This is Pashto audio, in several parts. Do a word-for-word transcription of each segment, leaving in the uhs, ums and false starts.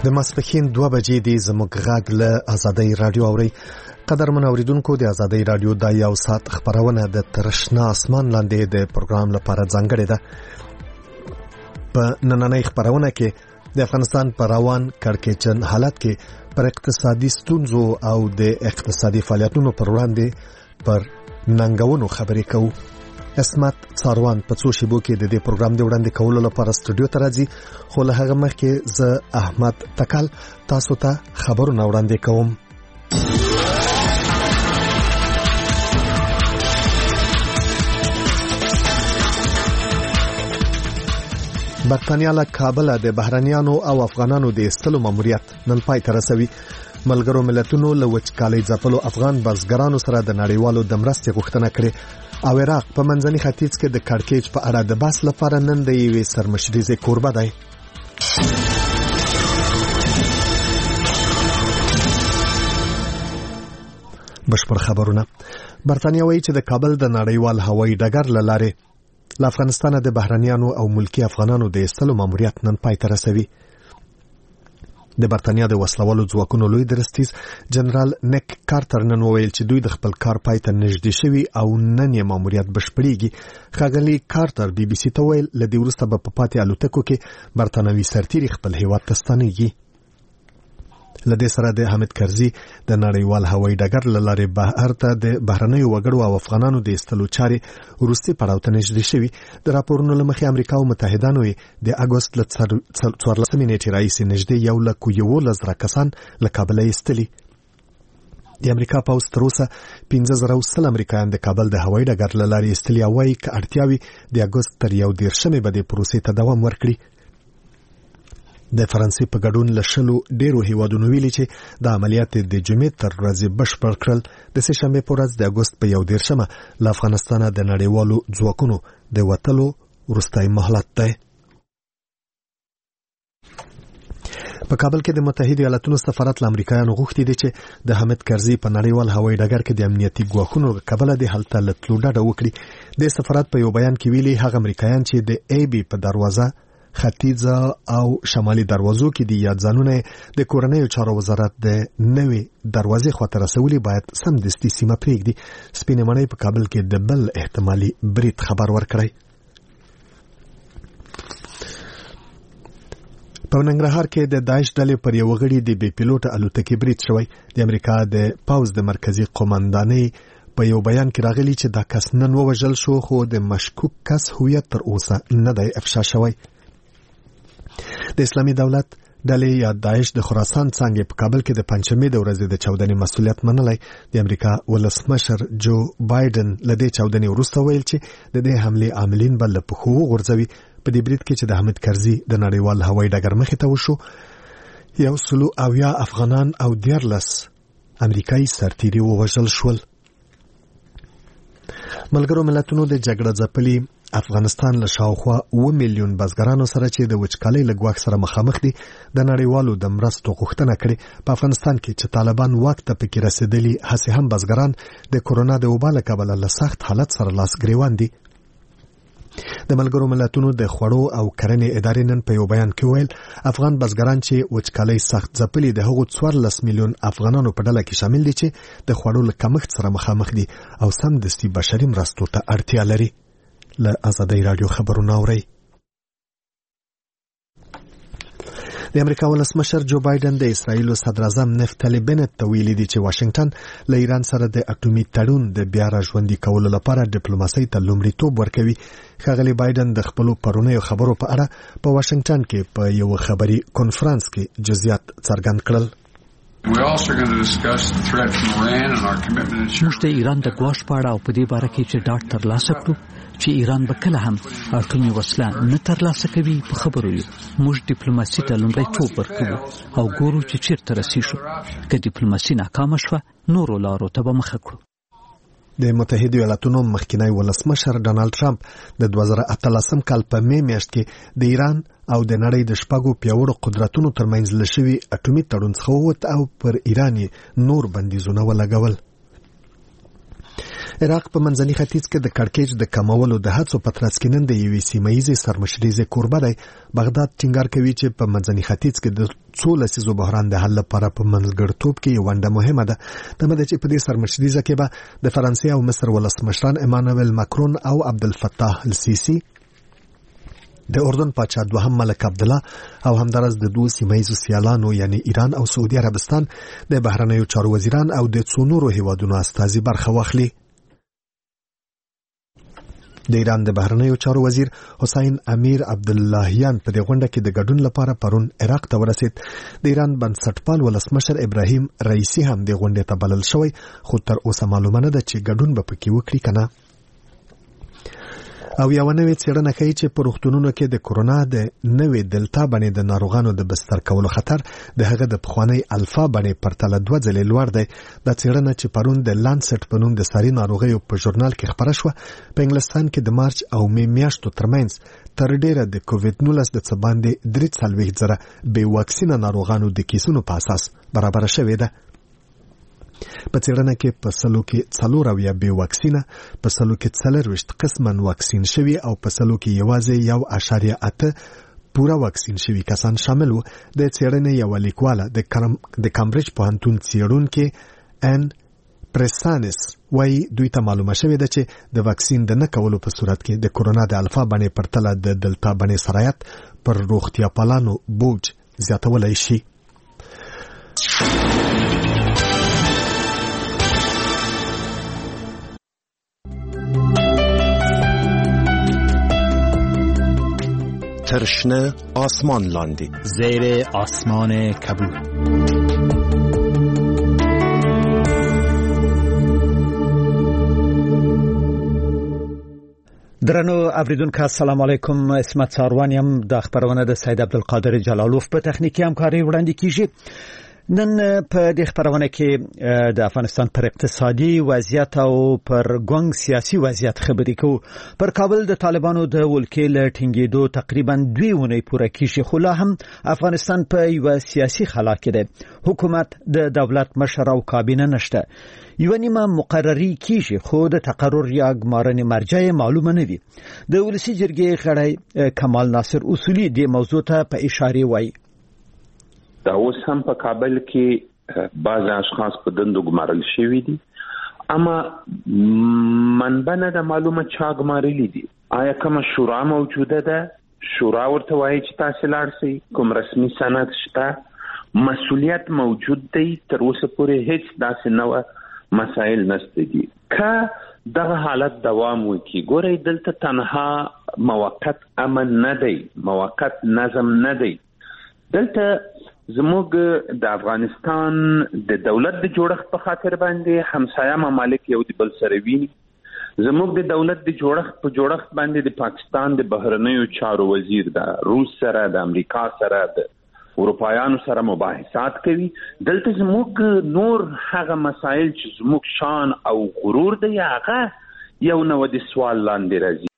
د ماسپښین دوه بجې دی زموږ غږ له آزادۍ رادیو اوري. قدرمن اوریدونکو، د آزادۍ رادیو د یو ساعت خبرونه د ترشنا اسمان لاندې د پروګرام لپاره ځانګړې ده. په نننۍ خبرونه کې د افغانستان په روان کړکېچن حالت کې پر اقتصادي ستونزو او د اقتصادي فعالیتونو پر وړاندې پر ننګونو خبرې کوو. اسمت څاروان په څو شیبو کې د دې پروګرام د وړاندې کولو لپاره سټوډیو ته راځي، خو له هغه مخکې زه احمد تکل تاسو ته خبرونه وړاندې کوم. برتانیا له کابل د بهرنیانو او افغانانو د ایستلو ماموریت نن پای ته رسوي. ملګرو ملتونو له وچکالۍ ځپلو افغان بزګرانو سره د نړیوالو د مرستې غوښتنه کړې او عراق په منځني ختیځ کې د کړکېچ په اړه د بحث لپاره نن د یوې سرمشریزې کوربه دی. بشپړ خبرونه. برتانیا وایي چې د کابل د نړیوال هوایي ډګر له لارې له افغانستان د بهرنیانو او ملکی افغانانو د ایستلو ماموریت نن پای ته رسوي. د برتانیا د وسلوالو ځواکونو لوی درستیز جنرال نیک کارټر نن وویل چې دوی د خپل کار پای ته نږدې شوي او نن یې ماموریت بشپړیږي. ښاغلي کارټر بي بي سي ته ویل له دې وروسته به په پاتې الوتکو کې برتانوي سرتیري خپل هیواد ته ستنیږي. له دې سره د حامد کرزي د نړیوال هوایي ډګر له لارې بهر ته د بهرنیو وګړو او افغانانو د ایستلو چارې وروستي پړاو ته نږدې شوي. د راپورونو له مخې امریکا او متحدانو د اګوست له څوارلسمې نېټې راهیسې نږدې یو لک یولس زره کسان له کابله ایستلي. د امریکا پوځ تر اوسه پنځه زره او سل امریکایان د کابل د هوایي ډګر له لارې ایستلي او وایي که اړتیا وي د اګوست تر یو دېرشمې به دې پروسې ته دوام ورکړي. د فرانسې په ګډون له شلو ډیرو هیوادونو ویلي چې د عملیات د جمعې تر ورځې بشپړ کړل. د سه شنبې په ورځ د اګوست په یو دېرشمه له افغانستانه د نړیوالو ځواکونو د وتلو وروستی مهلت دی. په کابل کې د متحده ایالاتونو سفارت له امریکایانو غوښتي دي چې د حامد کرزي په نړیوال هوایي ډګر کې د امنیتي ګواښونو له کبله د هلته له تلو ډډه وکړي. د سفارت په یو بیان کې ویلي هغه امریکایان چې د ای بي په دروازه، ختیځه او شمالي دروازو کې دي یا ځانونه د کورنیو چارو وزارت د نوې دروازې خواته رسولي باید سمدستي سیمه پرېږدي. سپینې ماڼۍ په کابل کې د بل احتمالي برید خبر ورکړی. په ننګرهار کې د داعش ډلې پر یو غړي د بې پیلوټه الوتکې برید شوی. د امریکا د پوځ د مرکزي قومندانۍ په یو بیان کې راغلی چې دا کس نن ووژل شو، خو د مشکوک کس هویت تر اوسه نه دی افشا شوی. د اسلامي دولت ډلې یا داعش د خراسان څانګې په کابل کې د پنځمې د ورځې د چاودنې مسؤلیت منلی. د امریکا ولسمشر جو بایدن له دې چاودنې وروسته ویل چې د دې حملې عاملین به له پښو وغورځوي. په دې برید کې چې د حامد کرزي د نړیوال هوایي ډګر مخې ته وشو، یو سلو اویا افغانان او دیارلس امریکایي سرتیري ووژل شول. ملګرو ملتونو د جګړه ځپلي افغانستان له شاوخوا اوه میلیون بزګرانو سره چې د وچکالۍ له ګواښ سره مخامخ دي د نړیوالو د مرستو غوښتنه کړې. په افغانستان کې چې طالبان واک ته پکې رسېدلي، هسې هم بزګران د کورونا د وبا له کبله له سخت حالت سره لاس ګریوان دي. د ملګرو ملتونو د خوړو او کرنې ادارې نن په یو بیان کې ویل افغان بزګران چې وچکالۍ سخت ځپلي د هغو څوارلس میلیون افغانانو په ډله کې شامل دي چې د خوړو له کمښت سره مخامخ دي او سمدستي بشري مرستو ته اړتیا لري. له آزادۍ رادیو خبرونه اورئ. د امریکا ولسمشر جو بایدن د اسرایل صدر اعظم نفتالي بنت ته ویلي دي چې واشنگټن له ایران سره د اټومي تړون د بیا راژوندي کولو لپاره ډیپلوماسۍ ته لومړیتوب ورکوي. ښاغلي بایدن د خپلو پرونیو خبرو په اړه په واشنگټن کې په یو خبري کانفرنس کې جزئیات څرګند کړل. موږ د ایران د ګواښ په اړه او په دې باره کې چې ډاډ ترلاسه کړو چې ایران به کله هم اټومي وسله نه ترلاسه کوي په خبرو یو. موږ ډیپلوماسي ته لومړیتوب ورکوو او ګورو چې چیرته رسیږو. که ډیپلوماسي ناکامه شوه نورو لارو ته به مخه کړو. د متحده ایالاتونو مخکینی ولسمشر ډانلډ ټرمپ د دوه زره اتلسم کال په می میاشت کې د ایران او د نړۍ د شپږو پیاوړو قدرتونو ترمنځ لشوي اټومي تړون څخه ووت او پر ایران نور بندیزونه ولګول. عراق په منځني ختیځ کې د کړکېچ د کمولو د هڅو په ترڅ کې نن د یوې سیمه ییزې سرمشریزې کوربه دی. بغداد ټینګار کوي چې په منځني ختیځ کې د څو لسیزو بحران د حل لپاره په ملګرتوب کې یو ونډه مهمه ده. د مده چې په دې سرمشریزه کې به د فرانسې او مصر ولسمشران ایمانوئل ماکرون او عبدالفتاح السیسی، د اردن پاچا دوهم ملک عبدالله او همدارس د دوه سیمه‌ییزو سیالانو یعنی ایران او سعودي عربستان د بهرنیو چارو وزیران او د څو نورو هیوادونو استازي برخه واخلي. د ایران د بهرنیو چارو وزیر حسین امیر عبداللهیان په دې غونډه کې د ګډون لپاره پرون عراق ته ورسید. د ایران بنسټپال ولسمشر ابراهیم رئیسی هم د غونډې ته بلل شوی، خو تر اوسه معلومه نه ده چې ګډون به پکې وکړي کنه. او یو نوې څېړنه ښیي چې په روغتونونو کې د کورونا د نوې دلتا بڼې د ناروغانو د بستر کولو خطر د هغه د پخوانۍ الفا بڼې پرتله دوه ځلې لوړ دی. دا څېړنه چې پرون د لانسټ په نوم د ساري ناروغیو په ژورنال کې خپره شوه، په انګلستان کې د مارچ او مې میاشتو ترمنځ تر ډیره د کووډ نولس د څه باندې درې څلوېښت زره بې واکسینه ناروغانو د کیسونو په اساس برابره شوې ده. په څېړنه کې په سلو کې څلور اویا بې واکسینه، په سلو کې څلرویشت قسماً واکسین شوي او په سلو کې یوازې یو اعشاریه اته پوره واکسین شوي کسان شامل وو. د څېړنې یوه لیکواله د د کامبریج پوهنتون څېړونکې ان پریسانس وایي دوی ته معلومه شوې ده چې د واکسین د نه کولو په صورت کې د کورونا د الفا بڼې پرتله د دلتا بڼې سرایت پر روغتیا پالانو بوج زیاتولی شي. ترشنه آسمان لاندی زیر آسمان کبود. درنو اوریدونکو السلام علیکم، اسمت ساروانیم. د خبرونه د سید عبدالقادر جلالوف په تخنیکی همکاري وړاندې کیږي. نن په دې خبرونه کې د افغانستان پر اقتصادي وضعیت او پر ګونګ سیاسي وضعیت خبرې کوو. پر کابل د طالبانو د ولکې له ټینګېدو تقریبا دوی ونې پوره کیږي، خو لا هم افغانستان په یو سیاسي خلا کې دی. حکومت د دولت مشر او کابینه نشته. یو نیمه مقرری کیږي، خو د تقرر یا ګمارنې مرجع معلومه نه وي. د ولسی جرګې غړی کمال ناصر اصولی دې موضوع ته په اشاره وایي. دا اوس هم په کابل کې بعض اشخاص په دندو ګمارل شوي دي، اما منبع نه ده معلومه چا ګمارلي دي. آیا کومه شورا موجوده ده؟ شورا ورته وایي چې تاسې لاړ شئ. کوم رسمي سند شته؟ مسؤلیت موجود دی؟ تر اوسه پورې هیڅ داسې نوع مسائل نشته دي. که دغه حالت دوام وکړي، ګورئ دلته تنها موقت امن نه دی، موقت نظم نه دی. دلته زموږ د افغانستان د دولت د جوړښت په خاطر باندې همسایه ممالک یو د بل سره ویني. زموږ د دولت د جوړښت په جوړښت باندې د پاکستان د بهرنیو چارو وزیر د روس سره، د امریکا سره، د اروپایانو سره مباحثات کوي. دلته زموږ نور هغه مسائل چې زموږ شان او غرور دی هغه یو نو د سوال لاندې راځي.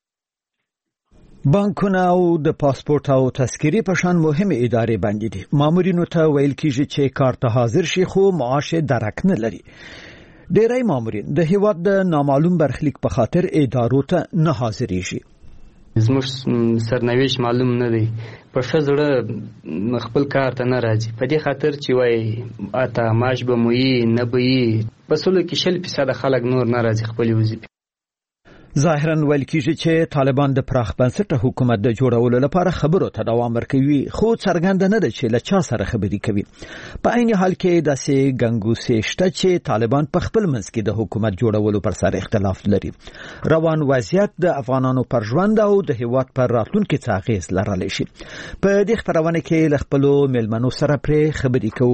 بانکونه او د پاسپورت او تذکرې په شان مهمه ادارې باندې دي. مامورینو ته ویل کیږي چې کار ته حاضر شي، خو معاش درک نه لري. ډېری مامورین د هیواد د نامعلوم برخلیک په خاطر ادارو ته نه حاضرېږي. زموږ سرنوشت معلوم نه دی، په ښه زړه خپل کار ته نه راځي. په دې خاطر چې وایي اته معاش به مو یي نه به یي، په سلو کې شل فیصده خلک نور نه راځي خپلې وظیفې. ظاهراً ویل کیږي چې طالبان د پراخ بنسټه حکومت د جوړولو لپاره خبرو ته دوام ورکوي، خو څرګنده نه ده چې له چا سره خبرې کوي. په عین حال کې داسې ګنګوسې شته چې طالبان په خپل منځ کې د حکومت جوړولو پر سر اختلاف لري. روان وضعیت د افغانانو پر ژوند او د هیواد پر راتلونکي څه اغېز لرلی شي. په دې خبرونه کې له خپلو مېلمنو سره پرې خبرې کوو.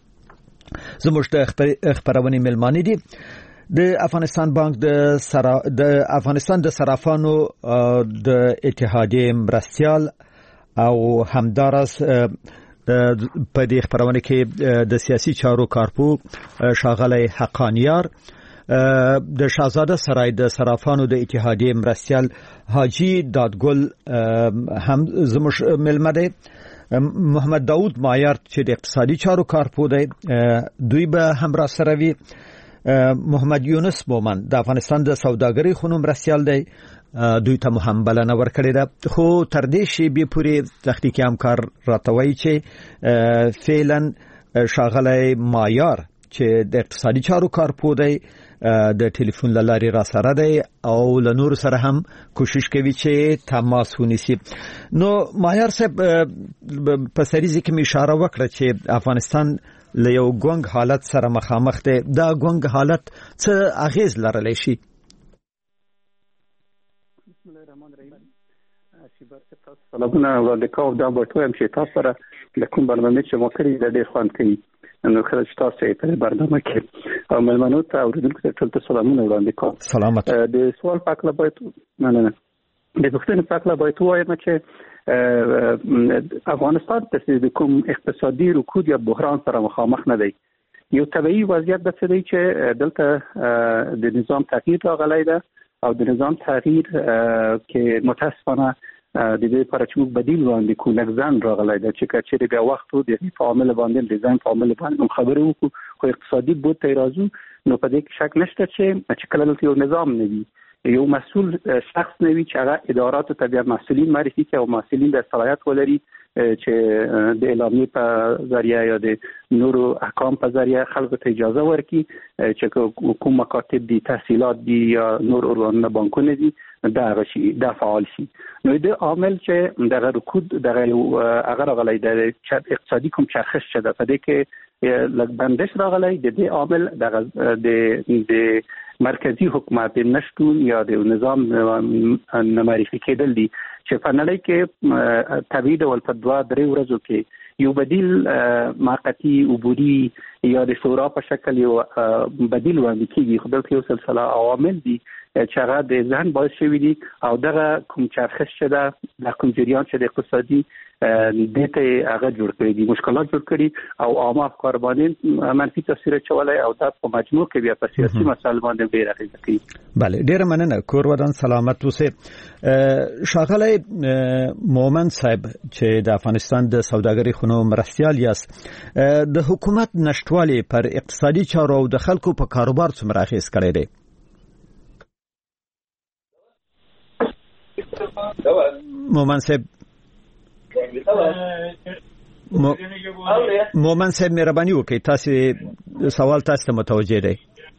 زموږ د خبرونې مېلمانې دي د افغانستان بانک د سرا د افغانستان د صرافانو د اتحادیې مرستیال او همدارس په دې خبرونه کې د سیاسي چارو کارپو شاغلی حقانیار، د شاهزاده سرای د صرافانو د اتحادیې مرستیال حاجی دادګل هم زموږ ملمه دی. محمد داود مایار چې د اقتصادي چارو کارپو دی، دوی به هم را سره وي. محمد یونس مومن د افغانستان د سوداګرۍ خونو مرستیال دی، دوی ته هم بلنه ورکړې ده، خو تر دې شیبې پورې تخنیکي همکار راته وایي چې فعلا ښاغلی مایار چې د اقتصادي چارو کارپوه دی د ټلیفون له لارې را سره دی او له نورو سره هم کوشش کوي چې تماس ونیسي. نو مایار صاحب په سریزه کې اشاره وکړه چې افغانستان له یو ګونګ حالت سره مخامخ دی. دا ګونګ حالت څه اغیز لرلی شي؟ بسم الله الرحمن الرحیم. شیبر تاسو سلامونه وړاندې کوم. دا به ټول چې تاسو سره د کوم برنامه چې مو کړی د ډېر خوند کوي. نو کله چې تاسو یې په برنامه کې او ملمنو ته اوریدونکو ته ټول سلامونه وړاندې کوم. سلامت. د سوال پاک لا باید نه نه د پښتنو پاک لا باید وایم چې افغانستان د کوم اقتصادي رکود یا بحران سره مخامخ نه دی. یو طبيعي وضعیت به څه دی چې دلته د نظام تغییر راغلی ده او د نظام تغییر کې متاسفانه د دې لپاره چې موږ بدیل وړاندې کوو لږ راغلی ده چې کچېرې بیا وخت و د دې په عامل باندې ډیزاین په عامل باندې خبرې وکړو، خو اقتصادي بود ته راځو نو په دې کې شک نشته چې چې کله دلته یو نظام نه وي، یو مسؤل شخص نه وي چې هغه اداراتو ته بیا مسؤلین معرفي کړي او مسؤلین د صلاحیت ولري چې د اعلامیې په ذریعه یا د نورو احکام په ذریعه خلکو ته اجازه ورکړي چې کوم مکاتب دي، تحصیلات دي یا نور ارګانونه بانکونه دي دا شي دا فعال شي. نو د عامل چې دغه رکود دغه هغه راغلی د اقتصادي کوم چرخش چې د پدې کې لږ بندش راغلی د دې عامل دغه د د مرکزی حکومت نشټون یا د نظام نمایشي کېدل دي چې په نړۍ کې طبيعي ډول په دوه درې ورځو کې یو بدیل موقتی عبوري یا د شورا په شکل یو بدیل وړاندې کیږي. خو دلته یو سلسله عوامل دي چې هغه د ذهن باعث شوي دي او دغه کوم چرخش چې ده د کوم جریان چې د اقتصادي دته هغه جوړ کړی دي، مشکلات جوړ کړي او عامه افکار باندې منفي تاثیر چولای او دا په مجموع کې بیا په سیاسي مسایل باندې ډیر اغیزه کوي. بله، ډیر مننه. کور ودان سلامت اوسئ. ښاغلی مومن صاحب چې د افغانستان د سوداګرۍ خونو مرستیال یاست، د حکومت نشټوالي پر اقتصادي چارو او د خلکو په کاروبار څومره اغیز کړی دی؟ مومن صاحب مومن صاحب مهرباني وکړئ، تاسو سوال تاسو ته متوجه دی.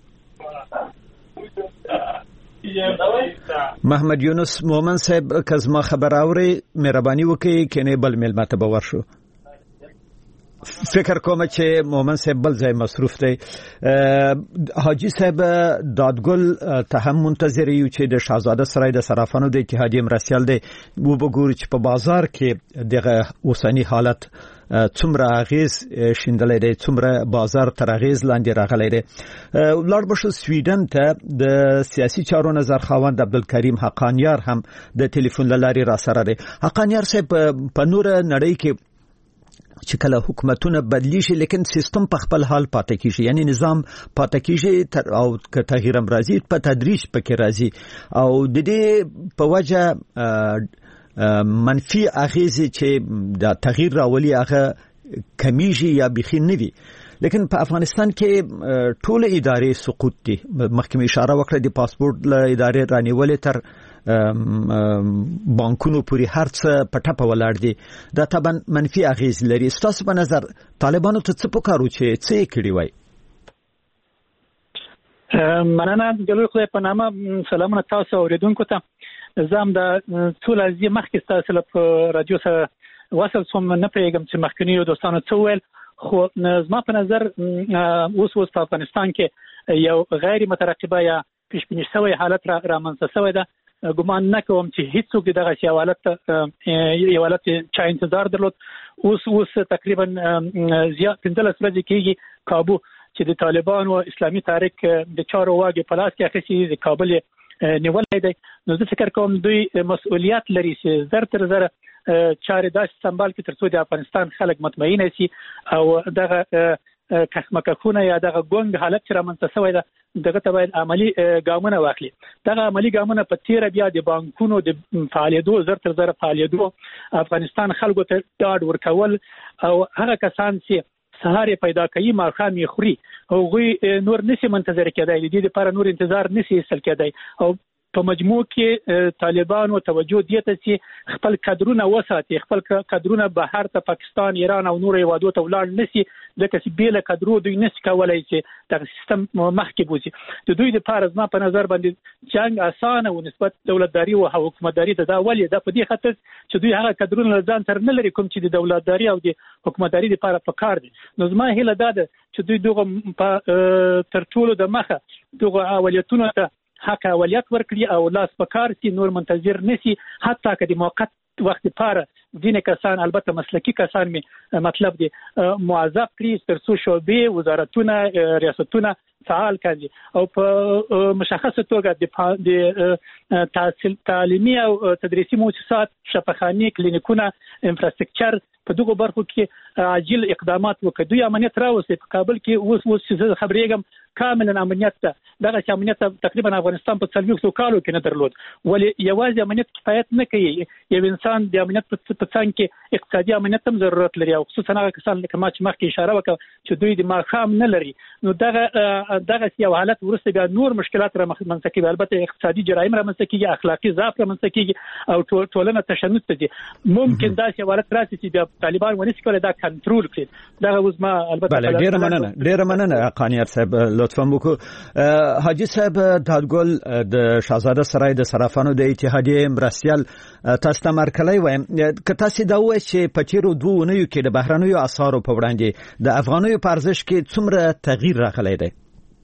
محمد یونس مومن صاحب که زما خبر اوري مهرباني وکړئ کنه بل ملمه ته باور شو. فکر کوم چې مومن صاحب بل ځای مصروف دی. حاجی صاحب دادګل ته هم منتظر یو چې د شاهزاده سرای د صرافانو د اتحادیې مرستیال دی و وګوري چې په بازار کې دغه اوسنی حالت څومره اغیز شیندلې دی، څومره بازار تر اغیز لاندې راغلی دی. ولړ بشو سویډن ته د سیاسي چارو نظر خواند عبدالکریم حقانیار هم د ټلیفون لاري را سره دی. حقانیار صاحب په نور نړۍ کې چې کله حکومتونه بدلی شي لیکن سیستم په خپل حال پاتې کیږي، یعنی نظام پاتې کیږي او که تغییر هم راځي په تدریج پکې راځي او د دې په وجه منفي اغیزې چې د تغییر راولي هغه کمیږي یا بخي نه وي. لیکن په افغانستان کې ټول ادارې سقوط دي. مخکې اشاره وکړه د پاسپورت له ادارې رانیولې تر بانکونو پوری هر څه پټه ولاړ دي. دا طبعا منفي اغیز لري. ستاسو په نظر طالبانو ته څه پکارو چې څه کړي وای؟ مننه. د لوی خدای په نامه سلامونه تاسو اوریدونکو ته. زم د ټول ازي مخکې تاسو په رادیو سره وصل سوم نه پیغام چې مخکنی دوستانو څه ویل، خو زما په نظر اوس اوس په افغانستان کې یو غیر مترقبه یا پیشبینی شوی حالت را رامنځته شوی ده. ګمان نه کوم چې هیڅوک دغه شی حالت یو حالت چا انتظار درلود. اوس اوس تقریبا زیات پنځلس ورځې کېږي کابو چې د طالبانو اسلامي تحریک د چارو واګې په لاس کې اخیستي د کابل نیولای دی. نو زه فکر کوم دوی مسؤلیت لري چې زر تر زر چارې داسې سمبال کړي ترڅو د افغانستان خلک مطمئن شي او دغه کخمکخونه یا دغه ګونګ حالت چې رامنځته شوی ده دغه ته باید عملی ګامونه واخلي. دغه عملی ګامونه په تیر بیا د بانکونو د فعالیتو زر تر زر فعالیتو افغانستان خلکو ته ډاډ ورکول او هغه کسان چې سهار پیدا کوي ماښام یې خوري هغوی نور نشي منتظر کېدای د دې لپاره نور انتظار نشي ایستل کېدای او په مجموع کې طالبانو توجه دې ته چې خپل کادرونه وساتي خپل کادرونه بهر ته پاکستان ایران او نور هیوادو ته ولاړ نشي ځکه چې بیل کادرو دوی نشي کولای چې د سیستم مخکې بوزي د دوی لپاره زما په نظر باندې جنگ اسانه او نسبت دولتداري او حکومتداري ته دا ولې د په دې خاطر چې دوی هغه کادرونه ځان تر نه لري کوم چې د دولتداري او د حکومتداري لپاره پکار دي نو زما هیله ده چې دوی دغه تر ټولو د مخه دغه اولویتونه ته حق اولیت ورکړي او لاس پکار چې نور منتظر نشي حتی که د موقت وخت لپاره ځینې کسان البته مسلکي کسان می مطلب دی موظف کړي تر څو شعبې وزارتونه ریاستونه فعال کړي او په مشخصه توګه د تحصیل تعلیمي او تدریسي مؤسسات شفاخانې کلینیکونه انفراستراکچر په دغه برخو کې عاجل اقدامات وکړي دوی امنیت راوستي په کابل کې اوس اوس خبرېږم کاملا امنیت ته دغه امنیت تقریبا افغانستان په څلوېښتو کالو کې نه درلود ولې یوازې امنیت کفایت نه کوي یو انسان د امنیت په څنګ کې اقتصادي امنیت هم ضرورت لري او خصوصا هغه کسان لکه ما چې مخکې اشاره وکړه چې دوی د ماښام نه لري نو دغه دغه یو حالت ورسته بیا نور مشکلات را منځته کوي البته اقتصادي جرایم را منځته کوي اخلاقي ضعف را منځته کوي او ټولنه تشنج ته دي ممکن دا چې حالت راشي چې بیا طالبان ونشي کولای دا کنټرول کړي دغه اوس ما البته ډیر مننه ډیر مننه قانیار صاحب لطفا وکړو حاجی صاحب دادګل د شاهزاده سرای د صرافانو د اتحادیې مرستیال تاسو ته مرکلای وایم که تاسو دا وایئ چې په تیرو دوه اونیو کې د بهرنیو اسعارو په وړاندې د افغانیو په ارزښت کې څومره تغییر راغلی دی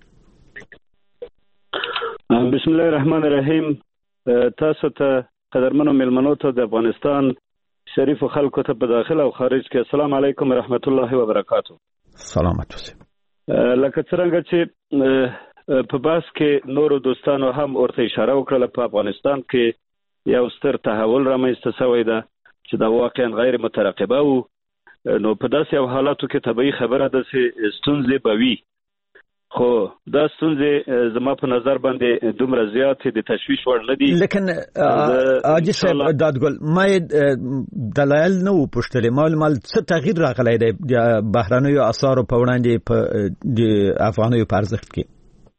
بسم الله الرحمن الرحیم تاسو ته قدرمنو ملمنو ته د افغانستان شریف خلکو ته په داخل او خارج کې السلام علیکم ورحمت الله وبرکاتہ سلامت اوسئ لکه څنګه چې په باس کې نورو دوستانو هم ورته اشاره وکړه په افغانستان کې یو ستر تحول رامنځته شوی دی چې دا واقعا غیر مترقبه وو نو په داسې یو حالاتو کې طبيعي خبره ده چې ستونزې به وي خو دا ستونزې زما په نظر باندې دومره زیاتې د تشویش وړ نه دي لیکن حاجی صاحب دادګل ما دلایل نه و پوښتلې معلومات څه تغییر راغلی دی د بهرنیو اسعارو په وړاندې په د افغانیو په ارزښت کې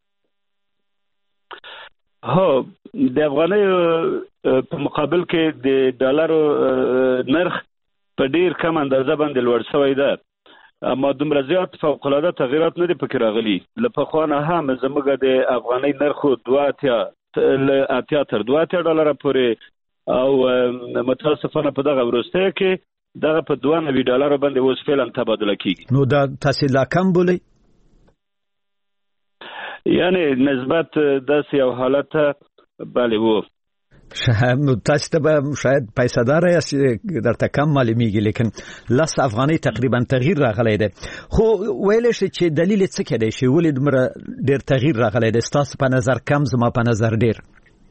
هو د افغانیو په مقابل کې د ډالرو نرخ په ډیر کم اندازه باندې لوړ شوی دی اما دومره زیات فوق العاده تغیرات نه دي پکې راغلي له پخوانه هم زموږ د افغاني نرخ دوه اتیا اتیا تر دوه اتیا ډالر پورې او متاسفانه په دغه ورسته کې دغه په دوه نوي ډالر باندې اوس فعلا تبادله کیږي نو دا تاسو لا کم بولی یعنی نسبت داسې یو حالت بله وو شاید تاسو ته شاید پیسې دار یا درته کم معلومیږي لیکن لاس افغاني تقریبا تغییر راغلی دی خو ویل شي چې دلیل څه کېدای شي ولې دومره ډیر تغییر راغلی دی تاسو په نظر کم زما په نظر ډیر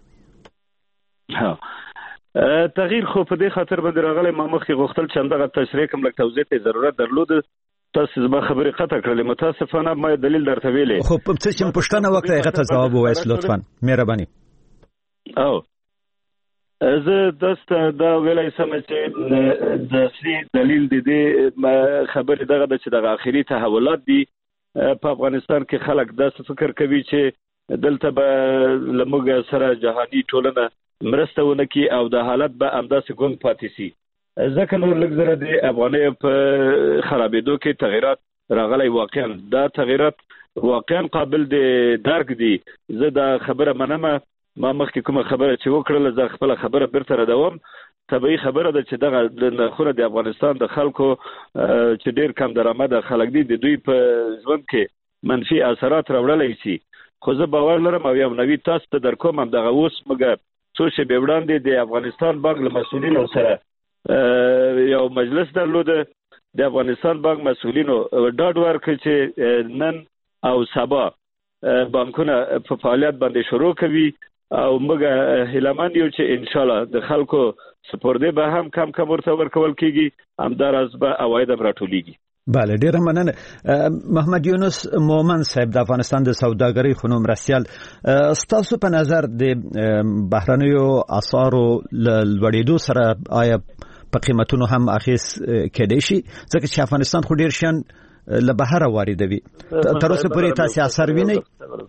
ها تغییر خو په دې خاطر باندې راغلی ما مخکې غوښتل چې همدغه تشریح کوم لکه توضیح ته ضرورت درلود تاسو زما خبرې قطع کړلې متاسفانه ما دلیل درته ویلې خو په څه چې پوښتنه وکړه هغه ته جواب ووایئ لطفا مهرباني او زه داسته دا ویلای سم چې د اصلي دلیل د دې خبرې دغه د چې د آخري تحولات دي په افغانستان کې خلک داسې فکر کوي چې دلته به لموږ سره جهاني ټولنه مرسته ونه کړي او د حالت به همداسې ګونګ پاتې شي ځکه نور لږ زره د افغانیو په خرابېدو کې تغیرات راغلی واقعا دا تغیرات واقعا قابل د درک دي زه دا خبره منمه ما مخکې کومه خبره چې وکړله زه خپله خبره بیرته ردوم طبیعي خبره ده چې دغه نرخونه د افغانستان د خلکو چې ډېر کم درآمده خلک دي د دوی په ژوند کې منفي اثرات راوړلی شي خو زه باور لرم او یو نوي تاسو ته در کوم همدغه اوس موږ څو شېبې وړاندې د افغانستان بانک له مسؤلینو سره یو مجلس درلوده د افغانستان بانک مسؤلینو ډاډ ورکړ چې نن او سبا بانکونه په فعالیت باندې شروع کوي او موږ هیلهمند یو چې ان شاء الله د خلکو سپورده به هم کم کم ورته ورکول کیږي همداراز به عواید هم راټولیږي بله ډیره مننه محمد یونس مومن صاحب د افغانستان د سوداګرۍ خونو مرستیال ستاسو په نظر د بهرنیو اسعارو لوړېدو سره آیا په قیمتونو هم اخیس کېدای شي ځکه چې افغانستان خو ډیر شان له بهر واردوي. تر اوسه پورې تاسو اثر وینئ؟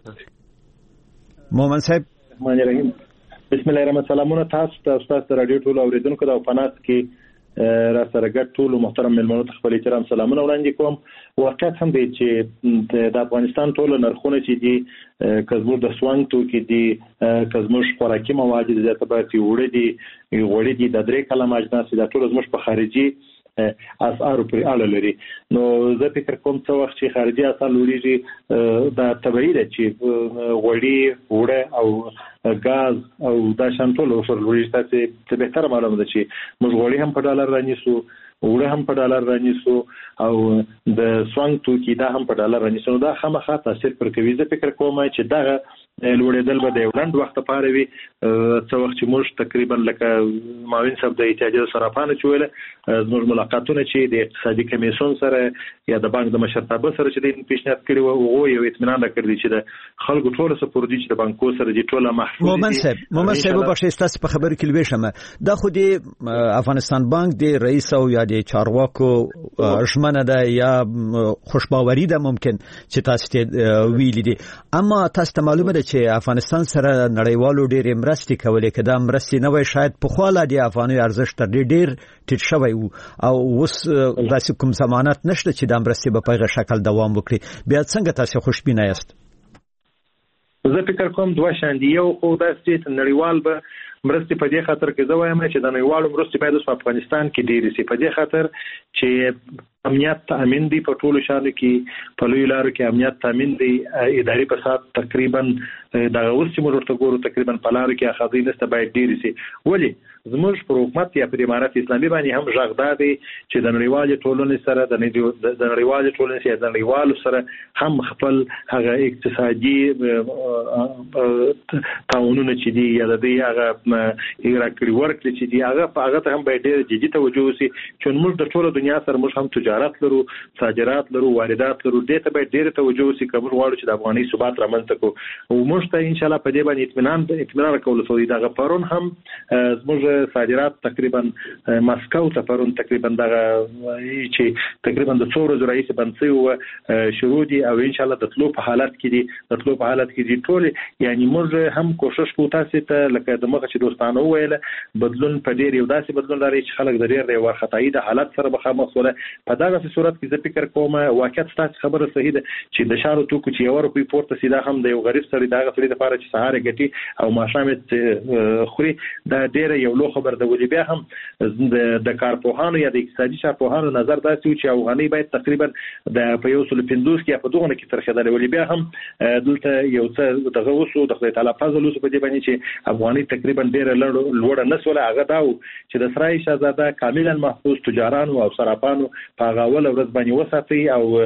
مومن صاحب بسم الله الرحمن الرحیم. تاسو ته تاسو رادیو ټول اوریدونکو د پناس کې را سره ګډ ټول محترم ملمنو ته خپل احترام سلامونه وړاندې کوم. واقعیت هم دی چې د افغانستان ټول نرخونه چې دي کزمور د سوانګ توکي دي، کزمور خوراکي مواد دي، د تبعتي وړي دي، وړي دي، د درې کلمه اجناس د ټول زموږ په خارجي اسعار پر اړه لري. نو زه فکر کوم څه وخت چې خارجي اسعار لوريږي دا طبيعي ده چې وړي وړه او غاز او دا شانټول اوسر لوري تاسو ته به تر معلومه ده چې موږ وړي هم په ډالر رانیسو، وړه هم په ډالر رانیسو او د سوانګ توکي دا هم په ډالر رانیسو. دا خامخا تاثیر پر کوي. زه فکر کوم چې دا لوړېدل به د یو لنډ وخت لپاره وي. څه وخت چې موږ تقریبا لکه معاون صاحب د احتیاجاتو صرافانو چې ویل زموږ ملاقاتونه چې د اقتصادي کمیسیون سره یا د بانک د مشرتابه سره چې د پیشنهاد کړي وو او یو اطمینان راکړي چې د خلکو ټول سپور دي چې د بانکو سره دي ټول محفوظ دي. مومن صاحب مومن صاحب بخښه تاسو په خبرو کې لوي شمه دا خو د افغانستان بانک د رئیس او یا د چارواکو ژمنه ده یا خوشباوري ده ممکن چې تاسو ته ویلي دي، اما تاسو ته معلومه ده چې افغانستان سره نړیوالو ډېر مرستې کولې، کدا مرستې نه وای شاید په خواله د افغاني ارزښت ډېر ډېر ټیټ شوی وو او اوس داسې کوم ضمانت نشته چې د مرستې په پیغه شکل دوام وکړي. بیا څنګه تاسو خوشبینه یاست؟ زه فکر کوم دوه شان دي. یو خو دا چې نړیوال به مرستې په دې خاطر کې زه وایم چې د نړیوالو مرستې باید په افغانستان کې ډېرې سي، په دې خاطر چې امنیت تامین دی، په ټولو شانو کې په لوی لارو کې امنیت تامین دی، اداري فساد تقریبا د اوس چې موږ ورته ګورو تقریبا په لارو کې اخاذي نسته باید ډېرې سي. ولې زموږ پر حکومت یا پر امارات اسلامي باندې هم ژغ دا دی چې د نړیوالې ټولنې سره د نړیوالې ټولنې سره د نړیوالو سره هم خپل هغه اقتصادي تعاونونه چې دي یا د دې هغه راکړي ورکړي چې دي هغه په هغه ته هم باید ډېر جدي توجه وشي چې موږ د ټولو دنیا سره موږ هم تجارت لرو، صادرات لرو، واردات لرو. دې ته باید ډېر توجه وشي که موږ غواړو چې د افغاني ثبات رامنځته کړو او موږ ته ان شاء الله په دې باندې اطمینان اطمینان راکول سوی. دغه پرون هم زموږ صادرات تقریبا مسکو ته پرون تقریبا دغه چې تقریبا د څو ورځې رئیس بنسي او شروع دي او ان شاء الله د تلو په حالت کې دي د تلو په حالت کې دي ټول. یعنی موږ هم کوشش کوو تاسو ته لکه د مخ چې دوستانه ویله بدلون په ډېر یو داسې بدلون لري چې خلک د ډېر ورخطایي د حالت سره مخامخ وله. په دغه صورت کې زه فکر کوم واقعیت تاسو خبره صحیح ده چې د شارو توکو چې یو روپی پورته سیده هم د یو غریب سره دغه سړي لپاره چې سهار ګټي او ماښام خوري دا ډېر یو لو خبر ده. ولې بیا هم د کارپوهانو یا د اقتصادي شارپوهانو نظر داسې و چې افغاني باید تقریبا د په یو سل پنځوس کې په دغه کې ترخیدل. ولې بیا هم دلته یو څه دغه وسو د خدای تعالی فضل وسو په دې باندې چې افغاني تقریبا ډېر لوړ نسوله هغه دا چې د سرای شاهزاده کاملا محفوظ تجارانو او صرافانو په غاول ورځ باندې وساتي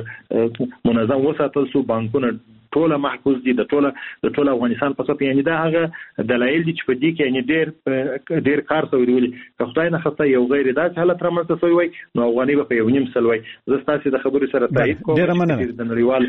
او منظم وساتل سو. بانکونه ټول محفوظ دي د ټول د ټول افغانستان په څیر. یعنی دا هغه دلایل دي چې په دې کې یعنی ډېر ډېر کار شوی دی. که خدای نه خسته یو غیر داسې حالت رامنځته شوی وای نو افغاني به په یو نیم سل وای. زه تاسو د خبرو سره تایید کوم چې د نړیوال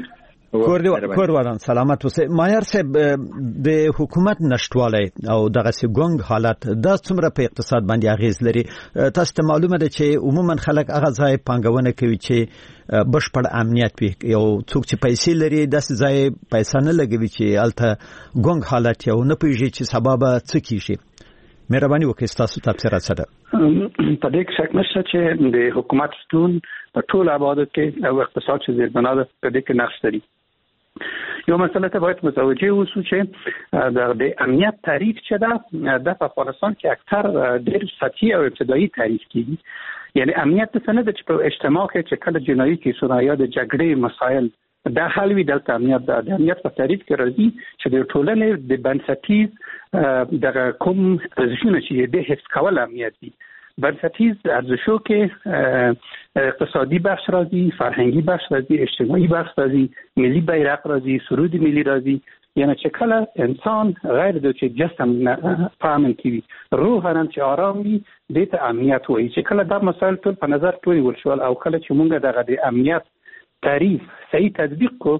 کوردوان سلامت اوسئ. مایر صاحب د حکومت نشټوالی او دغه څنګه حالت دا څومره په اقتصاد باندې اغیز لري؟ تاسو ته معلومه ده چې عموما خلک هغه ځای پانګونه کوي چې بشپړ امنیت وي. یو څوک چې پیسې لري داسې ځای پیسې نه لګوي چې الته ګونګ حالت یو نه پیږي چې سبب څه کیږي. مهرباني وکړئ تاسو تفسیرات سره. په دې کې شک نشته چې د حکومت شتون په ټول آبادو کې او اقتصاد چې زیربنا ده په دې کې نقش لري. یو مسله ته باید متوجه اوسو چې د امنیت تعریف چې ده د افغانستان کې اکثر ډېر سطحي او ابتدایي تعریف کیږي. یعنی امنیت څه نه ده چې په اجتماع کې چې کله جنایي کیسونه یا د جګړې مسایل دا حل وي دلته امنیت ده. د امنیت په تعریف کې راځي چې د ټولنې د بنسټیز دغه کوم ارزښتونه چې د حفظ کول امنیت دي. بنسټیز ارزښتو کې اقتصادي بخش راځي، فرهنګي بخش راځي، اجتماعي بخش راځي، ملي بیرغ راځي، سرود ملي راځي. یعنی چې کله انسان غیر د چې جسم فهمن کی روح هم چې آرام وي د ته امنیت وایي. چې کله دا مسائل ټول په نظر ټول ولشل او کله چې موږ دغه د امنیت تعریف صحیح تطبیق کو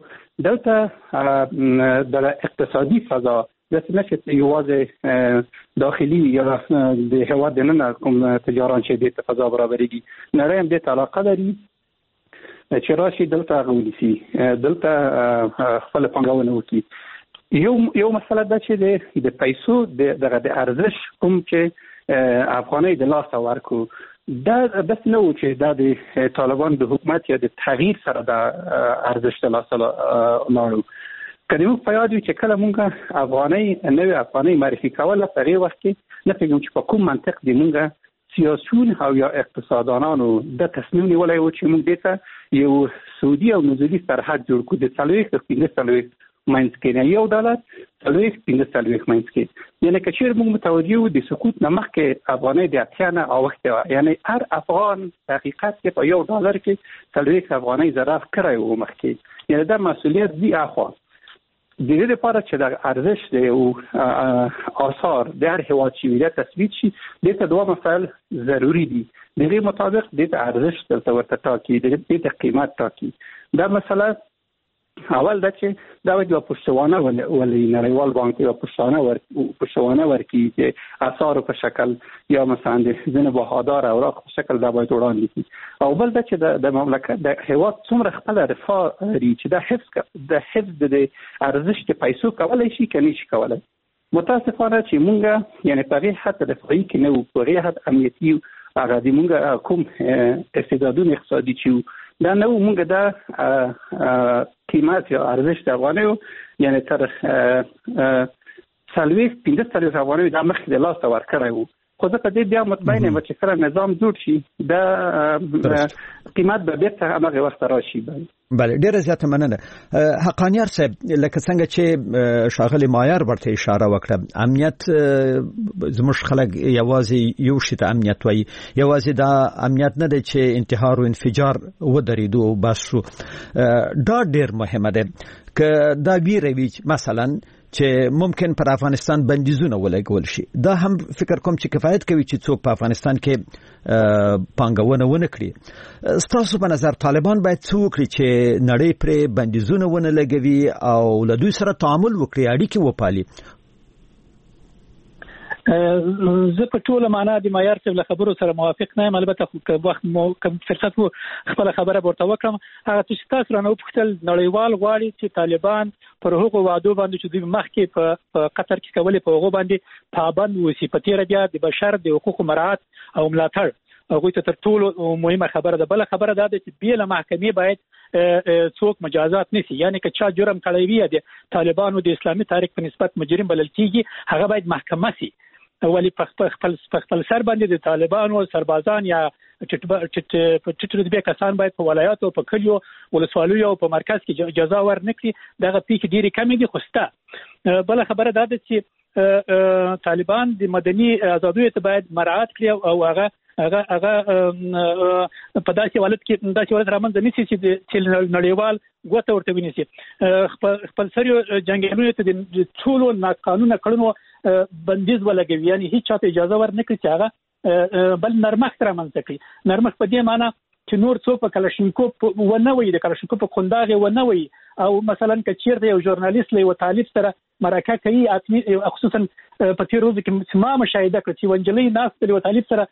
دلته د اقتصادي فضا داسې نه چې یوازې داخلي یا د هېواد دننه کوم تجاران چې د فضا برابرېږي نړۍ هم دې ته علاقه لري چې راشي دلته غوډي سي دلته خپل پنګاونه وکي. یو یو مسله ده چې د پیسو دغه د ارزش کوم چې افغانۍ د لاس ورکو دا بس نو چې دا د طالبان د حکومت یا د تغییر سره د ارزش د لاس لاړو. کله موږ په یاد یو چې کله موږ افغانۍ نوې افغانۍ معرفي کوله په هغه وخت کې نه پیږم چې په کوم منطق دی موږ سیاسيون او یا اقتصاددانانو د تصمیم نیولای و چې موږ دته یو سعودي او نزولي سرحد جوړ کړو د څلويخ د پنځه ماینس کې نه یو ډالر څلويخ پنځه څلويخ ماینس کې یعنی که چیرې موږ متوجه وو د سقوط نه مخکې افغانۍ د اتیا نه اوښته یعنی هر افغان حقیقت کې په یو ډالر کې څلويخ افغانۍ ضرر کړی وو مخکې یعنی دا مسؤلیت دی اخوا د دې لپاره چې د ارزش د آثار د هر هیواد چې ویل تثبیت شي د ته دوه مسایل ضروری دي. د دې مطابق د ارزش د ورته ټاکي د دې قیمت ټاکي. دا مسله اول دا چې دا د پښتوانه ولې نړیوال بانک یو پښتانه ور پښتوانه ورکی چې آثار په شکل یا مثلا د ځنه بهادار اوراق په شکل دا باید وړاندې شي. او بل دا چې د مملکت د هیواد څومره خپل رفاه لري چې دا حفظ د حفظ د ارزش د پیسو کولای شي کني شي کولای. متاسفانه چې مونږ یعنی په هغه حد رفاهي کې نه وو په هغه حد امنیتي هغه د مونږ کوم استعدادونه اقتصادي چې دا نو مونږ دا قیمت یا ارزش د افغانیو یعنی تر څلويخ پنځه څلويخ افغانیو د مخ د لاس ورکړی وو. خو زه په دې بیا مطمئن یم چې کله نظام جوړ شي دا قیمت به بیرته هغه وخت راشي. بله ډیره زیاته مننه. حقانیار صاحب لکه څنګه چې شاغلی مایار ورته اشاره وکړه امنیت زموږ خلک یوازې یو شی ته امنیت وایي یوازې دا امنیت نه دی چې انتحار او انفجار ودرېدو بس شو. دا ډیر مهمه ده که دا ویروي مثلا چې ممکن پر افغانستان بندیزونه ولګول شي دا هم فکر کوم چې کفایت کوي چې څوک په افغانستان کې پانګونه ونه کړي. ستاسو په نظر طالبان باید څه وکړي چې نړۍ پر بندیزونه ونه لګوي او له دوی سره تعامل وکړي اړیکې وپالي؟ زه په ټوله معنا د معیار څخه له خبرو سره موافق نه یم. البته خو وخت مو کوم فرصت وو خپل خبره ورته وکړم. هغه چې تاسو رانه وپوښتل نړیوال غواړي چې طالبان پر هغو وعدو باندې چې دوی مخکې په قطر کې کولې په هغو باندې پابند وسی. په تیر بیا د بشر د حقوقو مراعات او ملاتړ هغه ته تر ټولو مهمه خبره ده. بل خبره ده چې بیل محکمې باید څوک مجازات نشي یعنی که چا جرم کړی وي د طالبانو د اسلامي تاریخ په نسبت مجرم بلل کیږي هغه باید محکمه شي. ولی په خپل خپل سر باندې د طالبانو سربازان یا چې د بیا کسان باید په ولایاتو په کلیو ولسوالیو او په مرکز کې جزا ورنکړي دغه پیک ډیری کم دي. خوسته بل خبره ده چې طالبان د مدني آزادیو ته باید مراعات کړي او هغه هغه هغه په داسې حالت کې داسې حالت رامنځته نشي چې نړیوال ګوته ورته ونیسي. خپل سریو جنگیالونو ته د ټولو ناقانونه کړنو بندیز ولګوي یعنی هیڅ چاته اجازه ورنکړي چې هغه بل نرمښت رامنځته کړي. نرمښت په دې معنی چې نور څوک په کلاشینکوف ونه وي د کلاشینکوف په قنداغه ونه وي او مثلا که چیرته یو ژورنالیست له طالب سره مرکه کوي اتمی خصوصا په تیر ورځ کې ما مشاهده کړ چې ونجلې ناس له طالب سره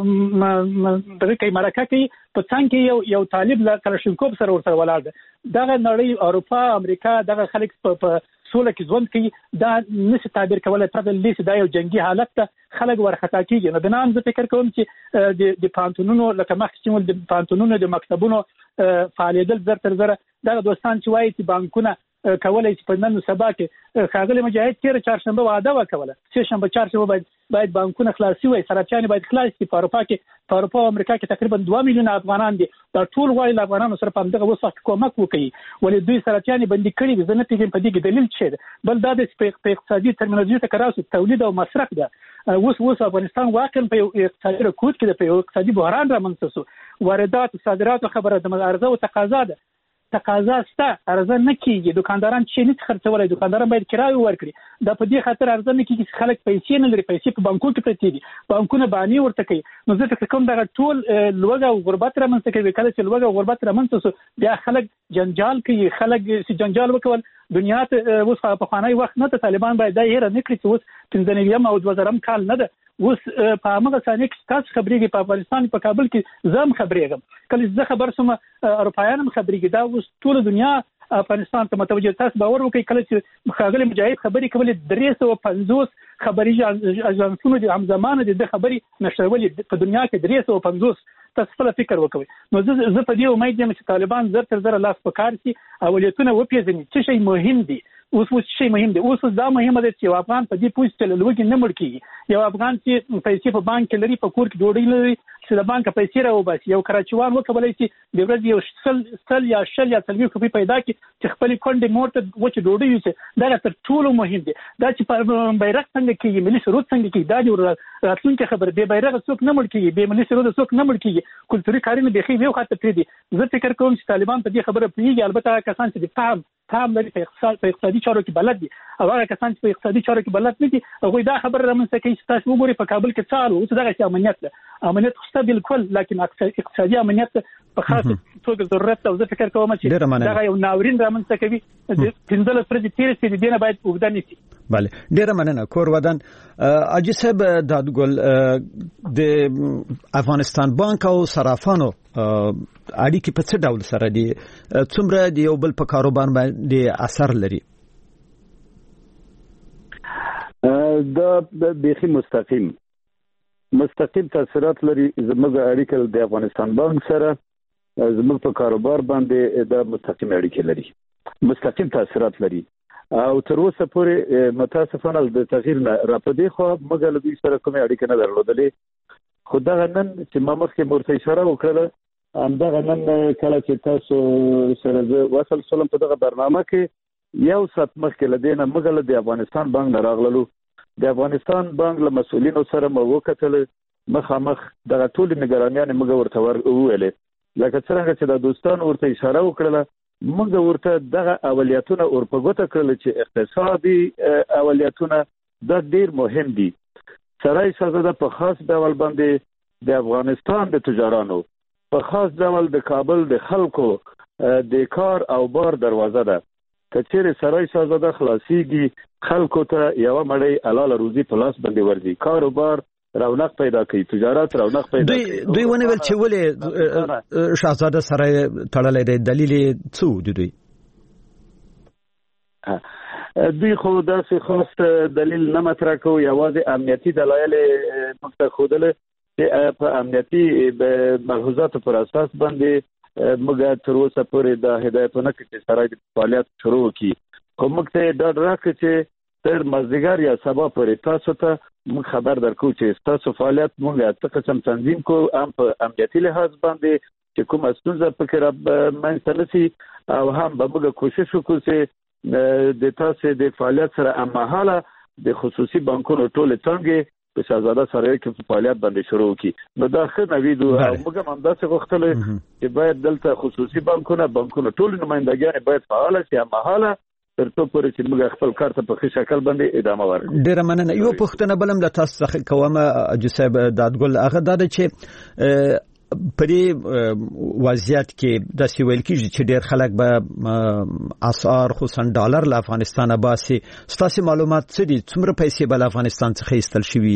دغه کوي مرکه کوي په څنګه یو یو طالب له کلاشینکوف سره ورته ولاړ ده. دغه نړۍ اروپا امریکا دغه خلک په سوله کې ژوند کوي دا نشي تعبیر کولای پرته لیسي دا یو جنگي حالت ته خلک ورخطا کیږي. نو د نام زه فکر کوم چې د د پانتونونو لکه مخکې د پانتونونو د مکتبونو فعالیدل زر تر زر دغه دوستان چې وایي چې بانکونه کولای چې په نن سبا کې خاغلی مجاهد تیر چهارشنبه وعده وکوله سه شنبه چهارشنبه باید باید بانکونه خلاصي وي سرچانه باید خلاص شي. په اروپا کې په اروپا او امریکا کې تقریبا دوه میلیون افغانان دي دا ټول غواړي له افغانانو سره په دغه وسه کومک وکړي ولې دوی سرچانه بندي کړي دي. زه نه پیژنم په دې کې دلیل څه ده بل دا د اقتصادي ترمینالوژي ته کراسو تولید او مصرف ده. اوس اوس افغانستان واقعا په اقتصادي رکود کې د په اقتصادي بحران رامنځته شو. واردات او صادرات خبره د عرضه او تقاضا ده. تقاضا ستا عرضه نه کیږي دکانداران چې نه خرڅولای دکانداران باید کرایه ورکړي دا په دې خاطر عرضه نه کیږي خلک پیسې نه لري پیسې په بانکونو کې پرتې دي بانکونه باندې ورته کوي. نو زه فکر کوم دا ټول لوګه او غربت رامنځته کوي. کله چې لوګه او غربت رامنځته بیا خلک جنجال کوي خلک چې جنجال وکول دنیا ته اوس په خوانای وخت نه ته طالبان باید دا هیر نه کړی چې اوس پنځه نیم او دوه زرم کال نه ده اوس په هغه ثانیه کې تاسو خبرېږي په افغانستان په کابل کې زم خبرېږم کله زه خبر سم اروپایان خبرېږي دا اوس ټول دنیا افغانستان ته متوجه. تاسو باور وکړئ کله چې خاغلی مجاهد خبرې کولې درې سوه پنځوس خبري اژانسونو د همزمانه د خبرې نشرولې په دنیا کې درې سوه پنځوس. تاسو خپل فکر وکوي. نو زه زه په دې امید یم چې طالبان زر تر زر لاس په کار شي اولیتونه وپیژني چې شی مهم دي. اوس اوس شی مهم دی اوس دا مهمه ده چې یو افغان په دې پوسټ له لوګي نه مړ کیږي. یو افغان چې پیسې په بانک کې لري په کور کې ډوډۍ لري چې د بانک پیسې راوباسي. یو کراچوان وکولای شي د ورځې یو شل سل یا شل یا څلوي کوپی پیدا کړي چې خپل کونډې موټ وچ ډوډۍ یوسي. دا تر ټولو مهم دی. دا چې په بیرغ څنګه کیږي ملي سرود څنګه کیږي دا د راتلونکي خبر دی. بیرغ څوک نه مړ کیږي به ملي سرود څوک نه مړ کیږي. کلتوري کارونه به خې یو خاطر پری دي. زه فکر کوم چې طالبان په دې خبره پیږي. البته کسان چې د فهم فهم لري په اقتصاد په اقتصادي چارو کې بلد دي او هغه کسان چې په اقتصادي چارو کې بلد نه دي هغه دا خبره رامنځته کوي چې تاسو وګورئ په کابل کې څه حال وو. دغه چې امنیت ده امنیت خو بالکل لکه اقتصادي امنیت په خاص توګه ضرورت او زه فکر کوم چې دا یو ناورین رامنځته کوي. د پنځلس ورځې تیرې سي د دینه باید وګدان نشي. بله ډیره مننه کور ودان. اجي صاحب دادګل د افغانستان بانک او صرافانو اړیکې په څه ډول سره دي څومره د یو بل په کاروبار باندې اثر لري؟ دا بيخي مستقیم مستقیم تاثیرات لري. زموږ اړیکه د افغانستان بانک سره زموږ په کاروبار باندې دا مستقیم اړیکه لري مستقیم تاثیرات لري او تر اوسه پورې متاسفانه د تغییر نه راپدې خو موږ له دوی سره کومه اړیکه نه درلودلې. خو دا نن چې ما مخکې مرته اشاره وکړه همدغه نن کله چې تاسو سره زه وصل شوم په دغه برنامه کې یو سات مخکې له دې نه موږ د افغانستان بانک نه راغلو. د افغانستان بانک له مسؤلینو سره مو وکتل مخامخ دغه ټول نگرانیان موږ ورته وویلې لکه څنګه چې د دوستانو ورته اشاره وکړه موږ ورته دغه اولیتونه اورپګوته کړل چې اقتصادي اولیتونه د ډیر مهم دي. سرای شاهزاده په خاص ډول باندې د افغانستان د تجارانو په خاص ډول د کابل د خلکو د کار او بار دروازه ده. کچېره سرای شاهزاده خلاصيږي خلکو ته یو مړی حلال روزي په لاس باندې ورځي کاروبار رونق پیدا کوي تجارت رونق پیدا کوي. دوی دوی ونه ول چې ولې شاهزاده سره تړلې ده دلیل څه دی؟ دوی دوی خو داسې خاص دلیل نه مطرح کوي یوازې امنیتي دلایل مخته خوده چې په امنیتي ملحوظاتو پر اساس باندې موږ تر اوسه پورې د هدایتونه کې سره د فعالیت شروع کی. خو موږ ته دا راکړي چې تر مازدیګر یا سبا پورې تاسو ته موږ خبر درکو چې تاسو فعالیت موږ اته قسم تنظیم کو هم په امنیتي لحاظ باندې چې کوم ستونزه پکې را منځته نشي او هم به موږ کوشش وکړو چې د تاسو د فعالیت سره هممهاله د خصوصي بانکونو ټول څنګه په شاهزاده سره کې فعالیت باندې شروع کی. نو دا ښه نوې دو موږ هم داسې غوښتل چې باید دلته خصوصي بانکونه بانکونه ټول نمائندګان باید فعال شي هممهاله تر څو پورې چې موږ خپل کار ته په ښه شکل باندې ادامه ورکړو. ډیره مننه. یو پوښتنه بلم د تاسو څخه کوم اجي صاحب دادګل هغه دا چې په دې وضعیت کې د سیویل کې چې ډیر خلک به اسعار خصوصا ډالر له افغانستان باسي ستاسو معلومات څه دي څومره پیسې بل افغانستان څخه ایستل شوی؟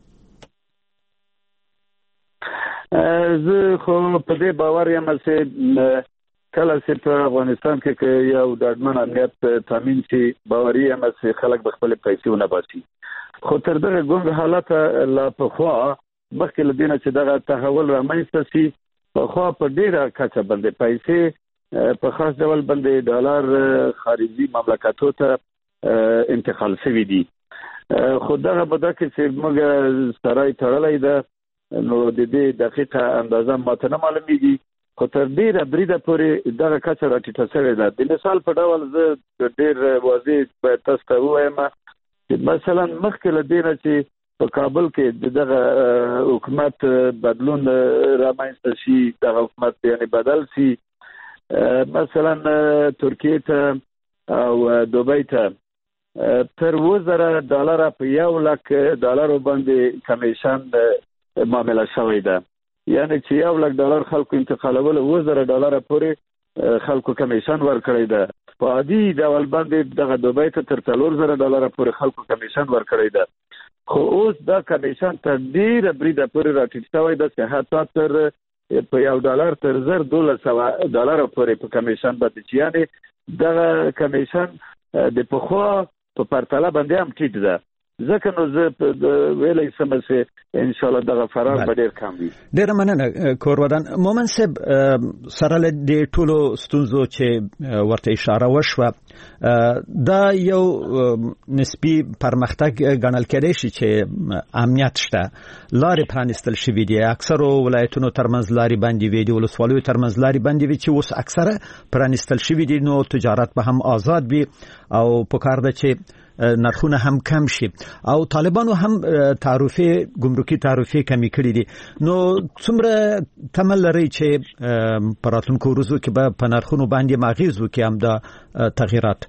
زه خو په دې باور یم چې کله چې په افغانستان کې یو ډاډمن امنیت تامین شي باوري یم چې خلک به خپل پیسې ونه باسي. خو تر دغه ګونګ حالت لا په خوا مخکې لدینه چې دغه تحول رامنځته شي په خوا په ډیره کچه باندې پیسې په خاص ډول باندې ډالر خارجي مملکتونو ته انتقال شوی دي. خو دغه بده کې چې موږ سره تړلې ده نو د دې دقیقه اندازه ماته نه معلومیږي. خو تر ډیره بریده پورې دغه کچه راټیټه شوې ده. د مثال په ډول زه ډیر واضح تاسو ته وایم چې مثلا مخکې لدینه چې په کابل کې دغه حکومت بدلون رامنځته شي دغه حکومت یعنی بدل شي مثلا ترکیه ته او دوبۍ ته تر وزره ډالر په یو لک ډالر باندې کمیشن معامله شوې ده. یعنی چې یو لک ډالر خلکو انتقالول وزره ډالر پورې خلکو کمیشن ورکړی ده. په عادي ډول باندې دغه دوبۍ ته تر څلور زره ډالر پورې خلکو کمیشن ورکړی ده. خو اوس دا کمیشن تر ډیره بریده پورې راټیټ شوی د صحت تر په یو ډالر تر زر دولس سوه ډالر پورې په کمیشن باندې چې یعنی دا کمیشن د پخوا په پرتله باندې هم ټیټ ده ځکه نو زه په ویلای سم چې ان شاء الله دغه فرار به ډیر کم وي. ډیر مننه کورودان. مومن صاحب سره له دې ټولو ستونزو چې ورته اشاره وشوه دا یو نسبی پرمختګ ګڼل کېدای شي چې امنیت شته لارې پرانیستل شوې دي اکثرو ولایتونو ترمنځ لارې بندې وي د ولسوالیو ترمنځ لارې بندې وي چې اوس اکثره پرانیستل شوې دي نو تجارت به هم آزاد وي او پکار ده چې نرخونه هم کم شي او طالبانو هم تعرفه ګمرکي تعرفه کمی کړې دي نو څومره تمل لري چې پراتونکو ورځو کې به په نرخونو باندې ماغیز وکړي هم دا تغیرات.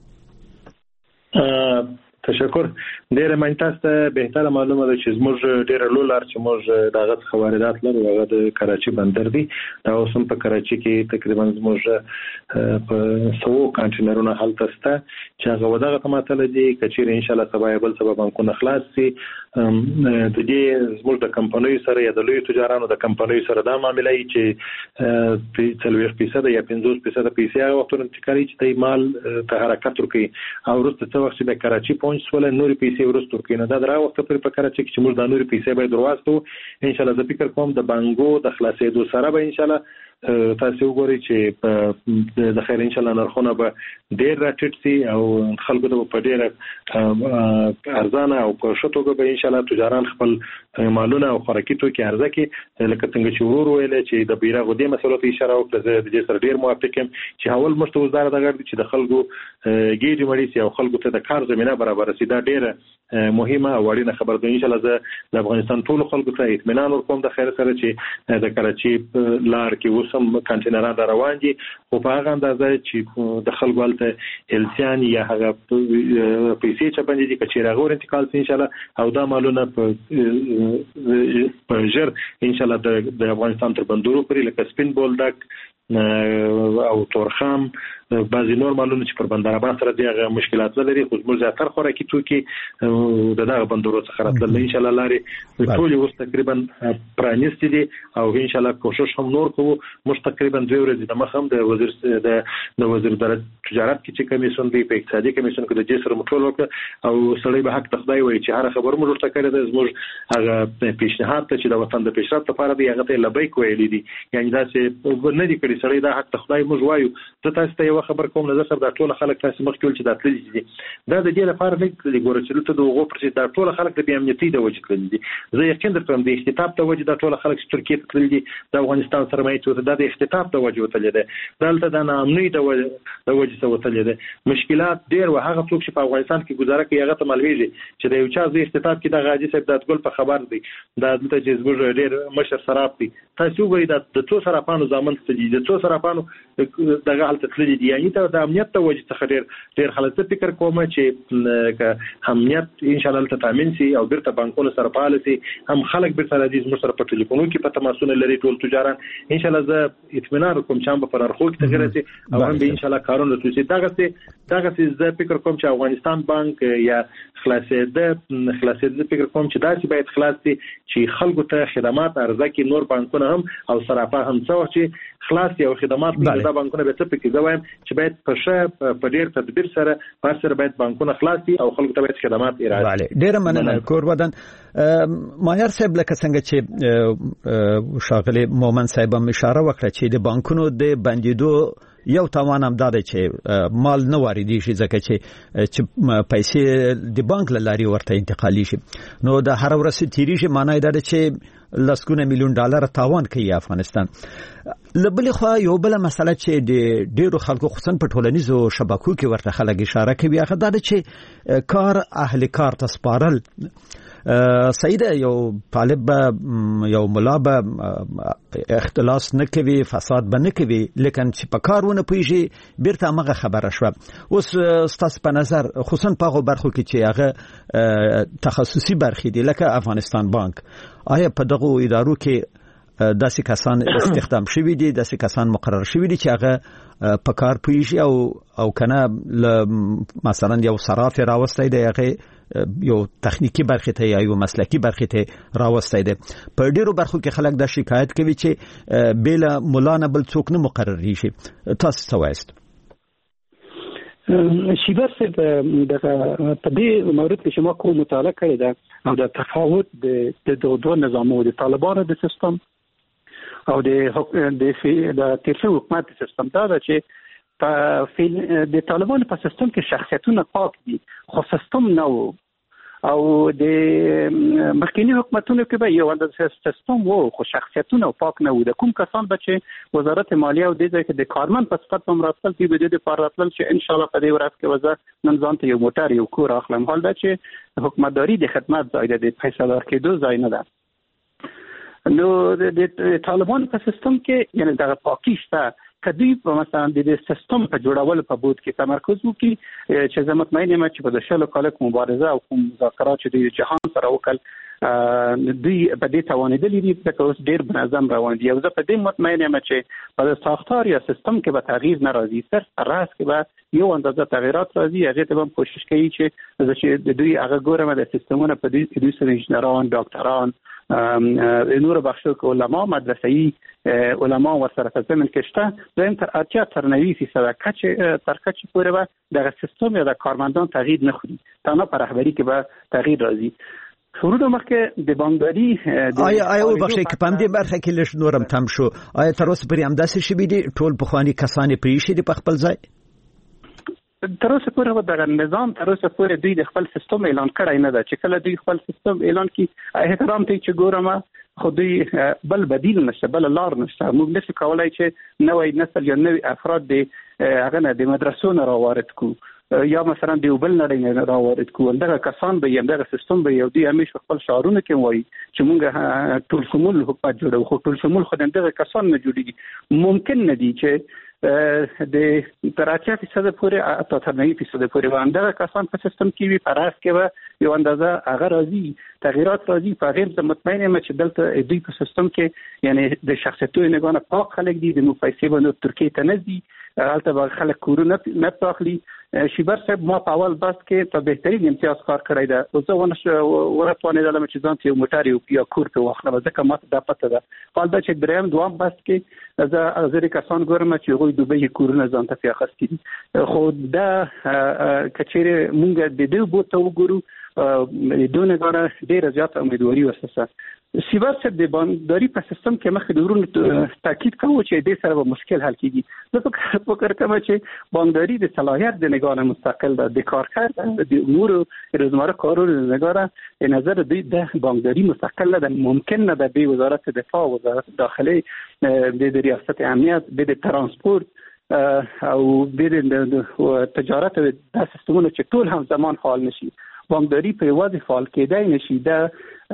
تشکر. ډیره منتاسته بهتره معلومه ده چې زموږ ډیره لولار چې موږ دغه خواردات لرو هغه د کراچي بندر دی دا اوس هم په کراچي کې تقریبا زموږ په سو کانټینرونه هلته سته چې هغه ودغه تماثل دي کچیر ان شاء الله سبا بل سبب بانکونه خلاص شي د دې زموږ د کمپنیو سره یا د لوی تجارانو د کمپنیو سره دا معاملې چې په څلوېښت فیصد یا پنځوس فیصد پیسې هغه وختونه انتقالي چې د مال ته حرکت ورکړي او وروسته څه وخت چې د کراچي پونچ ولا نوري پیسې ورستور کینه دا درا وخت پر په کراچي کې چې موږ د نوري پیسې به دروازتو ان شاء الله زه فکر کوم د بانګو د خلاصېدو سره به ان شاء الله تاسو وګورئ چې د خیر ان شاء الله نرخونه به ډیر راټیټ شي او خلکو ته په ډیر ارزانه او په شتوګه به ان شاء الله تجاران خپل مالونه او خوراکي توکي عرضه کړي لکه څنګه چې ورور ویل چې د بیرغ دې مسلو ته اشاره وکړه د دې سره ډیر موافق یم چې اول مشته وزارت دغه چې د خلکو ګیډي مړي سي او خلکو ته د کار زمينه برابر سي دا ډیره مهمه او اړینه خبره ده. ان شاء الله زه د افغانستان ټول خلکو ته اطمینان ورکوم د خیر سره چې د کراچي لار کې سم کانټینران روان دي خو په هغه اندازه چې د خلکو الته السیان یا هغه پیسې چې باندې دي چې راغور انتقال ان شاء الله او دا مالونه په په جر ان شاء الله د افغانستان تر بندرو پرې لکه سپین بولدک او تورخم بعضی نور مالونه چې پر بندر آباد سره دغه مشکلات لري خو موږ زیاتره خوراکي توکي د دغه بندرو څخه راتلل ان شاء الله لاري ټول اوس تقریبا پرانیستي دي او ان شاء الله کوشش هم نور کوو. موږ تقریبا دوه ورځې د مخ هم د وزیر د د وزیر د تجارت کې چې کمیسیون دی په اقتصادي کمیسیون کې د جسر مټول وکړ او سړی به حق تخدای وایي چې هر خبر موږ ورته کړی د زموږ هغه پیشنهاد ته چې د وطن د پیشرفت لپاره دی هغه ته لبیک ویلي دي یعنی دا چې نه دي کړی سړی دا حق تخدای موږ وایو زه تاسو ته خبر کوم نظر سره دا ټول خلک تاسو مخ کول چې دا تللی دي دا د دې لپاره نه کړي ګوره چې ته دغه پر چې دا ټول خلک د امنیتي د وجه کړي دي زه یقین درته د اختتاب ته وجه دا ټول خلک چې ترکیه ته تللی دي د افغانستان سره مې ته د اختتاب ته وجه وتلې ده دلته د نامنۍ د وجه د وجه څه وتلې ده مشکلات ډیر و هغه څوک چې په افغانستان کې گزاره کوي هغه ته معلومیږي چې د یو چا د اختتاب کې د غاجي صاحب د ټول په خبر دی دا دلته چې زموږ ډیر مشر سراب دي تاسو وګورئ دا د څو سرapانو ځامن ته دي د څو سرapانو دغه حالت تللی دي یعنی ته د امنیت ته وجه څخه ډیر ډیر خلک فکر کوم چې امنیت ان شاء الله تامین سي او بیرته بانکونو سره پالیسي هم خلک بیرته راځي زموږ سره په ټلیفونو کې په تماسونه لري ټول تجاران ان شاء الله زه اطمینان کوم چې هم په پرارخو کې تغیر سي او هم ان شاء الله کارونه توسي دغه سي دغه سي زه فکر کوم چې افغانستان بانک یا خلاصېده خلاصېده فکر کوم چې داسې باید خلاص سي چې خلکو ته خدمات ارزه کې نور بانکونه هم او صرافه هم څو چې خلاص او خدمات د بانکونو به څه پکې زوایم چې باید په شه په ډیر تدبیر سره په سره باید بانکونه خلاص دي او خلکو ته باید خدمات ارائه بله ډیر مننه کورودان ماهر صاحب لکه څنګه چې شاغلی مومن صاحب هم اشاره وکړه چې د بانکونو د بندیدو یو توان هم داده چې مال نه واردی شي ځکه چې چې پیسې د بانک لاري ورته انتقالي شي نو د هر ورځ تیری شي معنی دا چې لسګونه میلیون ډالر تاوان کوي افغانستان. لبل خو یو بل مسله چې د ډیرو خلکو خصوصا په ټولنیزو شبکو کې ورته خلک اشاره کوي هغه دا چې کار اهل کار تسپارل سیده یو طالب یو ملا به اختلاس نه کوي فساد به نه کوي لیکن چې په کارونه پیږي بیرته هغه خبره شوه اوس ستاسو په نظر خصوصا په هغه برخو کې چې هغه تخصصي برخې دي لکه افغانستان بانک آیا په دغه ادارو کې داسې کسان استخدام شوي دي داسې کسان مقرر شوي دي چې هغه په کار پیږي او او کنه مثلا یو صراف راوستي دی هغه یو تخنیکی برخه ته یا یو مسلکی برخه ته راوستای دي. په ډیرو برخو کې خلک د شکایت کوي چې بل مولانا بل څوک نه مقرر شي. تاسو څه وایست؟ شیبر صاحب دغه په دې مورد کې شما کوم مطالعه کړی ده او د تفاوت د دوه نظامونو د طالبانو د سیستم او د د تیرشو حکومت سیستم دا چې په د طالبانو په سیستم کې شخصیتونه پاک دي خو سیستم نه وو او د مخکینی حکومتونو کې به یو اندازه سیستم وو خو شخصیتونه پاک نه وو. د کوم کسان به چې وزارت مالیه او د ځای کې د کارمن په صفت هم راتل دي به د پاراتل چې ان شاء الله په دې ورځ کې وزه نن ځان ته یو موټر یو کور اخلم. حال دا چې حکومتداري د خدمت ځای ده د پیسې ورکړو ځای نه ده. نو د طالبان په سیستم کې یعنی دغه پاکی شته کدی په مثلا د سیستم په جوړولو په بود کې تمرکز وکړي چې زه مطمئن یم چې په دشل کال مبارزه او مذاکرات چې د جهان سره وکړ دوی په دې توانیدلې دي چې اوس ډیر منظم روان دي او زه په دې مطمئن یم چې په ساختار یا سیستم کې به تغییر نه راځي صرف راس کې به یو اندازه تغیرات راځي. هغه ته هم کوشش کوي چې چې د دوی هغه ګورم د سیستمونو په دې دوی سره انجنیران ډاکټران نور بخشو که علما مدرسه‌ای علما ورسره په ضمن کې شته د تر اتیا تر نوي فیصد کچ تر کچ پورې به د سیستم یا د کارمندان تغییر نه خوري تنها په رهبری کې به تغییر راځي. فرود مخکې د بانکداري آیا آیا او بخښي کې پام دې برخه کې لږ نورم تم شو. آیا تر اوسه پرې همداسې شوي دي ټول پخواني کسان پرې شي په خپل ځای؟ تر اوسه پورې دغه نظام تر اوسه پورې دوی د خپل سیستم اعلان کړی نه ده چې کله دوی خپل سیستم اعلان کړي احترام ته چې ګورم خو دوی بل بدیل نشته بل لار نشته. موږ نشو کولای چې نوې نسل یا نوې افراد د هغه نه د مدرسو نه راوارد کو یا مثلا د بل نړۍ نه راوارد کو. دغه کسان به یم دغه سیستم به یو دی همیشه خپل شعارونه کې وایي چې موږ ټول شمول حکومت جوړو خو ټول شمول خو دغه کسان نه جوړیږي. ممکن نه دي چې د تر اتیا فیصد پورې اته تر نوي فیصد پورې باندې کسان په سیستم کې وي پراس کې به یو اندازه هغه راځي تغیرات راځي. په غیر د مطمئن یم چې دلته دوی په سیستم کې یعنی د شخصیتونو نه پاک خلک دي د مو پیسې باندې ترکیه ته نه دي البته به خلک کورونه نه پاخلي. شیبر صاحب ما په اول بس کې په بهترین امتیاز کار کړی ده او زه ونه ورپوانېدلم چې ځان ته یو موټر یا کور ته واخلم ځکه ماته دا پته ده. حال دا چې دریم دوام بس کې زه زه کسان ګورم چې هغوی دوبۍ کورونه ځان ته اخیستي دي خو دا کچېرې مونږ د دې بوته وګورو دونه غواړه ډېره زیاته امیدواري وسه. شیبر صاحب د بانکداري په سیستم کې مخکې د ورونو تاکید کوو چې دې سره به مشکل حل کیږي. زه فکر کوم چې بانکداري د صلاحیت د نگاه مستقل ده د کارکرد د امور روزمره کارونو د نگاه نظر دوی د بانکداري مستقل ده. ممکن نه ده به وزارت دفاع وزارت داخله د ریاست امنیت د ترانسپورت او د تجارت د سیستمونو چې ټول هم زمان فعال نشي. بانکداري په یوازې فعال کېدای نشي. دا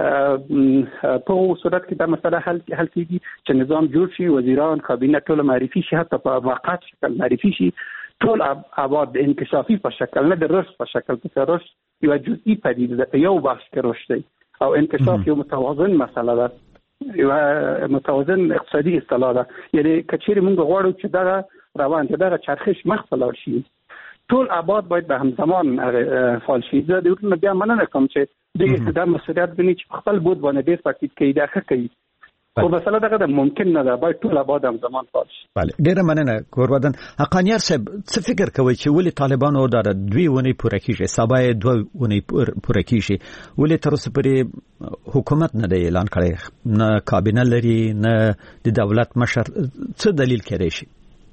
په صورت کې دا مسله حل حل کیږي چې نظام جوړ شي وزیران کابینه ټول معرفي شي حتی په موقت شکل معرفي شي ټول آباد انکشافي په شکل نه د رشد په شکل په رشد یو جزئی پدیده ده یو بخش کې رشد دی او انکشاف یو متوازن مسله ده یو متوازن اقتصادي اصطلاح ده. یعنی کچېرې موږ غواړو چې دا روان چې دا چرخش مخ ته لاړ شي ټول آباد باید به همزمان فعال شي. زه د ورته بیا مننه کوم چې دغه د مسؤلیت بني چې خپل بود باندې ډیر تاکید کوي دا ښه کوي خو مسله دغه ممکن نه ده باید ټول آباد همزمان فعال شي. بله ډیره مننه کورودن. حقانیار صاحب څه فکر کوي چې ولې طالبانو دا دوی ونی پوره کیږي سبا یې دوه ونی پوره کیږي ولې تر اوسه پورې حکومت نه دی اعلان کړی نه کابینه لري نه د دولت مشر څه دلیل کېدای شي؟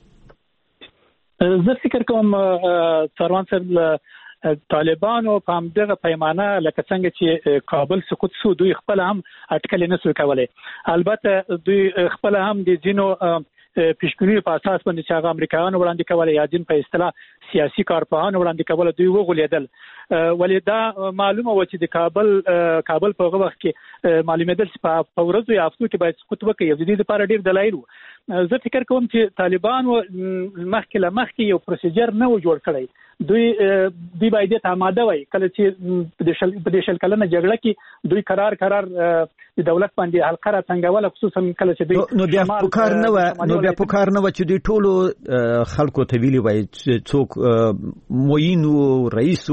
زه فکر کوم سروان صاحب طالبانو په همدغه پیمانه لکه څنګه چې کابل سقوط شو دوی خپل هم اټکل نه سو کولای. البته دوی خپل هم د ځینو پیشګونی په اساس باندې چې هغه امریکایانو وړاندې کولای یا دین په اصطلاح سیاسي کارپوهانو وړاندې کولای دوی وغولیدل. ولدا معلومه و چې د کابل کابل په وخت کې معلومېدل چې په ورځو یا هفتو کې باید سقوط وکړي د دې لپاره ډیر دلایل وو. زه فکر کوم چې طالبان مخکې له مخکې یو پروسیجر نه و جوړ کړی دوی دوی باید ته آماده وای کله چې د شل د شل کلنه جګړه کې دوی قرار قرار د دولت باندې حلقه څنګهواله خصوصا کله چې دوی نو بیا پکار نه و نو بیا پکار نه و چې دوی ټولو خلکو ته ویلي وای څوک موینو رئیس ټولو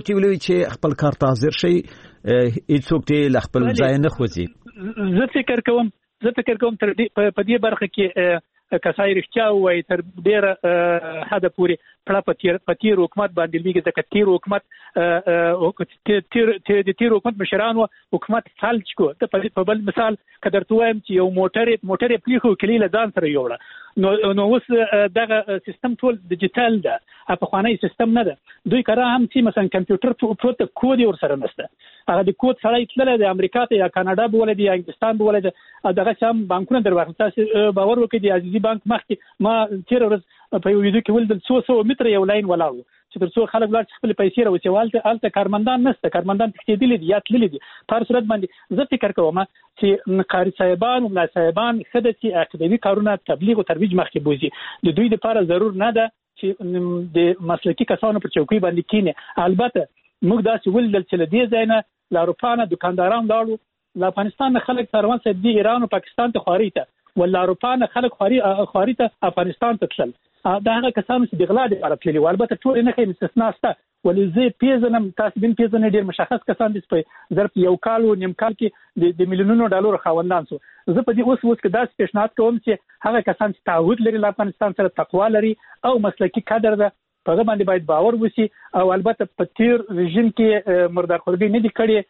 ورته ویلي چې خپل کار ته حاضر شي هیڅوک دې خپل ځای نه خوځي. زه فکر کوم زه فکر کوم تر دې په دې برخه کې کسای رښتیا وایي تر ډیره حد پورې پړه پتیر پتیر حکومت باندې لګي ځکه تیر حکومت تیر تیر د تیر حکومت مشرانو حکومت فالج کو ته په بل مثال کدر تویم چې یو موټر موټر پلیخو کلی له ځان سره یوړه نو نو اوس دغه سیستم ټول ډیجیټل ده په خوانی سیستم نه ده دوی کړه هم چې مثلا کمپیوټر پروت کود ور سره نشته هغه د کود سره تلل د امریکا ته یا کاناډا بوله دی یا انګلستان بوله ده دغه سم بانکونه درواغ تاسو باور وکړئ د عزیزي بانک مخکې ما تیر ورځ په یو ویډیو کې ولدل څو څو متر یو لاین ولاړ چې تر څو خلک لاړ خپل پیسې راوځي والته الته کارمندان نشته کارمندان تخیدلې دي یا تللې دي په صورت باندې زه فکر کوم چې قاری صاحبان او ملا صاحبان خدای چې اکیډمي کارونه تبلیغ او ترویج مخکې بوزي د دوی لپاره ضرور نه ده چې د مسلکي کسانو پر چوکۍ باندې کینه البته موږ داسې ولدل چې لدې ځای نه لاروپانه دکانداران لاړو له افغانستان خلک کاروان سره دی ایران او پاکستان ته خوري ته ولا اروپانه خلک خوري خوري ته افغانستان ته تلل دا هغه کسانو چې د غلا د لپاره تللي و البته ټول نه خې استثناء شته ولې زه پیژنم تاسو بین پیژنې ډیر مشخص کسان دي په ظرف یو کال او نیم کال کې د میلیونونو ډالر خاوندان سو زه په دې اوس اوس کې داسې پیشنهاد کوم چې هغه کسان چې تعهد لري له افغانستان سره تقوا لري او مسلکي کادر ده په هغه باندې باید باور وشي او البته په تیر رژیم کې مردار خورګي نه دي کړي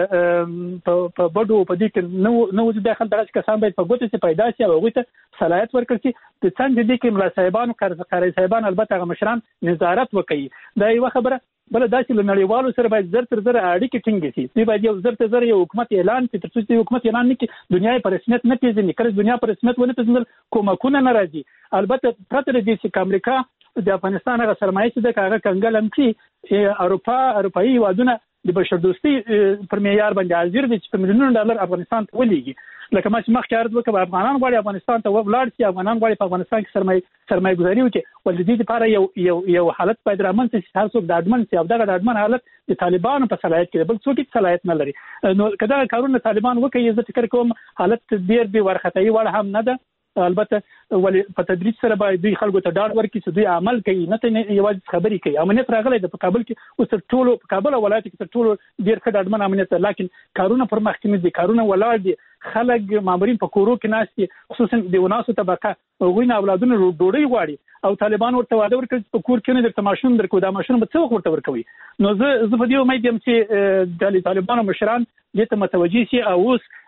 په بډو په دې کې نو نو د داخل دغه کسان باید په ګوته چې پیدا شي او هغه ته صلاحیت ورکړي د څنګه دې کې ملا صاحبانو کاري صاحبان البته هغه مشران نظارت وکړي دا یو خبره بل داسې لنړیوالو سره باید زر تر زر اړیکې ټینګې شي دوی باید یو زر تر زر یو حکومت اعلان کړي تر څو چې حکومت اعلان نکړي دنیا په رسمیت نه پیژني کله دنیا په رسمیت ونه پیژنل کومکونه نه راځي البته پرته د دې چې امریکا د افغانستان هغه سرمایه چې د هغه کنګل هم چې اروپا اروپאי وادونه د بشردوستي پر معیار باندې حاضر دي چې په میلیونونو ډالر افغانستان ته ولېږي لکه ما چې مخکې عرض وکړ افغانان غواړي افغانستان ته ولاړ شي افغانان غواړي په افغانستان کې سرمایه سرمایه گذاري وکړي ول د دې لپاره یو یو یو حالت پیدا رامنځته شي هر څوک د اډمن سي او دغه د اډمن حالت د طالبانو په صلاحیت کې بل څوک هیڅ صلاحیت نه لري نو کدا کارونه طالبان وکړي زه فکر کوم حالت ډیر دی ورختي وړ هم نه ده البته ولې په تدریج سره باید دوی خلکو ته ډاډ ورکړي چې دوی عمل کوي نه ته یوازې خبرې کوي امنیت راغلی د کابل کې اوس ټول په کابل ولایت کې ټول ډیر ښه ډاډمن امنیت لکه کارونه پر مخ کې دي کارونه ولاړ دي خلک مامورین په کورو کې ناشتي خصوصا د وناسو طبقه وګوینه اولادونه ډوډۍ غواړي او طالبان ورته وعده ورکړي په کور کې نه درته ماشوم درکو دا ماشوم به څه ورته ورکوي نو زه زه په دې امید یم چې د طالبانو مشران دې ته متوجي شي او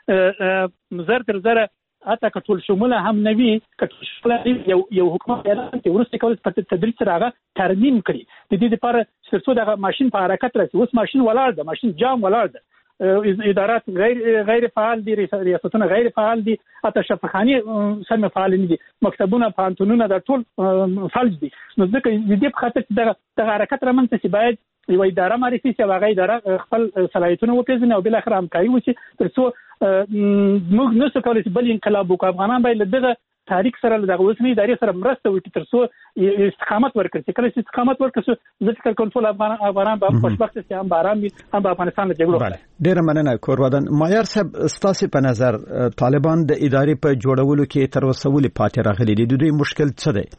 اوس زر تر زر اته کټول شموله هم نوي کټول شموله یو یو حکومت اعلان کوي ورسته کول په تدریج سره هغه ترمیم کړي د دې لپاره چې دغه ماشين په حرکت راځي اوس ماشين ولاړ ده ماشين جام ولاړ ده ادارات غیر غیر فعال دي ریاستونه غیر فعال دي اته شفاخاني سم فعال نه دي مکتبونه پانتونونه د ټول فلج دي نو ځکه دې په خاطر دغه دغه حرکت رامنځته شي باید یو اداره معرفي شي هغه اداره خپل صلاحیتونه وپیژني او بل اخر همکاري وشي تر څو موږ نشو کولای چې بل انقلاب وکړو افغانان باید دغه تاریخ سره دغه اوسنی ادارې سره مرسته وکړي تر څو استقامت ورکړي کله چې استقامت ورکړي ځکه کنټرول افغان افغانان به خوشبخت شي هم باران هم په افغانستان کې جوړو ډیر مننه کوروادن مایار صاحب ستاسو په نظر طالبان د ادارې په جوړولو کې تر اوسه ولې پاتې راغلي دي د دوی مشکل څه دی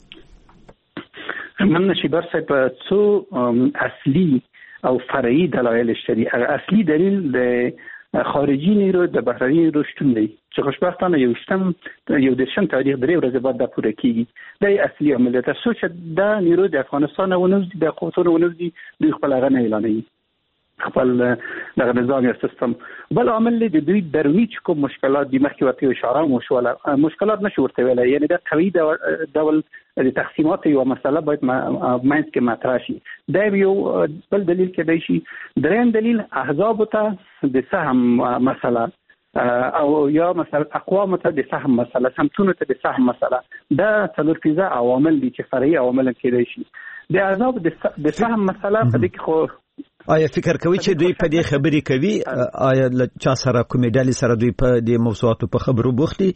من نشي برسه په څو اصلي او فرعي دلایل شری اصلي دلیل د خارجي نیرو د بهرني نیرو شتون دی چې خوشبختانه یو شتم یو د شن تاریخ درې ورځې بعد د پوره کیږي د اصلي عمل ته سوچ د نیرو د افغانستان ونوز د قوتونو ونوز دي د خپل غنه اعلانوي خپل دغه نظام یا سیستم بل عامل دی دوی درونی کوم مشکلات د مخکې ورته اشاره مشوله مشکلات نشو ورته ویل یعنی د قوی ډول د تقسیمات یو مسله باید ماینس کې مطرح شي دا یو بل دلیل کې دی شي دریم دلیل احزاب ته د سهم مسله او یا مثلا اقوام ته د سهم مسله سمتونه ته د سهم مسله دا څلور فیزه عوامل دي چې فرعي عوامل کې دی شي د احزاب د سهم مسله په دې کې خو آیا فکر کوي چې دوی په دې خبرې کوي آیا له چا سره کومې ډلې سره دوی په دې موضوعاتو په خبرو بوختي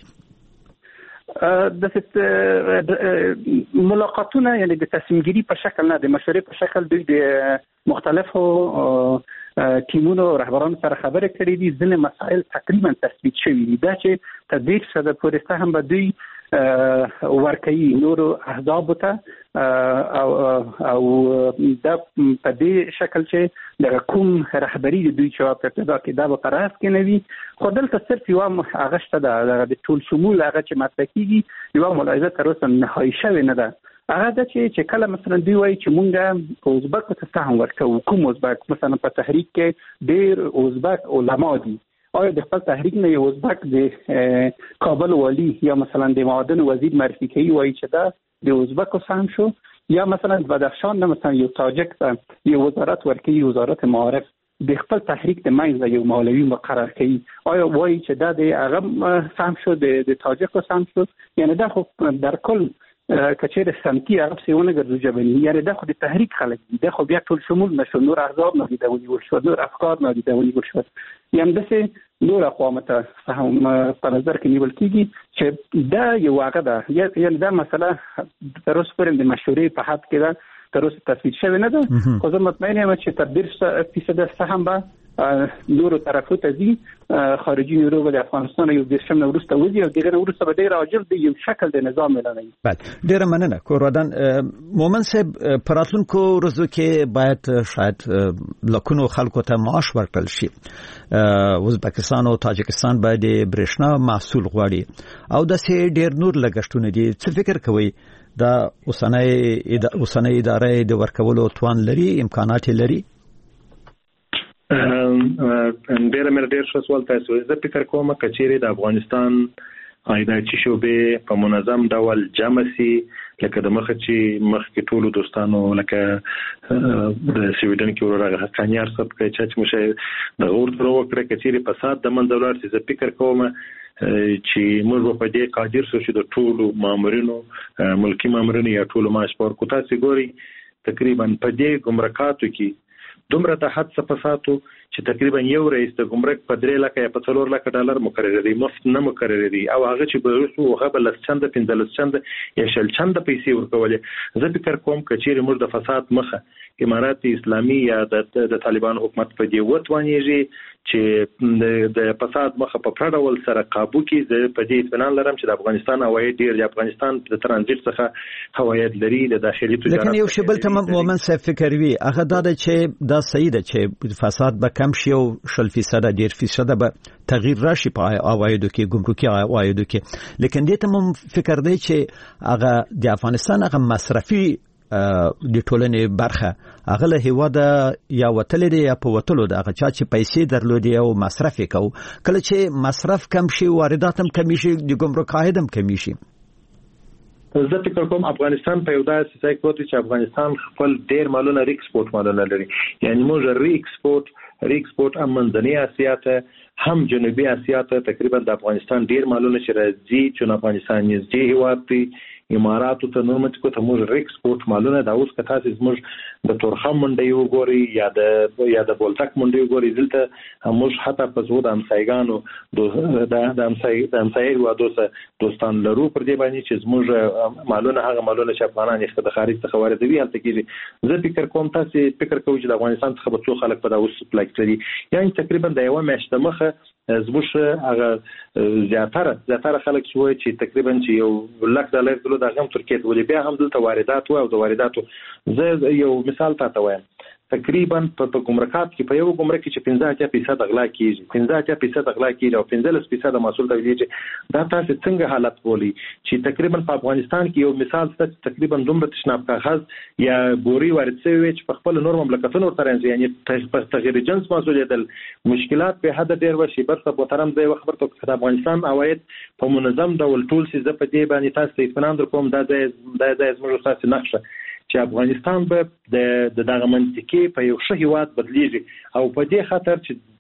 د ملاقاتونه یعنی د تصمیم گیری په شکل نه د مشورې په شکل دوی د مختلفو ټیمونو رهبرانو سره خبرې کړې دي. ځینې مسایل تقریبا تثبیت شوي دي دا چې تر ډېر څه پورې هم به دوی ورکوي نورو احزابو ته او او دا په دې شکل چې د کوم رهبري دوی چې په ابتدا کې دا به پراس کې نه وي. خو دلته صرف یو هغه شته د ټول شمول هغه چې مطرح کیږي یو ملاحظه تر اوسه نهایي شوې نه ده. هغه د چې چې کله مثلا دوی وایي چې مونږ ازبک ته سهم ورکوو، کوم ازبک؟ مثلا په تحریک کې ډېر ازبک علما دي، آیا د خپل تحریک نه یو ازبک د کابل والی یا مثلا د معادن وزیر معرفي کوي وایي چې دا د ازبکو سهم شو، یا مثلا د بدخشان نه مثلا یو تاجک ته یو وزارت ورکوي، وزارت معارف د خپل تحریک د منځ یو مولوي مقرر کوي، آیا وایي چې دا د هغه سهم شو د تاجکو سهم شو؟ یعنی دا خو در کل کچیر سمتی عرب سیونه ګرځو جبنی، یعنی دا خو د تحریک خلک دي، دا خو بیا ټول شمول نشو، نور احزاب نه دي دا ونیول شو، نور افکار نه دي دا ونیول شو، یم دسه نور اقوامته هم په نظر کې نیول کیږي چې دا یو واقع ده. یعنی دا مسله تر اوسه پورې د مشورې په حد کې ده، تر اوسه تثبیت شوی نه ده. خو زه مطمئن یم چې تر ډېر فیصد سهم به نورو طرفو ته ځي، خارجي نیرو به د افغانستان یو دېرشم نه وروسته وځي او دغه نه وروسته به ډېر عاجل د یو شکل د نظام اعلانوي. بله، ډېره مننه کورودان. مومن صاحب، په راتلونکو ورځو کې باید شاید لکونو خلکو ته معاش ورکړل شي. ازبکستان او تاجکستان باید د برېښنا محصول غواړي او داسې ډېر نور لګښتونه دي. څه فکر کوئ دا اوسنۍ اداره د ورکولو توان لري، امکانات لري؟ ډېر مې ډېر ښه سوال تاسو. زه فکر کوم کچېرې د افغانستان عایداتي شعبې په منظم ډول جمع سي، لکه د مخه چې مخکې ټولو دوستانو لکه د سویډن کې ورغه حقانیار صاحب کې چې مشه د غور درو وکړه کچېرې فساد د منځ ولر چې زه فکر کوم چې موږ په دې قادر شو چې د ټولو مامورینو ملکی مامورینو یا ټولو معاش ورکو. تاسو ګوري تقریبا په دې ګمرکاتو کې دومره د حد څخه فساتو چې تقریبا یو رئیس د ګمرک په درې لکه یا په څلور لکه ډالر مقرر دی، مفت نه مقرر دی، او هغه چې به رسو هغه بل چند پنځلس چند یا شل چند پیسې ورکولې. زه فکر کوم کچېرې موږ د فساد مخه امارات اسلامي یا د طالبان حکومت په دی وتوانیږي چې د فساد مخه په پړډول سره قابو کې. زه په دې اطمینان لرم چې د افغانستان هوایي ډیر د افغانستان د ترانزیت څخه هوایت لري د داخلي تجارت. لیکن یو شی بل ته مومن صاحب فکر وی هغه دا چې دا صحیح ده چې فساد به کم شي او شل فیصد ډیر فیصد به تغییر راشي په عوایدو کې، ګمرکي عوایدو کې. لیکن دې ته هم فکر دی چې هغه د افغانستان هغه مصرفي د ټولنې برخه هغه له هیواده یا وتلې دی یا په وتلو د هغه چا چې پیسې درلودي او مصرف یې کوو. کله چې مصرف کم شي واردات هم کمی شي، د ګمرک عاید هم کمی شي. زه فکر کوم افغانستان په یو داسې ځای کې وتی چې افغانستان خپل ډېر مالونه ریکسپورت مالونه لري، یعنی موږ ریکسپورت ریکسپورت هم منځنۍ اسیا ته هم جنوبي اسیا ته تقریبا د افغانستان ډېر مالونه چې راځي چې افغانستان یې هیواد دی اماراتو ته نور متکو ته موږ ریکسپورت مالونه دا اوس کته چې موږ د تورخم منډي وګوري یا د یا د بولتک منډي وګوري، دلته موږ حتی په زو د امسایګانو د د امسای د امسای وادوسه دوستان لرو پر دې باندې چې موږ مالونه هغه مالونه چې افغانان یې د خارج څخه واردوي هلته کېږي. زه فکر کوم تاسو فکر کوئ چې د افغانستان څخه به څو خلک په دا اوس پلاک کړي، یعنی تقریبا د یو میاشت مخه زموږ هغه زیاتره زیاتره خلک شوی چې تقریبا چې یو لک ډالر کلو د غم ترکیه ولې بیا هم دلته واردات او د وارداتو. زه یو مثال تاسو وایم، تقریبا په ګمرکات کې په یو ګمرک کې چې پنځه اتیا فیصد اغلا کیږي، پنځه اتیا فیصد اغلا کیږي او پنځلس فیصد محصول تولیدېږي. دا تاسو څنګه حالت بولی چې تقریبا په افغانستان کې یو مثال ست تقریبا دومره تشناب کاغذ یا بوري وارد شوی چې په خپل نور مملکتونو ترنځ یعنی تغیر جنس مسؤلیت مشکلات په حد ډیر وشي. برته محترم دی خبرته د افغانستان اوایت په منظم ډول ټول سي زه په دې باندې تاسو ته اطمینان درکوم دا د د زموږ تاسو نقشه چې افغانستان به د دغه منطقې په یو ښه هیواد بدلیږي او په دې خاطر چې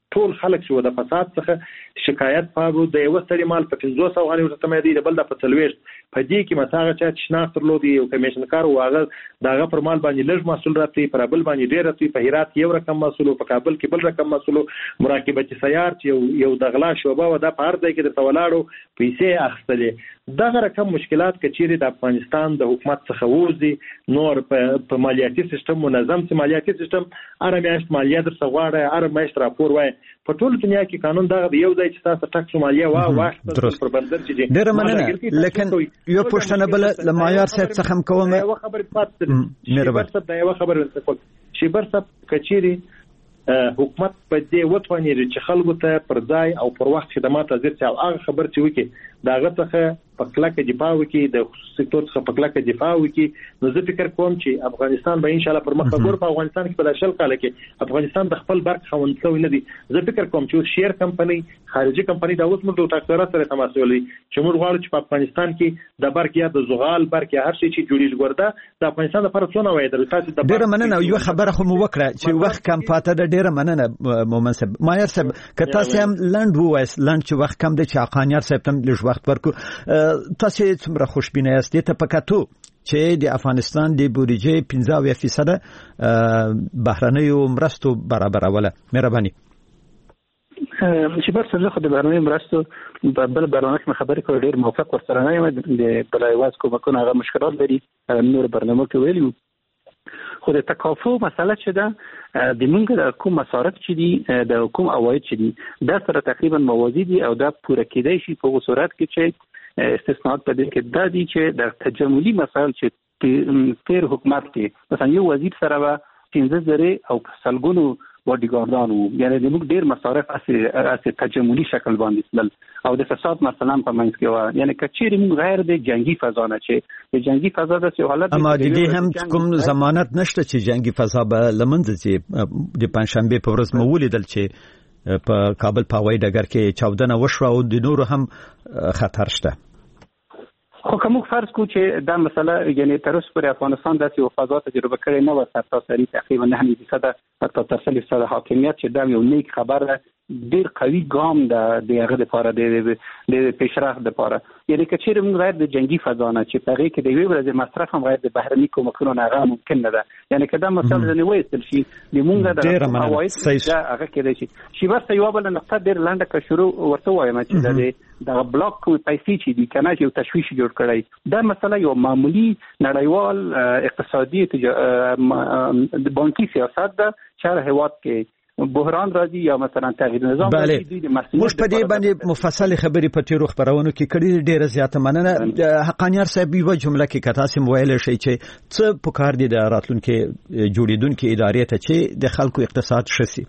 ټول خلک چې د فساد څخه شکایت پاغو د یو ستړي مال په پنځه سوه غني ورته مې دی بل د پڅلويشت په دې کې مساغه چې شناخت درلودي او کمیشنکار واغه داغه پر مال باندې لږ مسول راځي پر بل باندې ډیر راځي په هرات یو رقم مسول په کابل کې بل رقم مسول مراقبه سیار چې یو د غلا شوبه و د پاره د کې د تولاړو پیسې اخستلې دغه رقم مشکلات کچېری د افغانستان د حکومت څخه وځي نور په مالیاتي سیستم منظم سي مالیاتي سیستم ارمیاشت مالیه در څغواړه ارمیاشت راپور وای په ټول دنیا کې قانون دغه یو ځای چې تاسو ټاکس مالیه وا واخت پر بندر چې ډیر مننه لیکن یو پښتنه بل لمایار صاحب څخه هم کوم یو خبر پات مهرباني صاحب یو خبر ورته شیبر صاحب کچېری حکومت په دې وټونی چې خلکو ته پر ځای او پر وخت خدمات حاضر چې هغه خبر چې وکي داغه څخه په کلکه دفاع وکي د سکتور څخه په کلکه دفاع وکي نو زه فکر کوم چې افغانستان به ان شاء الله پر مخ ور په افغانستان کې په شل کال کې افغانستان د خپل برق خوند کوي نه دي زه فکر کوم چې شیر کمپنی خارجي کمپنی دا اوس موږ د ټاکټر سره تماس ولري چې موږ غواړو چې په افغانستان کې د برق یا د زغال برق یا هر شي چې جوړیږي ورده د افغانستان لپاره څونه وای درته تاسو د ډیره مننه یو خبره خو مو وکړه چې وخت کم پاته د ډیره مننه مومن صاحب مایر صاحب کته سم لند وایس لند چې وخت کم د چا قانیار صاحب تم لږ وخت ورکو تاسو څومره خوشبینه یاست ته پکاتو چې د افغانستان د بودیجې پنځه فیصد بهرنیو مرستو برابروله مهرباني چې برسله خو د بهرنیو مرستو بل برنامه خبرې کوي ډیر موافق ورسره نه یم د بلایواز کومکونه هغه مشکلات لري نور برنامه کې ویلو خو د تکافو مسله چې ده د موږ د کوم مصارف چې دي د کوم عواید چې دي دا سره تقریبا موازی دي او دا پوره کېدای شي په صورت کې چې استثناءات په دې کې د دي چې د تجملي مسایل چې تیر حکومت کې مثلا یو وزیر سره و پنځه زره او سلګونو باډیګاردانو یعنی د موږ ډیر مصارف اسې تجملي شکل باندې تلل او د فساد مثلا په منځ کې و یعنی کچېری موږ غیر د جنگي فضا نه چې د جنگي فضا د حالت اما د دې هم کوم ضمانت نشته چې جنگي فضا به لمنځ چې د پنځشنبه په ورځ مو ولیدل چې په کابل په وای ډګر کې چاودنه وشوه او د نورو هم خطر شته خو کوم فرض کو چې دا مسله یعنی تر اوسه پر افغانستان د سیاسي فضا تجربه کړې نه و سرتاسري تقریبا نه فیصد حتی تر سل فیصد حاکمیت چې دا یو نیک خبر ده ډیر قوي ګام ده د هغه لپاره د پیشرفت لپاره یعنی کچېر موږ غیر د جنگي فضا نه چې په هغه کې د وی ورځ مصرف هم غیر د بهرني کومکونو نه هغه ممکن نه ده یعنی کدا مسله نه وایي شي د موږ د عواید دا هغه کې شي شي ورته یو بل نقطه ډیر لنډه کا شروع ورته وایم چې د د بلاک کوم پیسې چې دي کنه یو تشویش جوړ کړی دا مسله یو معمولی نړیوال اقتصادي د بانکي سیاست ده چې هیواد کې بحران راځي یا مثلا تغییر نظام راځي د موږ په دې باندې مفصل خبرې په تیرو خبرونو کې کړي ډیره زیاته مننه حقانیار صاحب یو جمله کې کتا سم ویل شي چې څه په کار دي د راتلونکو جوړیدونکو ادارې ته چې د خلکو اقتصاد شسي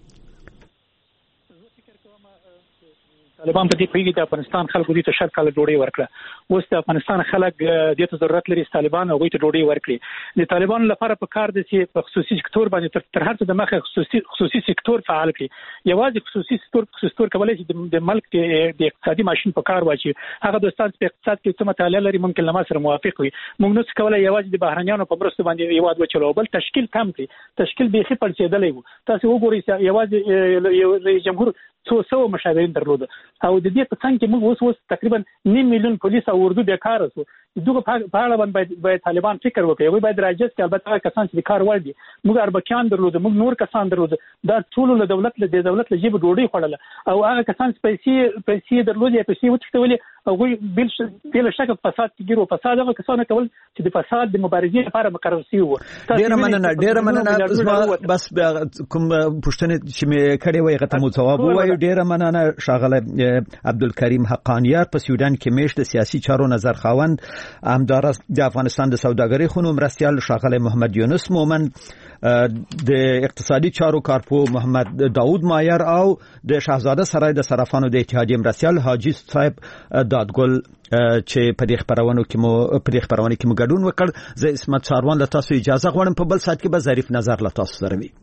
طالبان په دې پیږي چې افغانستان خلکو دې ته شر کال ډوډۍ ورکړه اوس د افغانستان خلک دې ته ضرورت لري طالبان او ته ډوډۍ ورکړي د طالبان لپاره په کار دي چې په خصوصي سکتور باندې تر هر څه د مخه خصوصي خصوصي سکتور فعال کړي یوازې خصوصي سکتور سکتور کولای شي د ملک د اقتصادي ماشين په کار واچي هغه د استاد په اقتصاد کې څه مطالعه لري ممکن لمه سره موافق وي موږ نو څه کولای یوازې د بهرنیانو په مرسته باندې یواد وچلو بل تشکیل کم کړي تشکیل به خې پړسېدلې وو تاسو وګورئ یوازې رئیس جمهور څو څو مشاورین درلود او د دې په څنګه کې موږ اوس اوس تقریبا نیم میلیون پولیس او اردو بیکار شو دغه په اړه باندې باید طالبان فکر وکړي وي باید راځي چې البته کسان چې کار وړي موږ اربکیان درلود موږ نور کسان درلود دا ټول له دولت له دولت له جيب ډوډۍ خوړله او هغه کسان چې پیسې پیسې درلود یا پیسې وټکولې او بل بل شک فساد کیږي او فساد هغه کسان کول چې د فساد د مبارزې لپاره مقرر شي وو ډیر مننه ډیر مننه بس کوم پښتنه چې مې کړې وای غته مو ثواب وای ډیر مننه شاغله عبدالکریم حقانیار په سویډن کې میشت سیاسي چارو نظر خاوند همدار د افغانستان د سوداګرۍ خونو مرستيال شاغله محمد یونس مومن د اقتصادي چارو کارپو محمد داوود مایر او د شاهزاده سرای د صرافانو د اتحادیې مرستيال حاجی صاحب دادګل چې په دې خبرونو کې مو په دې خبرونو کې مو ګډون وکړ زه اسمت ساروان له تاسو اجازه غواړم په بل سات کې به ظریف نظر له تاسو سره وي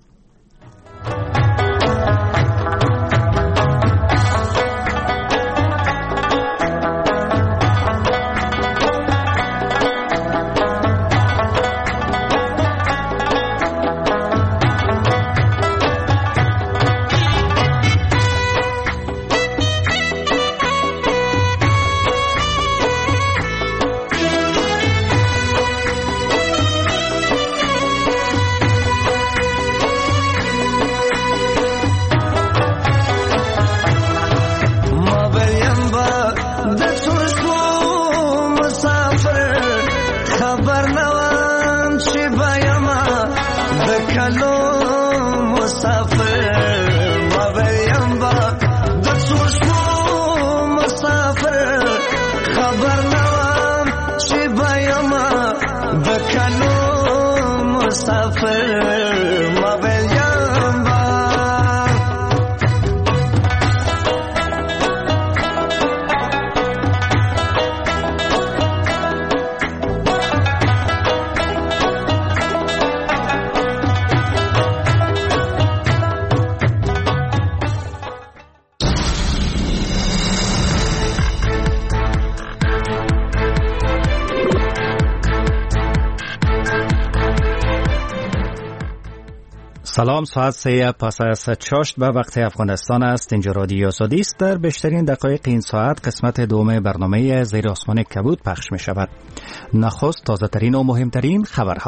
مسافر ما بلیام سلام، ساعت سه پس از چاشت به وقت افغانستان است. اینجا رادیو آزادی است. در بیشترین دقایق این ساعت قسمت دوم برنامه زیر آسمان کبود پخش می شود. نخست تازه ترین و مهمترین خبرها.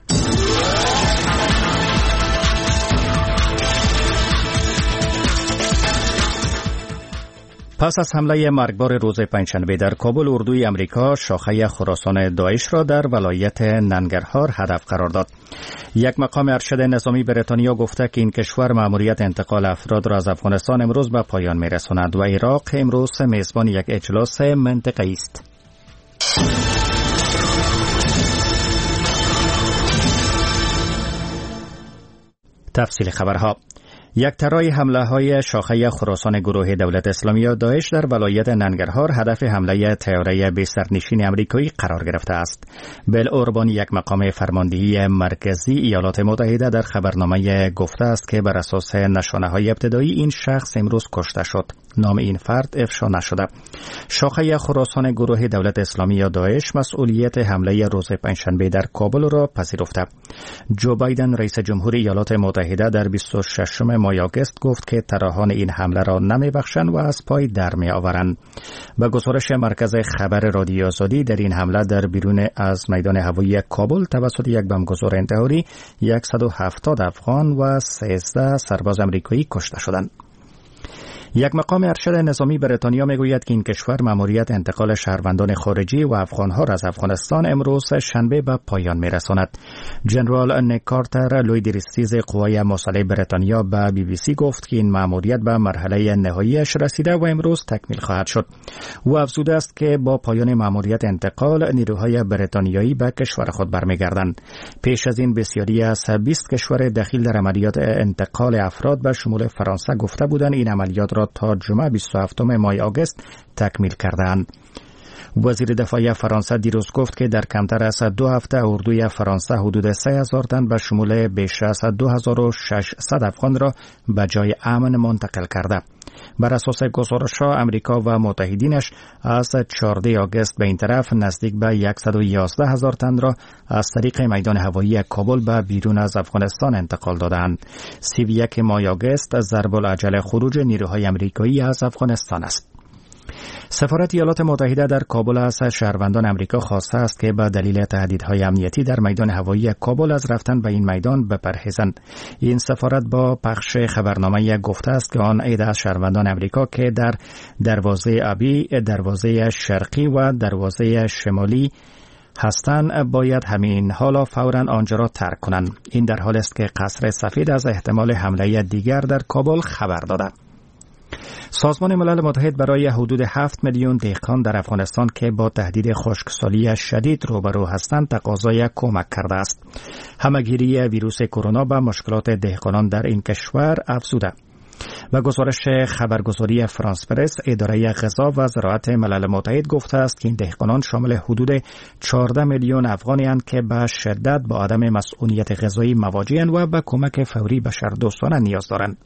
پس از حمله مرگبار روز پنجشنبه در کابل، اردوی امریکا شاخه خراسان داعش را در ولایت ننگرهار هدف قرار داد. یک مقام ارشد نظامی بریتانیا گفته که این کشور مأموریت انتقال افراد را از افغانستان امروز به پایان می‌رساند و عراق امروز میزبان یک اجلاس منطقه‌ای است. تفصیل خبرها. یک ترای حمله های شاخه خراسان گروه دولت اسلامی یا داعش در ولایت ننگرهار هدف حمله طیاره بی سرنشین آمریکایی قرار گرفته است. بل اوربان، یک مقام فرماندهی مرکزی ایالات متحده، در خبرنامه گفته است که بر اساس نشانه های ابتدایی این شخص امروز کشته شد. نام این فرد افشا نشده. شاخه خراسان گروه دولت اسلامی یا داعش مسئولیت حمله روز پنجشنبه در کابل را پذیرفته. جو بایدن رئیس جمهور ایالات متحده در بیست و ششم ماه آگوست گفت که طراحان این حمله را نمیبخشند و از پای در میآورند. به گزارش مرکز خبر رادیو آزادی، در این حمله در بیرون از میدان هوایی کابل توسط یک بمبگذار انتحاری صد و هفتاد افغان و سیزده سرباز آمریکایی کشته شدند. یک مقام ارشد نظامی بریتانیا میگوید که این کشور مأموریت انتقال شهروندان خارجی و افغانها را از افغانستان امروز شنبه به پایان میرساند. جنرال نیک کارتر، لوی درستیز قوای مسلح بریتانیا، به بی بی سی گفت که این مأموریت به مرحله نهاییش رسیده و امروز تکمیل خواهد شد. او افزوده است که با پایان مأموریت انتقال، نیروهای بریتانیایی به کشور خود برمیگردند. پیش از این بسیاری از بیست کشور دخیل در عملیات انتقال افراد به شمول فرانسه گفته بودند این عملیات را تا جمعه بیست و هفتم ماه آگوست تکمیل کردند. وزیر دفاع فرانسه دیروز گفت که در کمتر از دو هفته اردوی فرانسه حدود سه هزار تن به شمول بیش از دو هزار و ششصد افغان را به جای امن منتقل کرده. بر اساس گزارش‌ها، امریکا و متحدینش از چهاردهم آگوست به این طرف نزدیک به صد و یازده هزار تن را از طریق میدان هوایی کابل به بیرون از افغانستان انتقال دادند. سی و یک ماه آگوست ضرب العجل خروج نیروهای آمریکایی از افغانستان است. سفارت ایالات متحده در کابل از شهروندان امریکا خواسته است که به دلیل تهدیدهای امنیتی در میدان هوایی کابل از رفتن به این میدان بپرهیزند. این سفارت با پخش خبرنامه گفته است که آن عده از شهروندان امریکا که در دروازه آبی، دروازه شرقی و دروازه شمالی هستند باید همین حالا فوراً آنجا را ترک کنند. این در حالی است که قصر سفید از احتمال حمله دیگر در کابل خبر داده. سازمان ملل متحد برای حدود هفت میلیون دهقان در افغانستان که با تهدید خشکسالی شدید روبرو هستند تقاضای کمک کرده است. همه‌گیری ویروس کرونا به مشکلات دهقانان در این کشور افزوده. و گزارش خبرگزاری فرانس پرس، اداره غذا و زراعت ملل متحد گفته است که این دهقانان شامل حدود چهارده میلیون افغانی اند که به شدت با عدم مسئولیت غذایی مواجه‌اند و به کمک فوری بشردوستانه نیاز دارند.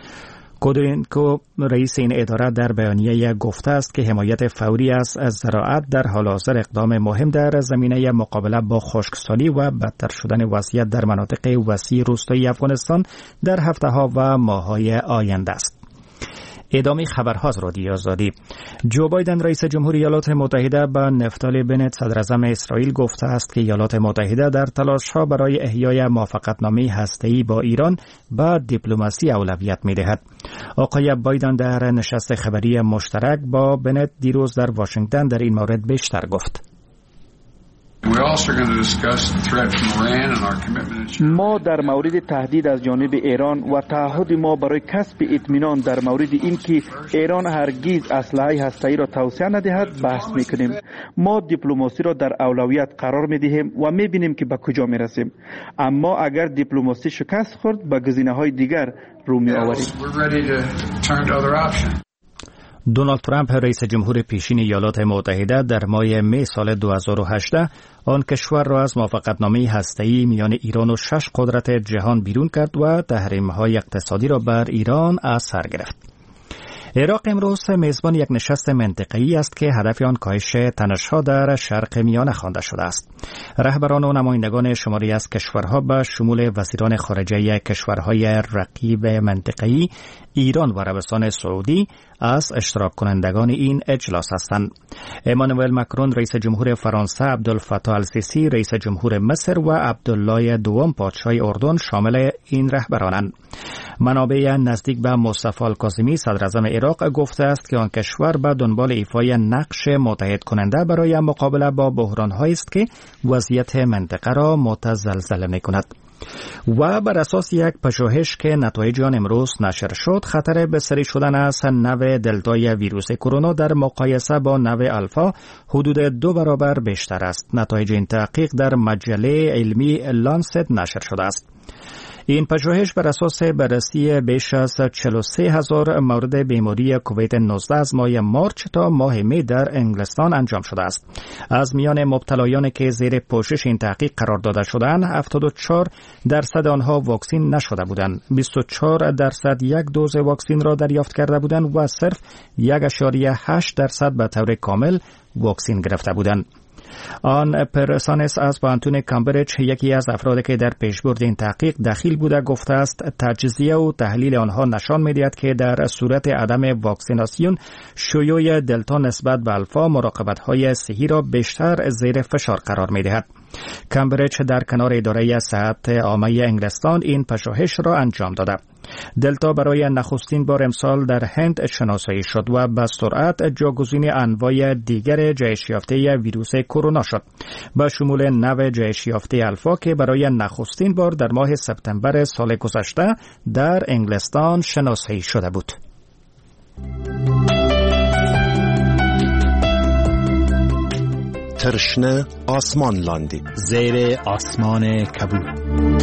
کودرینکو، رئیس این اداره، در بیانیه گفته است که حمایت فوری از زراعت در حال حاضر اقدام مهم در زمینه مقابله با خشکسالی و بدتر شدن وضعیت در مناطق وسیع روستایی افغانستان در هفته‌ها و ماه‌های آینده است. ادامه خبرها از رادیو آزادی. جو بایدن رئیس جمهور ایالات متحده به نفتالی بنت صدر اعظم اسرائیل گفته است که ایالات متحده در تلاش‌ها برای احیای موافقتنامه هسته‌ای با ایران به دیپلماسی اولویت می‌دهد. آقای بایدن در نشست خبری مشترک با بنت دیروز در واشنگتن در این مورد بیشتر گفت. ما در مورد تهدید از جانب ایران و تعهد ما برای کسب اطمینان در مورد اینکه ایران هرگز اسلحه هسته‌ای را توسعه ندهد بحث میکنیم. ما دیپلماسی را در اولویت قرار میدهیم و میبینیم که به کجا میرسیم. اما اگر دیپلماسی شکست خورد به گزینه‌های دیگر رو میآوریم. دونالد ترامپ رئیس جمهور پیشین ایالات متحده در ماه می سال دو هزار و هجده آن کشور را از موافقتنامه هسته‌ای میان ایران و شش قدرت جهان بیرون کرد و تحریم‌های اقتصادی را بر ایران از سر گرفت. عراق امروز میزبان یک نشست منطقه‌ای است که هدف آن کاهش تنش‌ها در شرق میانه خوانده شده است. رهبران و نمایندگان شماری از کشورها به شمول وزیران خارجه کشورهای رقیب منطقه‌ای ایران و عربستان سعودی از اشتراک کنندگان این اجلاس هستند. امانوئل مکرون رئیس جمهور فرانسه، عبدالفتاح السیسی رئیس جمهور مصر و عبدالله دوم پادشاه اردن شامل این رهبرانند. منابع نزدیک به مصطفی الکاظمی صدر اعظم عراق گفته است که آن کشور به دنبال ایفای نقش متحد کننده برای مقابله با بحران‌هایی است که وضعیت منطقه را متزلزل می‌کند. و بر اساس یک پژوهش که نتایج آن امروز نشر شد، خطر بستری شدن از نوع دلتای ویروس کرونا در مقایسه با نوع آلفا حدود دو برابر بیشتر است. نتایج این تحقیق در مجله علمی لانست نشر شده است. این پژوهش بر اساس بررسی بیش از چهل و سه هزار مورد بیماری کووید نوزده از ماه مارچ تا ماه می در انگلستان انجام شده است. از میان مبتلایان که زیر پوشش این تحقیق قرار داده شدند، هفتاد و چهار درصد آنها واکسین نشده بودند، بیست و چهار درصد یک دوز واکسین را دریافت کرده بودند و صرف یک اشاریه هشت درصد به طور کامل واکسین گرفته بودند. آن پرسانس از پانتون کامبریج، یکی از افرادی که در پیشبرد این تحقیق دخیل بوده، گفته است تجزیه و تحلیل آنها نشان می‌دهد که در صورت عدم واکسیناسیون شیوع دلتا نسبت به الفا مراقبت‌های صحی را بیشتر زیر فشار قرار می‌دهد. کامبریج در کنار اداره صحت عامه انگلستان این پژوهش را انجام داده. دلتا برای نخستین بار امسال در هند شناسایی شد و به سرعت جاگزین انواع دیگر جهش یافته ویروس کرونا شد، به شمول نوع جهش یافته الفا که برای نخستین بار در ماه سپتامبر سال گذشته در انگلستان شناسایی شده بود. ترشنه آسمان لاندی، زیر آسمان کبود.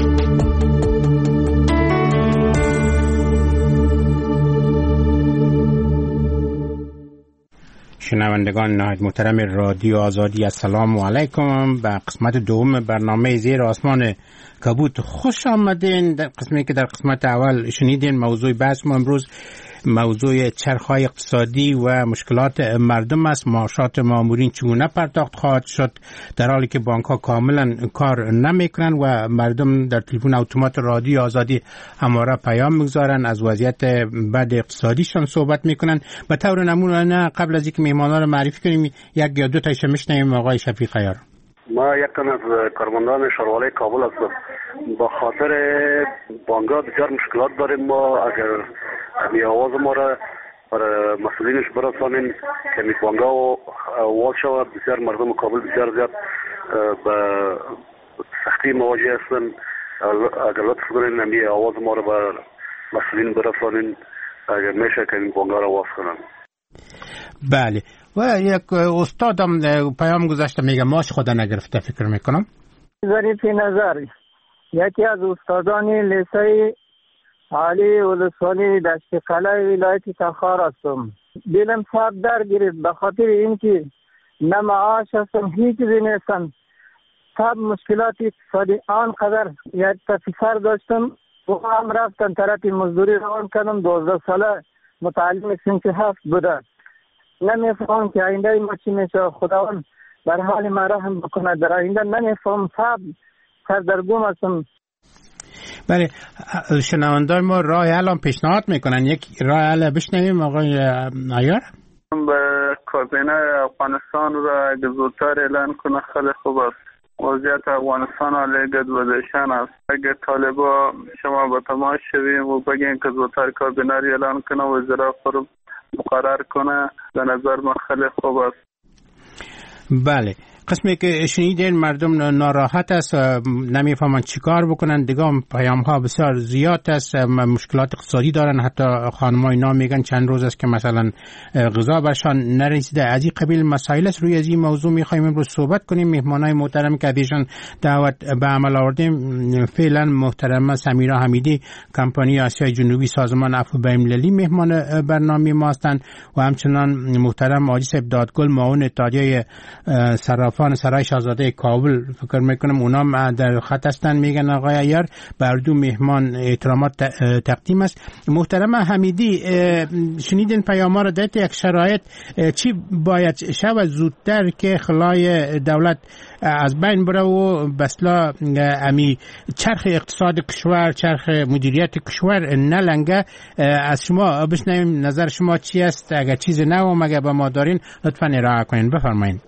شنوندگان نهایت محترم رادیو آزادی، السلام علیکم. به قسمت دوم برنامه زیر آسمان کبود خوش آمدین. در قسمتی که در قسمت اول شنیدین موضوع بحث ما امروز موضوع چرخهای اقتصادی و مشکلات مردم است. معاشات مامورین چگونه پرداخت خواهد شد در حالی که بانک ها کاملا کار نمیکنن و مردم در تلفن اتومات رادیو آزادی همواره پیام میگذارن، از وضعیت بد اقتصادیشان صحبت میکنن. به طور نمونه قبل از اینکه مهمانان رو معرفی کنیم یک یا دو تایش میشنویم آقای شفیق عیار. ما یکم از کارمندان شارواله کابل هستم. با خاطر بانک‌ها بسیار مشکلات داریم. ما اگر می آواز ما را برای مسئولینش برسانیم که می بانک‌ها واز شود، بسیار مردم کابل بسیار زیاد به سختی مواجه هستن. اگر لطف کنین می آواز ما را به مسئولین برسانین اگر میشه که این بانک‌ها را واز کنن. بله. و یک استادم پیام گذاشته میگه ماش خدا نگرفته فکر میکنم. ظریف نظر یکی از استادان لیسه عالی ولسوالی دشت قلعه ولایت تخار هستم. دلم صاحب در گرفت به خاطر اینکه نه معاش هستم، هیچ چیزی نیستم. صاحب مشکلات اقتصادی آنقدر یک تفسیر داشتم و هم رفتم طرف مزدوری روان کردم. دوازده ساله متعلم صنف هفت بوده. نمیفهم که آینده ما چی میشه. خداوند بر حال ما رحم بکنه. در آینده نمیفهم صاحب، سردرگم هستم. بله، شنوندان ما راه حل پیشنهاد میکنن. یک راه حل بشنویم آقای عیار. به کابینه افغانستان را اگه زودتر اعلان کنه خیلی خوب است. وضعیت افغانستان علیه گدوزشان است. اگه طالبا شما با تماس شویم و بگین که زودتر کابینه را اعلان کنه و وزرا خود مقرر کنه، به نظر من خیلی خوب است. بله، قسمی که شنیدین مردم ناراحت است، نمیفهمند چیکار بکنن، دیگه پیام ها بسیار زیاد است، مشکلات اقتصادی دارن. حتی خانمای اینا میگن چند روز است که مثلا غذا برشان نرسیده. از این قبیل مسائل است. روی از این موضوع میخوایم امروز صحبت کنیم. مهمانای محترم که ازشان دعوت به عمل آوردیم فعلا محترمه سمیرا حمیدی، کمپانی آسیای جنوبی سازمان عفو بین‌المللی مهمان برنامه ما هستند و همچنان محترم حاجی صاحب دادگل، معاون اتحادیه صرافان سرای شاهزاده کابل، فکر میکنم اونا در خط هستن. میگن آقای عیار بر دو مهمان احترامات تقدیم است. محترم حمیدی، شنیدین پیام‌ها را، در یک شرایط چی باید شود زودتر که خلای دولت از بین بره و بسلا امی چرخ اقتصاد کشور، چرخ مدیریت کشور نلنگه؟ از شما بشنویم نظر شما چی است؟ اگر چیز نو مگه به ما دارین لطفاً ارائه کنین. بفرمایید.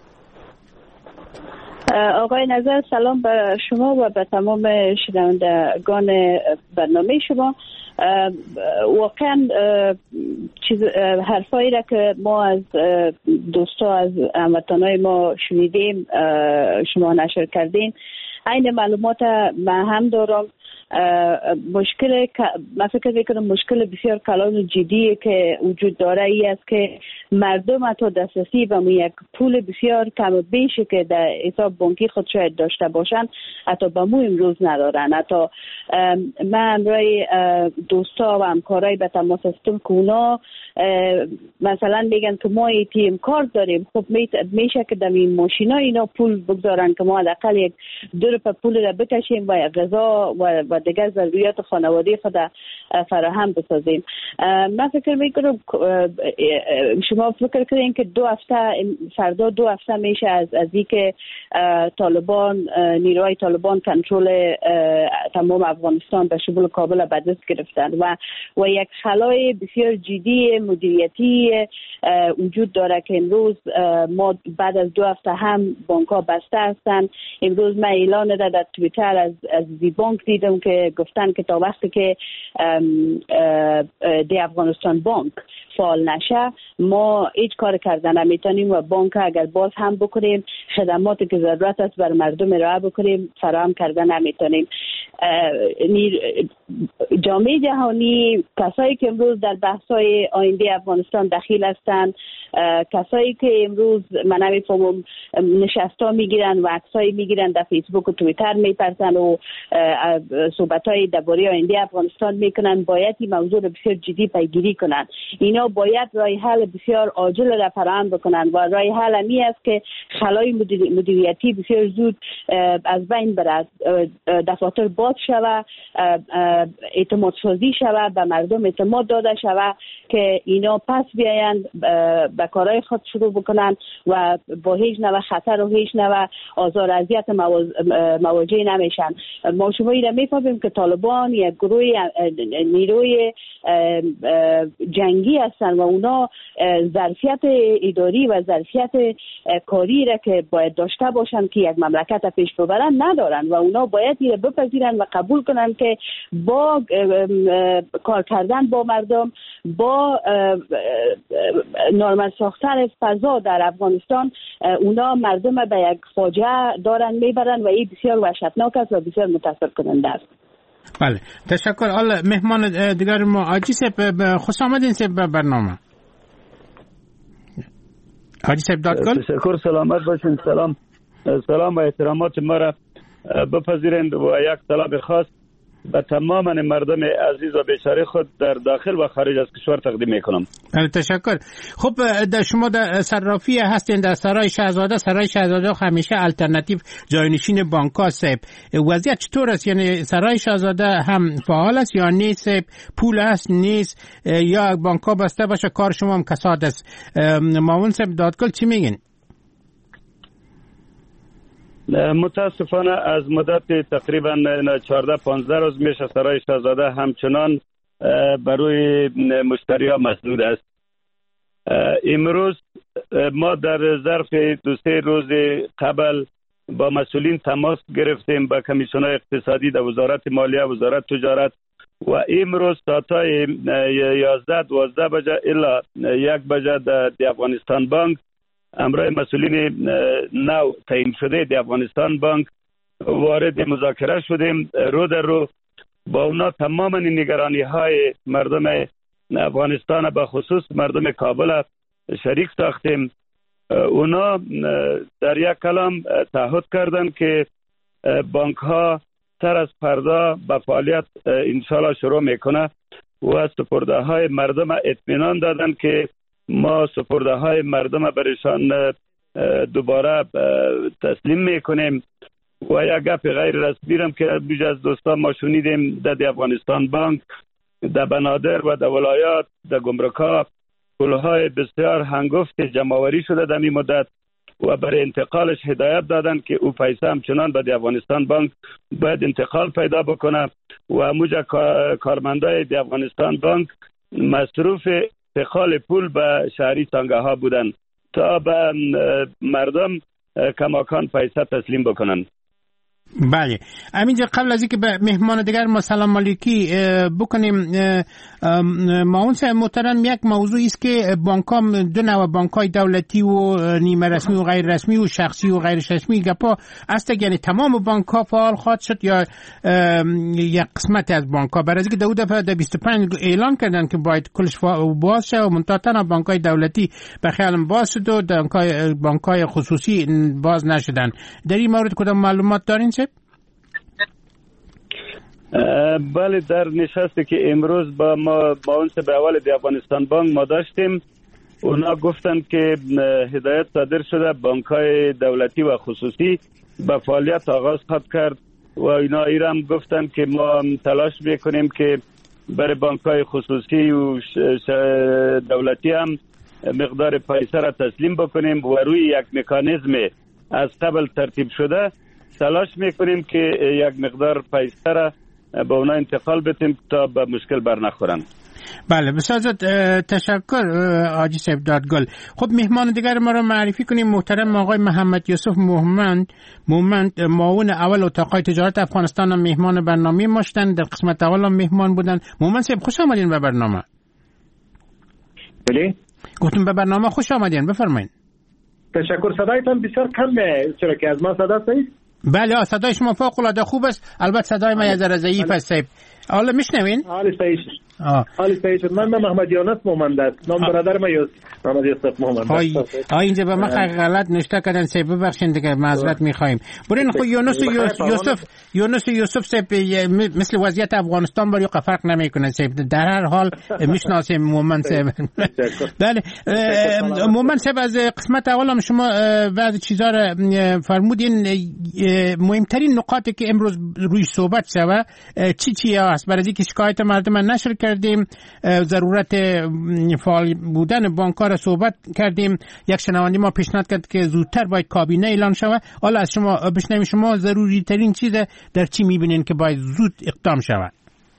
آقای نظر، سلام به شما و به تمام شنوندگان برنامه شما. واقعا چیز حرفایی را که ما از دوستا از هموطنای ما شنیدیم شما نشر کردین، این معلومات من هم دارم. مشکل من فکر میکنم مشکل بسیار کلان و جدی که وجود داره ای است که مردم حتی دسترسی به یک پول بسیار کم و بیشی که در حساب بانکی خود شاید داشته باشند حتی به مو امروز ندارن. حتی من روی دوستا و همکارای به تماس هستم که اونا مثلا میگن که ما ای تی ام کارت داریم، خب میشه که در این ماشینا اینا پول بگذارن که ما حداقل یک دو روپیه پول را بکشیم و غذا و, و دیگر ضروریات خانواده خود فراهم بسازیم. من فکر میکنم شما فکر کنین که دو هفته فردا دو هفته میشه از از اینکه طالبان نیروهای طالبان کنترل تمام افغانستان به شمول کابل به دست گرفتن و و یک خلای بسیار جدی مدیریتی وجود داره که امروز ما بعد از دو هفته هم بانک‌ها بسته هستند. امروز من اعلان داده در توییتر از از زی بانک دیدم که گفتن که تا وقتی که دی افغانستان بانک فعال نشه ما هیچ کار کردن نمیتونیم و بانک اگر باز هم بکنیم خدماتی که ضرورت است بر مردم ارائه بکنیم فراهم کردن نمیتونیم. جامعه جهانی، کسایی که امروز در بحث‌های آینده افغانستان دخیل هستند، کسایی که امروز من نمیفهمم نشستا میگیرن و عکسایی میگیرن در فیسبوک و توییتر میپرسن و صحبت‌های درباره آینده افغانستان میکنن، باید این موضوع رو بسیار جدی پیگیری کنن. اینا باید راه حل بسیار عاجل را فراهم بکنن و راه حل امی است که خلای مدیریتی بسیار زود از بین برد، دفاتر باز شود، اعتماد سازی شود، به مردم اعتماد داده شود که اینا پس بیایند به کارهای خود شروع بکنن و با هیچ نوع خطر و هیچ نوع آزار اذیت مواجه نمیشن. ما شما اینا میفهمیم که طالبان یک گروه نیروی جنگی هستن و اونا ظرفیت اداری و ظرفیت کاری را که باید داشته باشن که یک مملکت پیش ببرن ندارن و اونا باید اینو بپذیرن و قبول کنن که با کار کردن با مردم، با نرمال ساختن فضا در افغانستان اونا مردم به یک فاجعه دارن میبرن و این بسیار وحشتناک است و بسیار متاسف کننده است. بله، تشکر. حالا مهمان دیگر ما حاجی صاحب، خوش آمدین صاحب به برنامه. حاجی صاحب دادگل. تشکر، سلامت باشین. سلام سلام و احترامات ما را بپذیرند و یک طلب خاص به تمام مردم عزیز و بیچاره خود در داخل و خارج از کشور تقدیم میکنم. تشکر. خب در شما در صرافی هستین در سرای شاهزاده. سرای شاهزاده همیشه الटरनेटिव جاینشین بانک‌ها صاحب. وضعیت چطور است؟ یعنی سرای شاهزاده هم فعال است یا نیست؟ پول است نیست یا بانک‌ها بسته باشه کار شما هم کساد است؟ معاون صاحب دادگل چی میگین؟ متاسفانه از مدت تقریبا چهارده پانزده روز میشه سرای شاهزاده همچنان برای مشتری ها مسدود است. امروز ما در ظرف دو سه روز قبل با مسئولین تماس گرفتیم، با کمیسیون اقتصادی در وزارت مالیه، وزارت تجارت و امروز ساعتای یازده دوازده بجه الا یک بجه در افغانستان بانک امرای مسئولین نو تعیین شده در افغانستان بانک وارد مذاکره شدیم. رو در رو با اونا تمام نگرانی های مردم افغانستان به خصوص مردم کابل شریک ساختیم. اونا در یک کلام تعهد کردن که بانک ها سر از فردا به فعالیت انشالله شروع میکنه و سپرده های مردم اطمینان دادن که ما سپرده های مردم برشان دوباره تسلیم میکنیم. و یک گپ غیر رسمی هم که بیش از دوستان ما شنیدیم در افغانستان بانک در بنادر و در ولایات در گمرک‌ها پولهای بسیار هنگفت جمع‌آوری شده در این مدت و برای انتقالش هدایت دادن که او پیسه همچنان به افغانستان بانک باید انتقال پیدا بکنه و همونجا کارمندای در افغانستان بانک مصروف انتقال پول به شهری تانگه ها بودن تا به مردم کماکان پیسه تسلیم بکنن. بله، همینجا قبل از اینکه به مهمان دیگر ما سلام علیکی بکنیم، معاون صاحب محترم، یک موضوع است که بانک‌ها دو نوع بانک‌های دولتی و نیمه رسمی و غیر رسمی و شخصی و غیر رسمی گپا است، یعنی تمام بانک‌ها فعال خواهد شد یا یک قسمت از بانک‌ها؟ برای اینکه دو دفعه در بیست و پنج اعلان کردن که باید کلش باز شه و منتها بانک‌های دولتی به خیالم باز شد و بانک‌های خصوصی باز نشدن. در این مورد کدام معلومات دارین؟ بله، در نشستی که امروز با ما معاون صاحب اول د افغانستان بانک ما داشتیم، اونا گفتن که هدایت صادر شده بانک‌های دولتی و خصوصی به فعالیت آغاز خواهد کرد و اینا ایرام گفتن که ما تلاش میکنیم که برای بانک‌های خصوصی و دولتی هم مقدار پیسه را تسلیم بکنیم و روی یک مکانیزم از قبل ترتیب شده تلاش میکنیم که یک مقدار پیسه را به اونا انتقال بدیم تا به مشکل بر نخورن. بله، بسیار تشکر حاجی صاحب دادگل. خب مهمان دیگر ما را معرفی کنیم. محترم آقای محمد یوسف مومند مومند معاون اول اتاقای تجارت افغانستان هم مهمان برنامه ما شدن، در قسمت اول هم مهمان بودن. مومند صاحب خوش آمدین به برنامه. بله، گفتم به برنامه خوش آمدین، بفرمایید. تشکر. صدایتان بسیار کمه، چرا که از ما صدا است؟ بله، صدای شما فوق العاده خوب است. البته صدای من یه ذره ضعیف است. حالا میشنوین؟ حالی صحیح شد. حالی صحیح شد. من محمد یونس مومند است. نام برادر من یوسف محمد یوسف مومند است. آ اینجا به من غلط نوشته کردن، سه ببخشید دیگه، معذرت میخوایم. برین خو یونس یوسف یونس یوسف سه مثل وضعیت افغانستان برای فرق نمیکنه. سه در هر حال میشناسیم مومند سه. بله، مومند سه از قسمت اولم شما بعضی چیزا رو فرمودین. مهمترین نقاطی که امروز روی صحبت شوه چی چی است؟ برای اینکه شکایت مردم نشر کردیم، ضرورت فعال بودن بانک‌ها را صحبت کردیم. یک شنونده ما پیشنهاد کرد که زودتر باید کابینه اعلان شوه. حالا از شما بشنویم، شما ضروری ترین چیز در چی می‌بینین که باید زود اقدام شود؟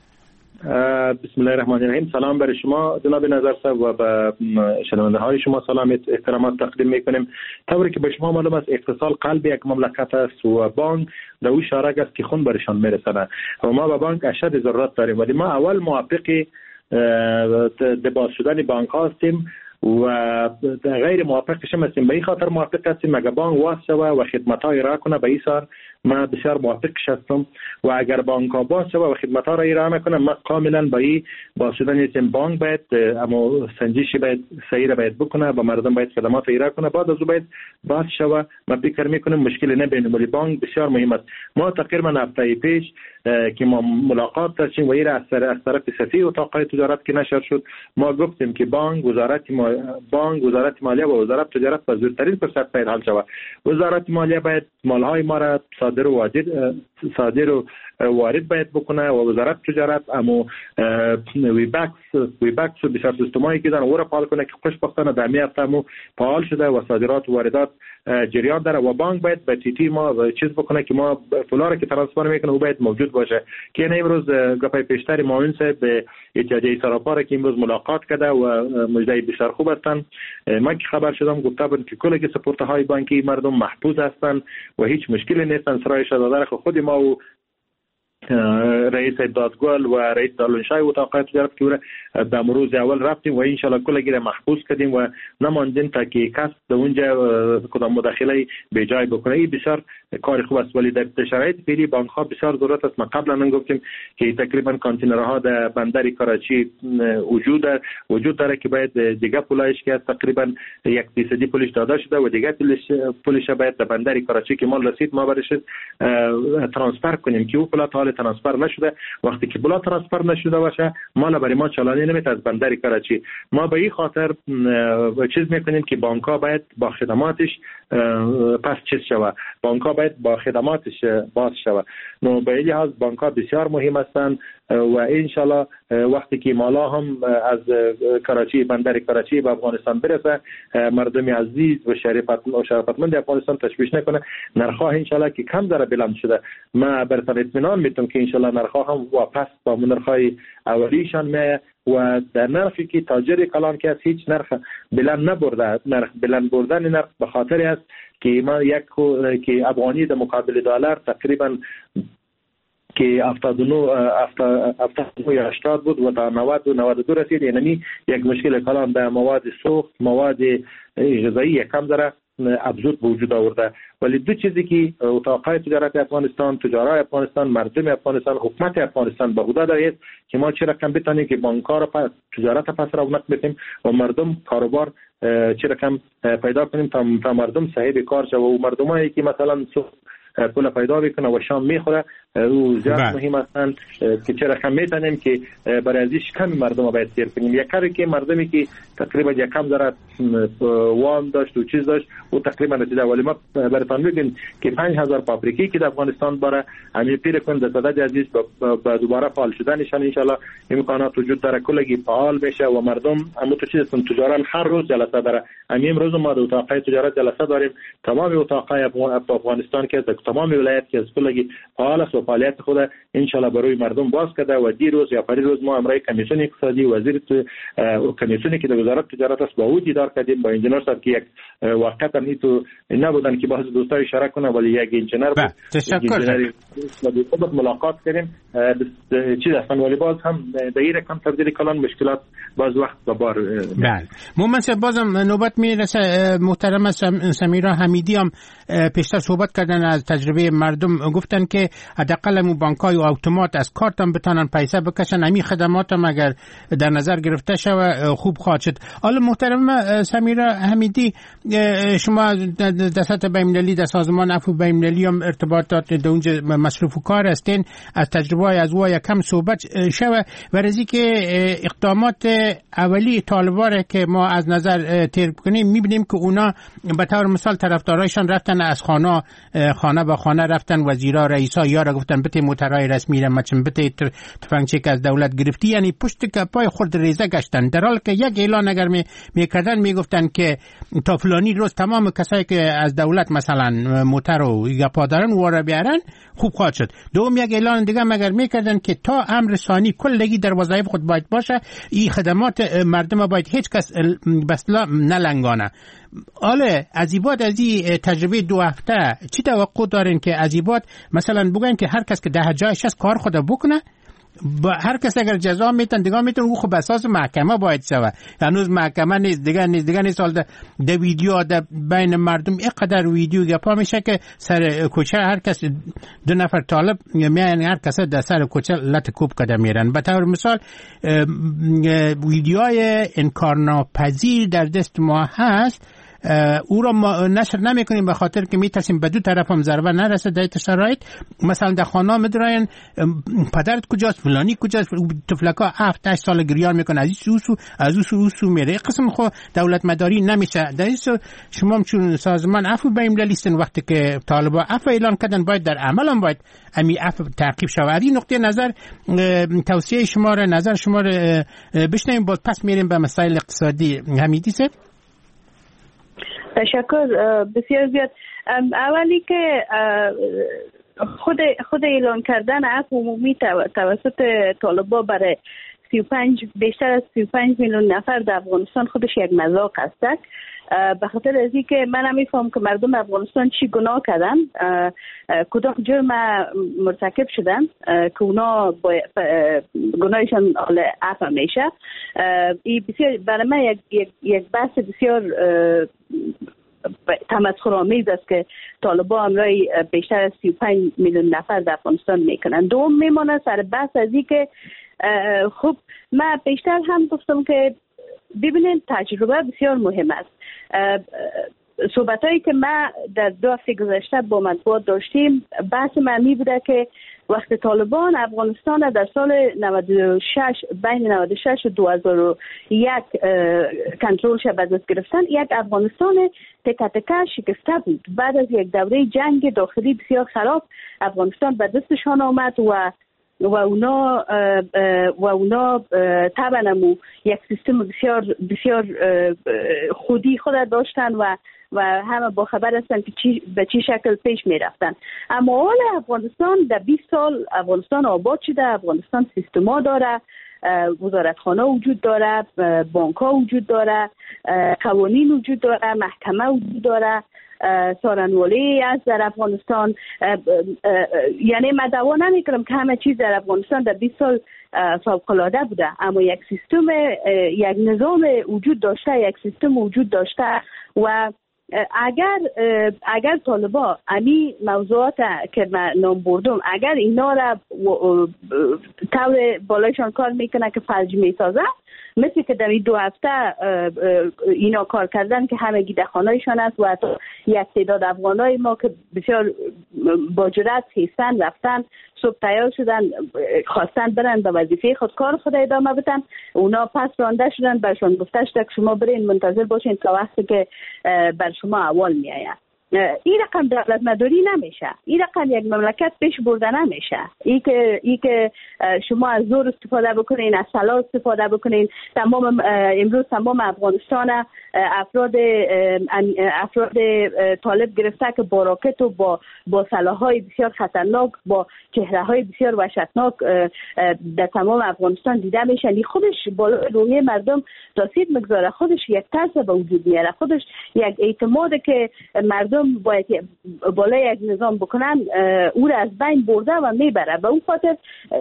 بسم الله الرحمن الرحیم. سلام برای شما جناب نظر صاحب و به شنونده های شما سلام احترامات تقدیم میکنیم. طوری که به شما معلوم است اقتصاد قلب یک مملکت است و بانک در او شارک است که خون برشان میرسانه و ما به بانک اشد ضرورت داریم، ولی ما اول موافق باز شدن بانک هستیم و غیر موافقش هم هستیم. به این خاطر موافق هستیم اگر بانک واس شوه و خدمات ها ارائه کنه، به این سال ما بسیار موافقش هستم و اگر بانک ها باز شوه و خدمات ها را ارائه میکنه، ما کاملا به این باز شدن هستیم. بانک باید اما سنجشی باید صحیح را باید بکنه و مردم باید خدمات ارائه کنه، بعد از او باید باز شوه. ما فکر میکنیم مشکلی نبینیم، ولی بانک بسیار مهم است. ما تقریبا هفته پیش که ما ملاقات داشتیم و این از طرف سفیر اتاقای تجارت که نشر شد، ما گفتیم که بانک وزارت ما بانک وزارت مالیه و وزارت تجارت به زودترین فرصت باید حل شود. وزارت مالیه باید مالهای ما را صادر و واجد صادر و وارد باید بکنه و وزارت تجارت اما وی باکس وی باکس بسیار سیستمایی که دارن او را فعال کنه که خوشبختانه در می هفته مو فعال شده و صادرات و واردات جریان داره و بانک باید به تی تی ما چیز بکنه که ما فولار که ترانسفر میکنه او باید موجود باشه. که این امروز گپای پیشتر معاون صاحب به اتحادیه سراپا که امروز ملاقات کرده و مجده بسیار خوب هستن. من که خبر شدم گفته بودن که کل سپورت های بانکی مردم محفوظ هستن و هیچ مشکلی نیستن. سرای شهادت خود ما و رئیس دادگاه و رئیس دارالانشای اتاق تجارت که به امروز اول رفتیم و ان شاء الله کلگی محفوظ کردیم و نماندیم تا که کس در اونجا کدام مداخله به جای بکنه. این بسیار کار خوب است، ولی در شرایط فعلی بانک ها بسیار ضرورت است. ما قبلا گفتیم که تقریبا کانتینرها در بندر کراچی وجود وجود داره که باید دیگه پولایش که تقریبا یک درصدی پولش داده شده و دیگه پولش باید در بندر کراچی که مال رسید ما برش ترانسفر کنیم که او پول تا حال ترانسفر نشده. وقتی که پول ترانسفر نشده باشه مال برای ما چالانی نمیشه از بندر کراچی. ما به این خاطر چیز میکنیم که بانک ها باید با خدماتش پس چیز شود، بانک ها باید با خدماتش باز شود. نو به این لحاظ بانک ها بسیار مهم هستند و انشالله وقتی که مالا هم از کراچی بندر کراچی به افغانستان برسه مردم عزیز و شرافت افغانستان تشویش نکنه. نرخ انشالله که کم داره بلند شده، ما برتر اطمینان میتونم که انشالله نرخ هم واپس با نرخ‌های اولیشان می و در نرخی که تاجر کلان که از هیچ نرخ بلند نبرده. نرخ بلند بردن نرخ به خاطر است که ما یک که افغانی در مقابل دلار تقریبا که هفتاد و نه هفتاد و هشتاد بود و تا نود و نود و دو رسید. یعنی یک مشکل کلان در مواد سوخت، مواد غذایی کم داره ابزود به وجود آورده. ولی دو چیزی که اتاقای تجارت افغانستان، تجارای افغانستان، مردم افغانستان، حکومت افغانستان به خدا دارید که ما چه رقم بتونیم که بانک‌ها را پس تجارت پس رونق بدیم و مردم کاروبار چه رقم پیدا کنیم تا, تا مردم صاحب کار شوه و مردمایی که مثلا پول پیدا بکنه و شام میخوره او زیاد مهم هستند که چه رقم میتونیم که برای ازش کم مردم باید سیر کنیم. یک کاری که مردمی که تقریبا یک کم دارد وام داشت و چیز داشت او تقریبا رسیده. ولی ما براتون بگیم که پنج هزار فابریکی که در افغانستان باره همین پیر کن در صدد عزیز با دوباره فعال شدنشان انشالله امکانات وجود داره کلگی فعال بشه و مردم همون تو چیز تجاران هر روز جلسه داره. همین امروز ما در اتاقای تجارت جلسه داریم. تمام اتاقای افغانستان که تمام ولایت که از کلگی فعال است و فعالیت خود ان شاء الله برای مردم باز کرده و دیروز یا پریروز ما امرای کمیسیون اقتصادی وزیر کمیسیونی که در وزارت تجارت است با او دیدار کردیم با انجینر صاحب که یک وقت هم تو نبودن که باز دوستای اشاره کنه ولی یک انجینر بود. تشکر. خودت ملاقات کردیم چیز هستن ولی باز هم به این رقم تبدیل کلان مشکلات باز وقت به بار. بله مومن بازم نوبت میرسه. محترم سمیرا حمیدی هم پیشتر صحبت کردن از تجربه مردم، گفتن که حداقل مو بانک‌های اتومات از کارت هم بتونن پیسه بکشن. همین خدمات هم اگر در نظر گرفته شود خوب خواهد شد. حالا محترم سمیرا حمیدی شما در سطح بین‌المللی در سازمان عفو بین‌المللی هم ارتباطات در اونجا مصروف کار هستین، از تجربه از او کم صحبت شود و رزی که اقدامات اولی طالبان که ما از نظر تیر کنیم میبینیم که اونا به طور مثال طرفدارایشان رفتن از خانه خانه به خانه رفتن، وزیرا رئیسا یا را گفتن بته موترای رسمی را مچن بته تفنگچه که از دولت گرفتی، یعنی پشت پای خود ریزه گشتن، در حالی که یک اعلان اگر می میکردن میگفتن که تا فلانی روز تمام کسایی که از دولت مثلا موتر و گپا دارن واره بیارن خوب خواهد شد. دوم یک اعلان دیگه مگر میکردن که تا امر ثانی کلگی در وظایف خود باید باشه، این خدمات مردم باید هیچ کس بسلا نلنگانه. آله عزیبات از این تجربه دو هفته چی توقع دارین که عزیبات مثلا بگن که هر کس که ده جایش از کار خود بکنه، با هر کس اگر جزا میتن دیگه میتون او خب اساس محکمه باید شوه، هنوز محکمه نیست دیگه نیست دیگه نیست. حال ده ویدیو ده بین مردم اینقدر ویدیو گپا میشه که سر کوچه هر کس دو نفر طالب میان هر کس در سر کوچه لط کوب کده میرن. به طور مثال ویدیوهای انکارناپذیر در دست ما هست، او را ما نشر نمی کنیم به خاطر که می ترسیم به دو طرف هم ضربه نرسه. در شرایط مثلا در خانه میدراین پدرت کجاست فلانی کجاست، طفلکا هفت هشت سال گریان میکنه از این سو از اون سو سو میره. قسم خو دولت مداری نمیشه. در این شما هم چون سازمان عفو بین‌المللی هستین، وقتی که طالبان عفو اعلان کردن باید در عمل هم باید امی عفو تعقیب شود. این نقطه نظر توصیه شما را نظر شما را بشنویم، باز پس میریم به مسائل اقتصادی. حمیدی صاحب. تشکر بسیار زیاد. اولی که خود خود اعلان کردن عفو عمومی توسط طالبان برای سی و پنج بیشتر از سی و پنج میلیون نفر در افغانستان خودش یک مذاق است. به خاطر از اینکه من نمیفهم که مردم افغانستان چی گناه کردن، کدام جرم مرتکب شدن که اونا گناهشان عفو میشه. این بسیار برای من یک یک یک بحث بسیار تمسخرآمیز است که طالبان امرای بیشتر از سی و پنج میلیون نفر در افغانستان میکنن. دوم میمونه سر بحث از اینکه خب من بیشتر هم گفتم که ببینید تجربه بسیار مهم است. صحبت هایی که ما در دو هفته گذشته با مطبوعات داشتیم، بحث معنی بوده که وقت طالبان افغانستان در سال نود و شش بین نود و شش و دو هزار و یک کنترلش به دست گرفتن، یک افغانستان تکه تکه شکسته بود. بعد از یک دوره جنگ داخلی بسیار خراب افغانستان به دستشان آمد و و اونا و اونا طبعا یک سیستم بسیار بسیار خودی خود داشتن و و همه با خبر هستن که چی به چی شکل پیش می رفتن. اما حال افغانستان در بیست سال افغانستان آباد شده، افغانستان سیستما داره، وزارتخانه وجود داره، بانک ها وجود داره، قوانین وجود داره، محکمه وجود داره، سارنوالی است در افغانستان. یعنی من دعوا نمی کنم که همه چیز در افغانستان در بیست سال فوق‌العاده بوده، اما یک سیستم، یک نظام وجود داشته، یک سیستم وجود داشته و اگر اگر طالبا امی موضوعات که من نام بردم اگر اینا را طور بالایشان کار میکنه که فلج میسازه، مثل که در این دو هفته اینا کار کردن که همه گیدخانهایشان است و حتی یک تعداد افغانای ما که بسیار با جرأت خیستن رفتن، صبح تیار شدن، خواستن برن به وظیفه خود کار خود ادامه بدن، اونا پس رانده شدن، برشان گفته شده که شما برین منتظر باشین تا وقتی که بر شما اول میآید. این رقم دولت مداری نمیشه، این رقم یک مملکت پیش برده نمیشه. این که این که شما از زور استفاده بکنین، از سلاح استفاده بکنین. تمام امروز تمام افغانستان افراد افراد طالب گرفته که با راکت و با با سلاح‌های بسیار خطرناک، با چهره‌های بسیار وحشتناک در تمام افغانستان دیده میشن. این خودش بالا روحیه مردم تاثیر میگذاره، خودش یک ترس به وجود میاره، خودش یک اعتماد که مردم باید بالای یک نظام بکنن او را از بین برده و میبره. به اون خاطر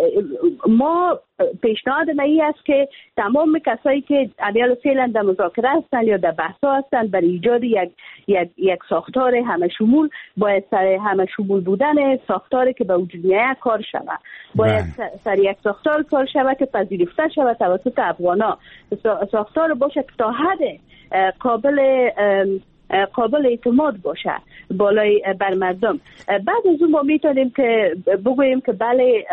ما پیشنهاد ما این است که تمام کسایی که امیال فعلا در مذاکره هستند یا در بحث‌ها هستند برای ایجاد یک یک یک ساختار همه شمول، باید سر همه شمول بودن ساختاری که به وجود میاد کار شود، باید سر یک ساختار کار شود که پذیرفته شود توسط افغانا، ساختار باشه که تا حد قابل قابل اعتماد باشه بالای بر مردم. بعد از اون ما میتونیم که بگوییم که بله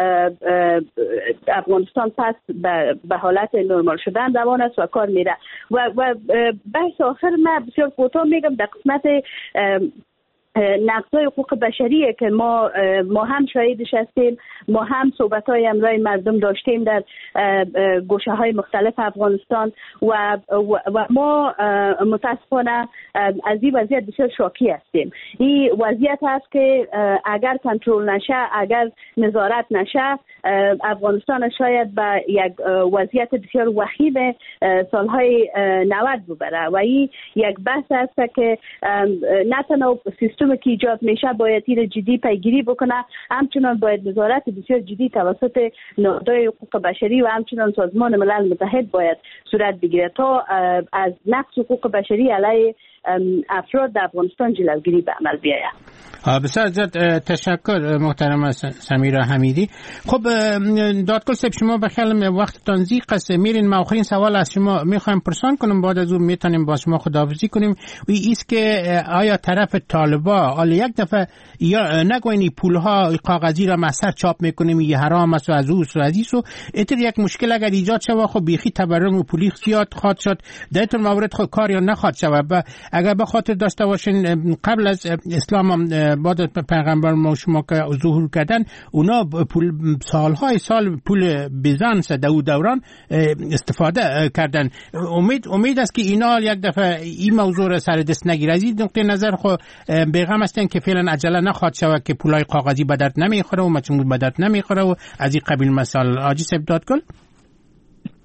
افغانستان پس به حالت نرمال شدن روان است و کار میره. و و بحث آخر من بسیار کوتاه میگم در قسمت نقضای حقوق بشریه که ما ما هم شاهدش هستیم، ما هم صحبت‌های امرای مردم داشتیم در گوشه‌های مختلف افغانستان و و ما متاسفانه از این وضعیت بسیار شاکی هستیم. این وضعیت هست که اگر کنترل نشه، اگر نظارت نشه، افغانستان شاید به یک وضعیت بسیار وخیم سالهای نود ببره و این یک بحث است که نه تنها سیستم که ایجاد میشه باید این جدی پیگیری بکنه، همچنان باید نظارت بسیار جدی توسط نهادهای حقوق بشری و همچنان سازمان ملل متحد باید صورت بگیره تا از نقض حقوق بشری علیه افراد در افغانستان جلوگیری به عمل بیاید. بسیار زیاد تشکر محترم سمیرا حمیدی. خب دادگل صاحب شما بخیر وقتتان ضیق است، میرین ما آخرین سوال از شما میخوایم پرسان کنم، بعد از اون میتونیم با شما خداحافظی کنیم. و ایست که آیا طرف طالبا حالا یک دفعه یا نگوینی پولها کاغذی را مسر چاپ میکنیم یه حرام است و از او و عزیز و اتر یک مشکل اگر ایجاد شود خب بیخی تورم و پولی زیاد خواهد شد، در این مورد خود کار یا نخواهد شود. اگر به خاطر داشته باشین قبل از اسلام بعد پیغمبر ما شما که ظهور کردن اونا پول سالهای سال پول بیزانس دو دوران استفاده کردن. امید امید است که اینا یک دفعه این موضوع را سر دست نگیره. از این نقطه نظر خو بیغم هستن که فعلا عجله نخواهد شود که پولای کاغذی به درد نمیخوره و مجموع به درد نمیخوره و از این قبیل مسائل. آجی صاحب دادگل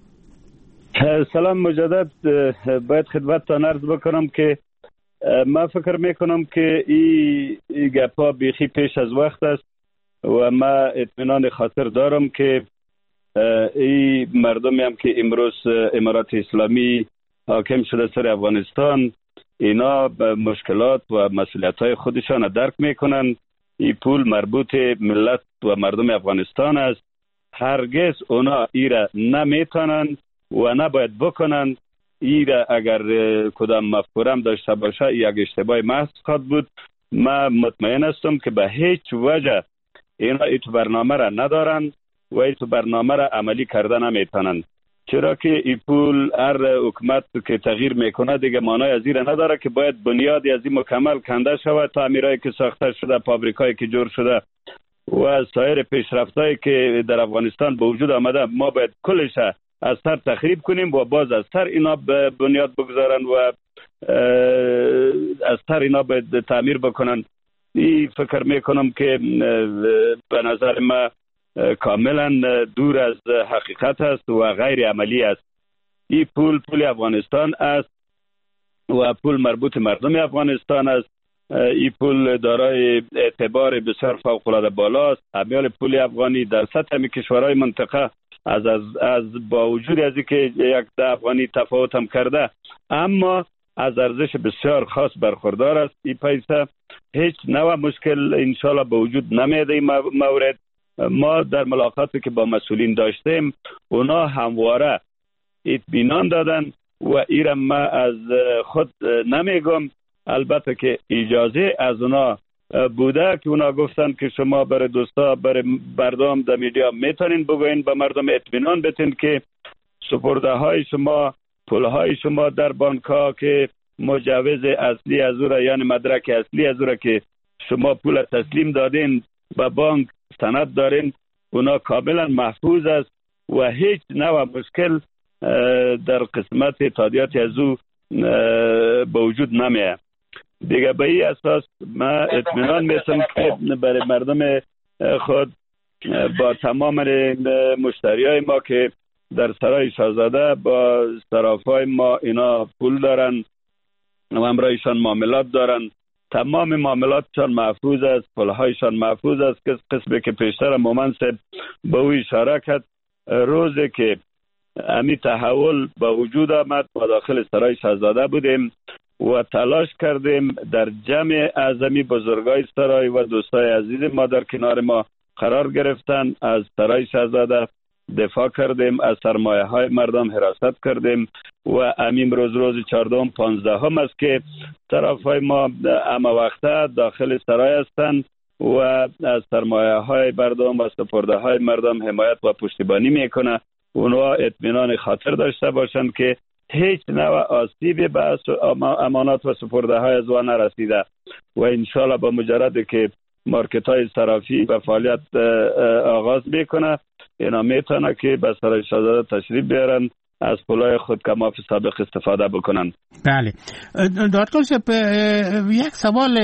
سلام مجدد. باید خدمتتان عرض بکنم که ما فکر میکنم که این گپا بیخی پیش از وقت است و ما اطمینان خاطر دارم که این مردمی هم که امروز امارات اسلامی حاکم شده سر افغانستان، اینا به مشکلات و مسئولیت‌های خودشان درک میکنن. این پول مربوط ملت و مردم افغانستان است. هرگز اونا ایره نمیتونن و نباید بکنن. ایره اگر کدام مفکورم داشته باشه یک اشتباه محض خواهد بود. من مطمئن هستم که به هیچ وجه اینا ایتو برنامه را ندارن و ایتو برنامه را عملی کرده نمیتونن، چرا که این پول هر حکومت که تغییر میکنه دیگه معنای از این نداره که باید بنیادی از این مکمل کنده شود. تعمیرایی که ساخته شده، فابریکایی که جور شده و سایر پیشرفتایی که در افغانستان به وجود آمده، ما باید کلش از سر تخریب کنیم و باز از سر اینا به بنیاد بگذارن و از سر اینا باید تعمیر بکنن. این فکر میکنم که به نظر ما کاملا دور از حقیقت است و غیر عملی است. این پول پول افغانستان است و پول مربوط مردم افغانستان است. این پول دارای اعتبار بسیار فوق العاده بالاست. امیال پول افغانی در سطح می کشورهای منطقه از از از با وجود از اینکه یک ده افغانی تفاوت هم کرده، اما از ارزش بسیار خاص برخوردار است. این پیسه هیچ نوع مشکل انشالله به وجود نمیده. این مورد ما در ملاقاتی که با مسئولین داشتیم، اونا همواره اطمینان دادن و ایرم ما از خود نمیگم، البته که اجازه از اونا بوده که اونا گفتن که شما برای دوستا برای مردم در میدیا میتونین بگوین، به مردم اطمینان بتین که سپرده های شما، پول های شما در بانک ها که مجوز اصلی از او را، یعنی مدرک اصلی از او را که شما پول تسلیم دادین به بانک سند دارین، اونا کاملا محفوظ است و هیچ نوع مشکل در قسمت تادیات از او به وجود نمیه. دیگه به این اساس ما اطمینان میتونم که برای مردم خود با تمام مشتریای ما که در سرای شاهزاده با صرافای ما اینا پول دارن و همراهشان معاملات دارن، تمام معاملاتشان محفوظ است، پولهایشان محفوظ است. که قسمی که پیشتر مومن صاحب به او اشاره کرد، روزی که امی تحول به وجود آمد ما داخل سرای شاهزاده بودیم و تلاش کردیم در جمع اعظمی بزرگای سرای و دوستای عزیز ما در کنار ما قرار گرفتن، از سرای شاهزاده دفاع کردیم، از سرمایه های مردم حراست کردیم و امیم روز روز چهاردهم پانزدهم است که طرف های ما اما وقته داخل سرای هستند و از سرمایه های مردم و سپرده های مردم حمایت و پشتیبانی میکنه. اونها اطمینان خاطر داشته باشند که هیچ نوع آسیبی به امانات و سپرده های از آن نرسیده و انشالله با مجرد که مارکت های صرافی به فعالیت آغاز میکنه، اینا میتونه که به سرای شاهزاده تشریف بیارن، از پولای خود کماف سابق استفاده بکنن. بله دادگاه صاحب، یک سوال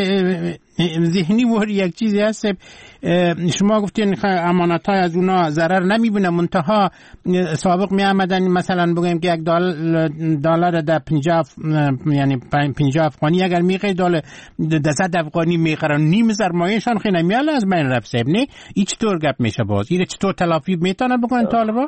ذهنی و یک چیزی هست. شما گفتین امانت های از اونا ضرر نمیبینه، منتها سابق می آمدن مثلا بگیم که یک دلار در پنجاه یعنی پنجاه افغانی اگر میخوای دلار در صد افغانی میخرن، نیم سرمایه‌شان خیلی نمیاله از بین رفت. صاحب نه این چطور گپ میشه؟ باز این چطور تلافی میتونن بکنن طالبا؟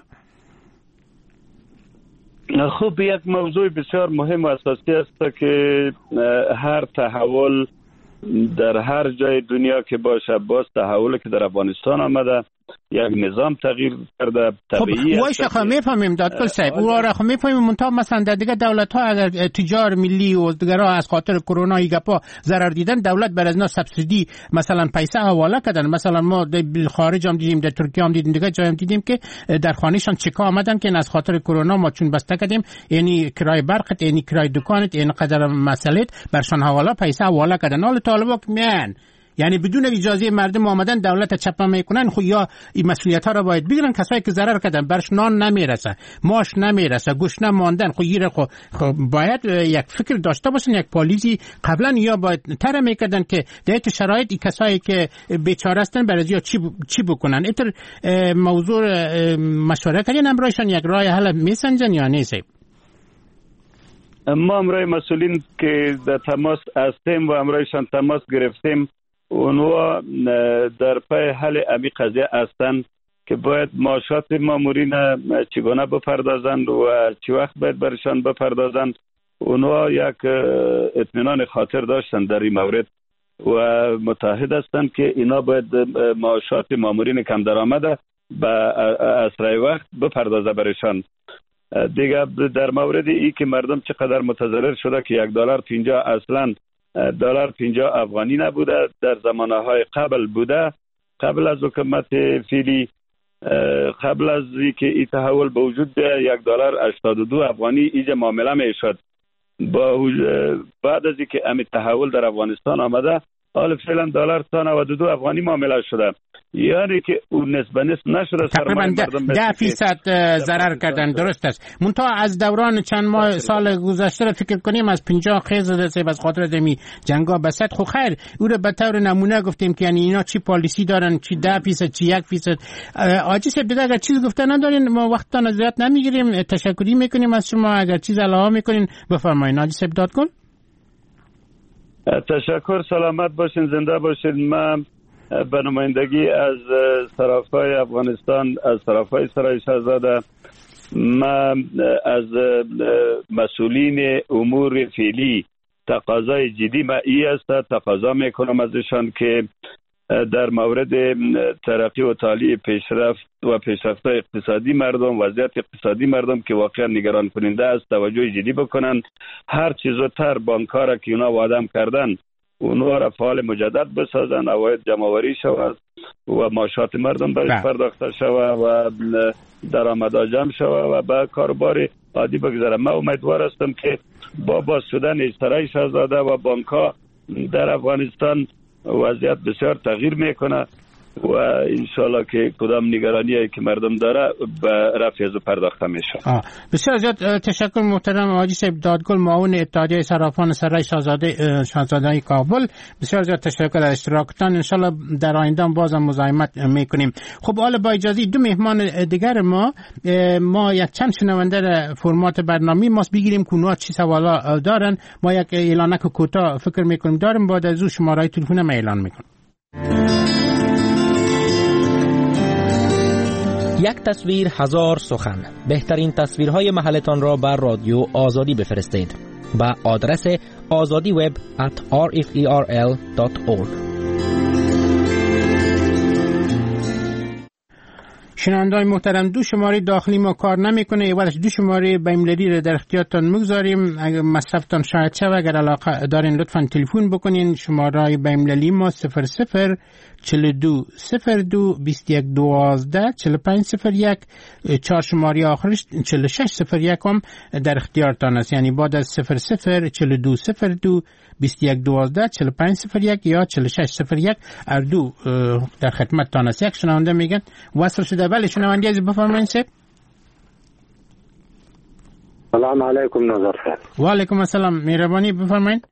خوب، یک موضوع بسیار مهم و اساسی است که هر تحول در هر جای دنیا که باشه، باز تحولی که در افغانستان آمده یک نظام تغییر کرده طبیعی خب وایش خب میفهمیم دادگاه صاحب، او را خب میفهمیم، منتها مثلا در دیگه دولت ها اگر تجار ملی و دیگرها از خاطر کرونا ای گپا ضرر دیدن، دولت بر از اینا سبسیدی مثلا پیسه حواله کردن. مثلا ما در خارج هم دیدیم، در ترکیه هم دیدیم، دیگه جای هم دیدیم که در خانهشان چکا آمدن که از خاطر کرونا ما چون بسته کردیم، یعنی کرای برقت، یعنی کرای دکانت، یعنی قدر مسئله برشان حواله پیسه حواله کردن. حال طالبا که میان یعنی بدون اجازه مردم آمدن دولت چپه میکنن، خب یا این مسئولیت ها را باید بگیرن. کسایی که ضرر کردن برش نان نمیرسه، ماش نمیرسه، گوشت ماندن، خب یره خب, خب باید یک فکر داشته باشن، یک پالیسی قبلا یا باید تر میکردن که در این شرایط کسایی که بیچاره هستن برای چی چی بکنن. اینطور موضوع مشوره کردین امرایشان یک راه حل میسنجن یا نیست؟ ما امرای مسئولین که در تماس هستیم و امرایشان تماس گرفتیم، اونها در پی حل امی قضیه هستند که باید معاشات مامورین چگونه بپردازند و چی وقت باید برشان بپردازند. اونها یک اطمینان خاطر داشتند در این مورد و متحد هستند که اینا باید معاشات مامورین کم درآمد به اسرع وقت بپردازه برشان. دیگه در مورد ای که مردم چقدر متضرر شده که یک دلار پنجاه اصلا دلار پنجاه افغانی نبوده، در زمانهای قبل بوده، قبل از حکومت فعلی، قبل از اینکه این تحول به وجود یک دلار هشتاد و دو افغانی اینجا معامله میشد. با بعد از اینکه امی تحول در افغانستان آمده، حالا فعلا دلار تا نود و دو افغانی معامله شده، یعنی که اون نسبت نسبت نشده. تقریبا ده فیصد ضرر کردن. درست است. منتها از دوران چند ماه سال گذشته را فکر کنیم از پنجاه خیز رسید از خاطر دمی جنگا بسد. خو خیر او را به طور نمونه گفتیم که یعنی اینا چی پالیسی دارن، چی ده فیصد چی یک فیصد. آجی سب دیگه اگر چیز گفته ندارین ما وقتا نظریات نمیگیریم. تشکری میکنیم از شما. اگر چیز علاوه میکنین بفرمایید. آجی سب دات کن. تشکر، سلامت باشین، زنده باشین. من به نمایندگی از صرافای افغانستان، از صرافای سرای شاهزاده، من از مسئولین امور فعلی تقاضای جدی ما ای است، تقاضا میکنم ازشان که در مورد ترقی و تعالی پیشرفت و پیشرفت اقتصادی مردم، وضعیت اقتصادی مردم که واقعا نگران کننده است، توجه جدی بکنن. هر چیز زودتر بانک‌ها را که اونا وعده کردن اونها را فعال مجدد بسازن، عواید جمع‌آوری شود و معاشات مردم برش پرداخته شود و درآمدها جمع شود و به کاروبار عادی بگذره. من امیدوار هستم که با باز شدن سرای شاهزاده و بانک‌ها در افغانستان وضعیت بسیار تغییر میکنه و انشالله که کدام نگرانی که مردم داره به رفع از پرداخته میشه. بسیار زیاد تشکر محترم حاجی صاحب دادگل، معاون اتحادیه صرافان سرای شاهزاده شاهزاده کابل. بسیار زیاد تشکر از اشتراکتان. انشالله در آینده بازم مزاحمت میکنیم. خب حالا با اجازه دو مهمان دیگر ما ما یک چند شنونده فرمات برنامه ماست بگیریم که اونها چی سوالا دارن. ما یک اعلانک کوتاه فکر میکنیم داریم، بعد از او شماره تلفن ما اعلان میکنم. یک تصویر هزار سخن. بهترین تصویرهای محلتان را بر رادیو آزادی بفرستید با آدرس azadi web at r f e r l dot org. شنوندگان محترم، دو شماره داخلی ما کار نمیکنه، اولش دو شماره بین‌المللی را در اختیارتان میگذاریم. اگر مصرفتان شاید شود، اگر علاقه دارین لطفاً تلفن بکنین. شماره بین‌المللی ما صفر صفر چهل و دو صفر دو بیست و یک دوازده چهل و پنج صفر یک. چهار شماره آخرش چهل و شش صفر یک هم در اختیارتان است، یعنی بعد از صفر صفر چهل و دو صفر دو بیست و یک دوازده چهل و پنج صفر یک یا چهل و شش صفر یک اردو در خدمتتان است. یک شنونده میگن وصل شده. بله شنونده از بفرمایید. سلام علیکم نظر صاحب. و علیکم السلام، مهربانی بفرمایید.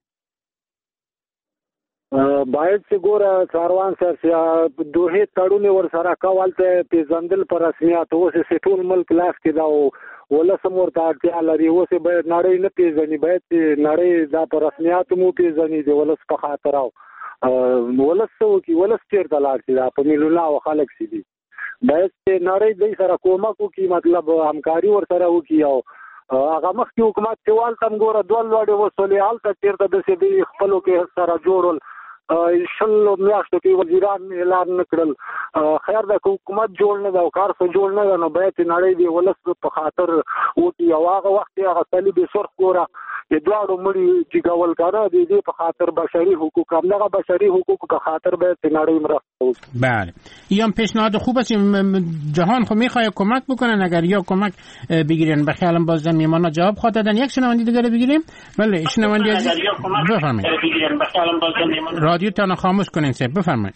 باید چې ګوره څاروان صاحب دوه تړونې ور سره کول ته پیژندل پر رسمیات اوس یې ټول ملک لاس کې دا او ولسم ورته اړتیا لري. اوس باید نړۍ نه پیژني، باید نړۍ دا پر رسمیات مو پیژني د ولس په خاطر او ولس وکي ولس چیرته لاړ شي دا په میلیونه او خلک سي دي. باید نړۍ دې سره کومک وکي، مطلب همکاري ور سره وکي او هغه مخکې حکومت چې والتم ګوره دوه لوړې وسولې هلته چېرته داسې دوی خپلو کې سره جوړل شل میاشتو کې وزیران اعلان نه کړل. خیر ده که حکومت جوړ نه ده او کار څه جوړ نه ده نو باید نړۍ د ولس په خاطر وکړي او هغه وخت یې هغه صلیب سرخ ګوره د دواړو مړي جګول کاره د دې په خاطر بشري حقوق هم دغه بشري حقوق په خاطر به نړۍ مرسته وکړي. بله یا پیشنهاد خوب است. جهان خو میخواد کمک بکنن، اگر یا کمک بگیرن به خیالم باز میهمانا جواب خواهد دادن. یک شنونده دیگه بگیریم. بله شنونده عزیز بفرمایید. رادیو تان خاموش کنین سه بفرمایید.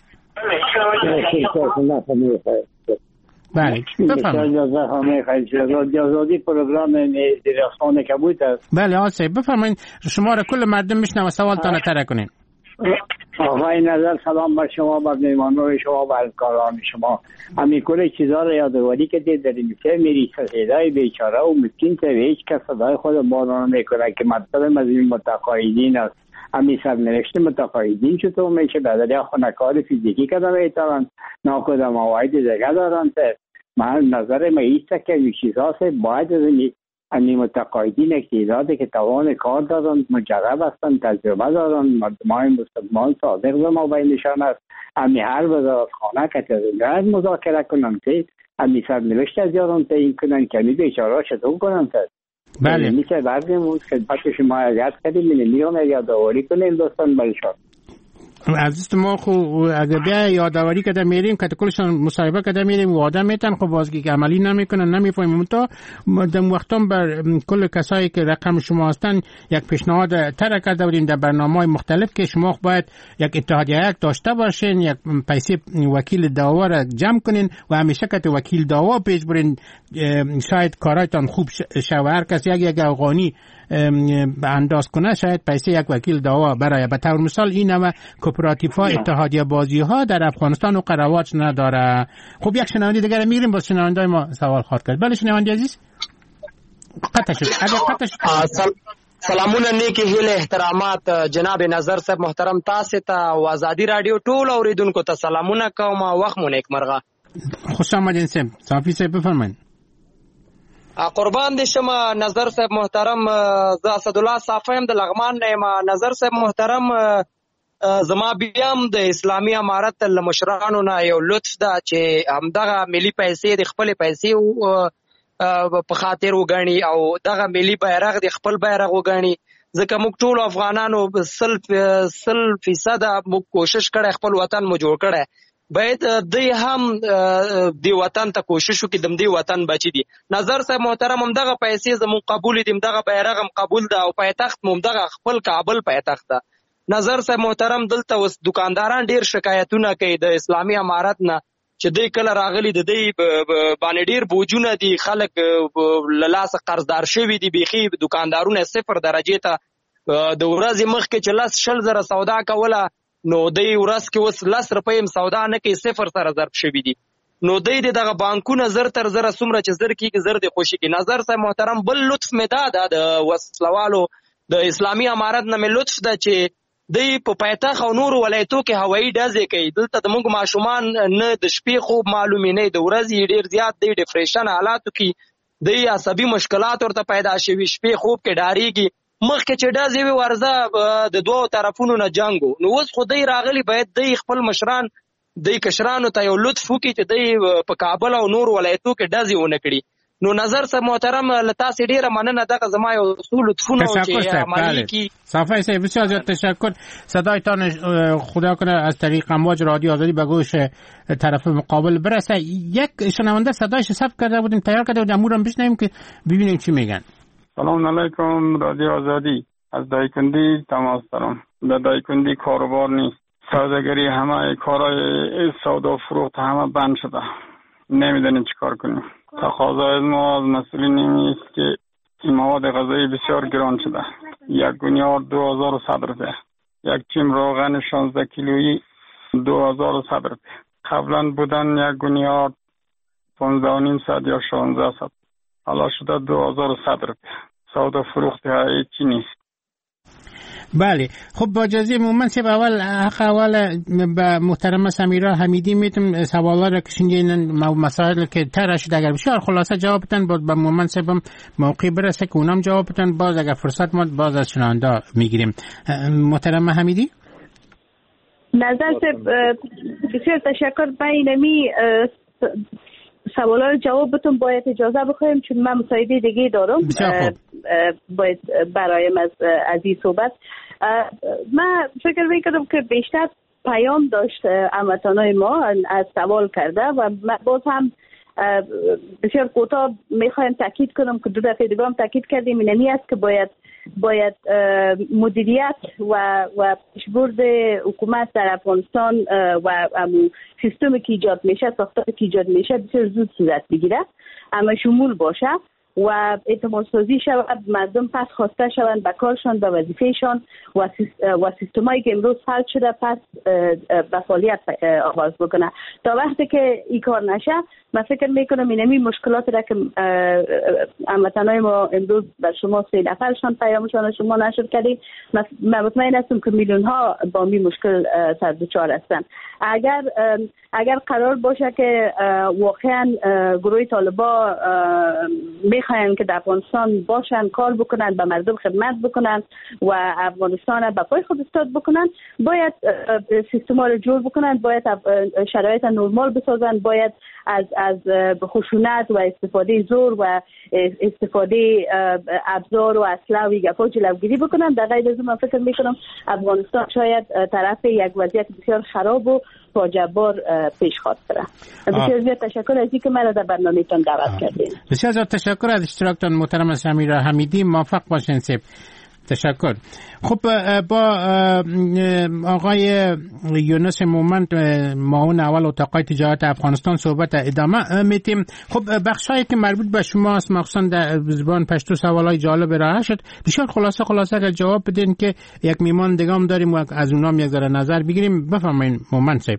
بله بفرمایید. رادیو آزادی پروگرام رسانه کبوت است. بله آسه بفرمایید. شما را کل مردم میشنوه سوالتان تره کنین. آقای نظر سلام بر شما، بر میهمانان شما و همکاران شما. همین کل چیزا را یادآوری کردید. در این میری صدای بیچاره و مسکین ته هیچ کس صدای خود ما نمیکنه که مطلب از این متقاعدین است. همین سرنوشت متقاعدین چطور میشه؟ بدل خونکار فیزیکی کدام ایتارن ناکدام مواعید دیگه دارن. من نظر ما ایست که این چیزا سے باید از این متقاعدین اقتداری که توان کار دارن، مجرب هستن، تجربه دارن، مردمان مسلمان صادق ما بینشان است. امی هر وزارت خانه که تزنگرد مذاکره کنن که امی سرنوشت از یاران تعیین کنن که امی بیچاره چطور کنن تر. بله میشه برگمون خدمت شما یاد کردیم میلیون یادآوری کنیم دوستان برشان. عزیز ما خو اگه بیا یادآوری کده میریم که کلشون مصاحبه کده میریم وعده میتن، خب بازگی که عملی نمیکنن نمیفهمیم. تو دم وقتام بر کل کسایی که رقم شما هستن یک پیشنهاد تر کرده بودیم در برنامه‌های مختلف که شما باید یک اتحادیه داشته باشین، یک پیسه وکیل دعوا را جمع کنین و همیشه که وکیل دعوا پیش برین شاید کارایتان خوب شوه. هر کس یک یک افغانی انداز کنه شاید پیسه یک وکیل دعوا برای. به طور مثال این همه کوپراتیف‌ها اتحادیه بازی‌ها در افغانستان و رواج نداره. خب یک شنونده دیگه میگیریم، با شنونده ما سوال خواهد کرد. بله شنونده عزیز قطع شد. اگر قطع شد سلامونه نیکی هیله احترامات جناب نظر صاحب محترم، تاسو ته او ازادي رادیو ټول اوریدونکو ته سلامونه کوم. وخت مو نیک مرغه. خوش آمدین صاحب. صافی صاحب بفرمایید. قربان دي شمه نظر صاحب محترم، ز اسد الله صافیم د لغمان نه. نظر صاحب محترم زما بیام د اسلامي امارت له مشرانو نه یو لطف ده چې همدغه ملي پیسې د خپل پیسې په خاطر وګڼي او دغه ملي بیرغ د خپل بیرغ وګڼي، ځکه موږ ټول افغانانو سل سل فیصد موږ کوشش کړی خپل وطن مو جوړ کړی. باید دی هم دی وطن ته کوشش وکړي، د دې وطن بچي دي. نظر صاحب محترم همدغه پیسې زموږ قبول دي، همدغه بیرغ هم قبول ده او پایتخت مو همدغه خپل کابل پایتخت ده. نظر صاحب محترم دلته اوس دکانداران ډیر شکایتونه کوي د اسلامي امارت نه چې دوی کله راغلي د دوی باندې ډیر بوجونه دي، خلک له لاسه قرضدار شوي دي، بیخي دکاندارونه صفر درجې ته د ورځې مخکې چې لس شل زره سودا کوله نو دوی ورځ کې اوس لس روپۍ هم سودا نه کوي، صفر سره ضرب شوي دي. نو دوی د دغه بانکونه زر تر زره څومره چې زر کېږي زر د خوشي کړي. نظر صاحب محترم بل لطف مې دا ده د وسلوالو د اسلامي امارت نه مې لطف ده چې دوی په پایتخت او نورو ولایتو کې هوایي ډزې کوي. دلته د موږ ماشومان نه د شپې خوب معلومې نه، د ورځې ډېر زیات دی ډپریشن حالاتو کې دوی عصبي مشکلات ورته پیدا شوي، شپې خوب کې ډارېږي. مخکې چې ډزې وي ورځه د دوو طرفونو نه جنګ و. نو اوس خو دوی راغلي باید دوی خپل مشران دوی کشرانو ته یو لطف وکړي چې دوی په کابل او نور ولایتو کې ډزې ونه کړي. نو نظر صاحب محترم له تاسې ډیره مننه، دغه زما یو څو لطفونه چې عملی کی. صافی صاحب بسیار زیاد تشکر. صدایتان خدا کنه از طریق امواج رادیو آزادی به گوش طرف مقابل برسه. یک شنونده صدایش ثبت کرده بودیم، تیار کرده بودیم، امورم بشنویم که ببینیم چی میگن. سلام علیکم رادیو آزادی، از دایکندی تماس دارم. در دایکندی کاروبار نیست، سوداگری همه کارهای سودا و فروخت همه بند شده، نمیدونیم چی کار کنیم. تقاضای ما از مسئولین این است که این مواد غذایی بسیار گران شده، یک گونیار دو هزار و صد روپیه، یک کیم روغن شانزده کیلویی دو هزار و صد روپیه. قبلا بودن یک گونیار پانزده و نیم صد یا شانزده صد، حالا شده دو هزار و صد روپیه. سودا فروخت هایی چی نیست. بله خب با اجازه من سب اول حق اول به محترم سمیرا حمیدی میتونم سوالا را کشنگین مسائل که تر شده اگر بسیار خلاصه جواب بدن، باز به من سبم موقع برسه که اونم جواب بدن، باز اگر فرصت ما باز از شنونده میگیریم. محترم حمیدی نظر سب بسیار تشکر. بینمی سوالا رو جواب بتون باید اجازه بخوایم چون من مصاحبه دیگه دارم باید برایم از از این صحبت. من فکر میکنم که بیشتر پیام داشت هموطنای ما از سوال کرده و باز هم بسیار کوتاه میخوایم تاکید کنم که دو دفعه دیگه هم تاکید کردیم اینمی است که باید باید مدیریت و و پیشبرد حکومت در افغانستان و همون سیستمی که ایجاد میشه، ساختاری که ایجاد میشه بسیار زود صورت بگیره، اما شمول باشه و اعتماد سازی شود، مردم پس خواسته شوند به کارشان، به وظیفهشان و و سیستمایی که امروز فلج شده پس به فعالیت آغاز بکنه. تا وقتی که این کار نشه من فکر میکنم اینمی مشکلات را که هموطنای ما امروز بر شما سه نفرشان پیامشان شما نشر کردید، من مطمئن هستم که میلیون ها با می مشکل سر دچار هستند. اگر اگر قرار باشه که واقعا گروه طالبان میخواین که در افغانستان باشن، کار بکنن، به مردم خدمت بکنن و افغانستان به پای خود استاد بکنن، باید سیستما رو جور بکنن، باید شرایط نرمال بسازن، باید از از خشونت و استفاده زور و استفاده ابزار و اسلحه و گپا جلوگیری بکنن. در غیر از اون من فکر میکنم افغانستان شاید طرف یک وضعیت بسیار خراب و فاجعه‌بار پیش خواهد بره. بسیار زیاد تشکر از اینکه مرا در برنامه‌تان دعوت کردید. بسیار زیاد تشکر از اشتراکتان محترم سمیرا حمیدی. موفق باشین سپ. تشکر. خب با آقای یونس مومند معاون اول اتاق تجارت افغانستان صحبت ادامه میتیم. خب بخشایی که مربوط به شما است مخصوصا در زبان پشتو سوالای جالب ارائه شد، بسیار خلاصه خلاصه اگر جواب بدین که یک میمان دیگه هم داریم و از اونام یک ذره نظر بگیریم. بفرمایید مومند صاحب.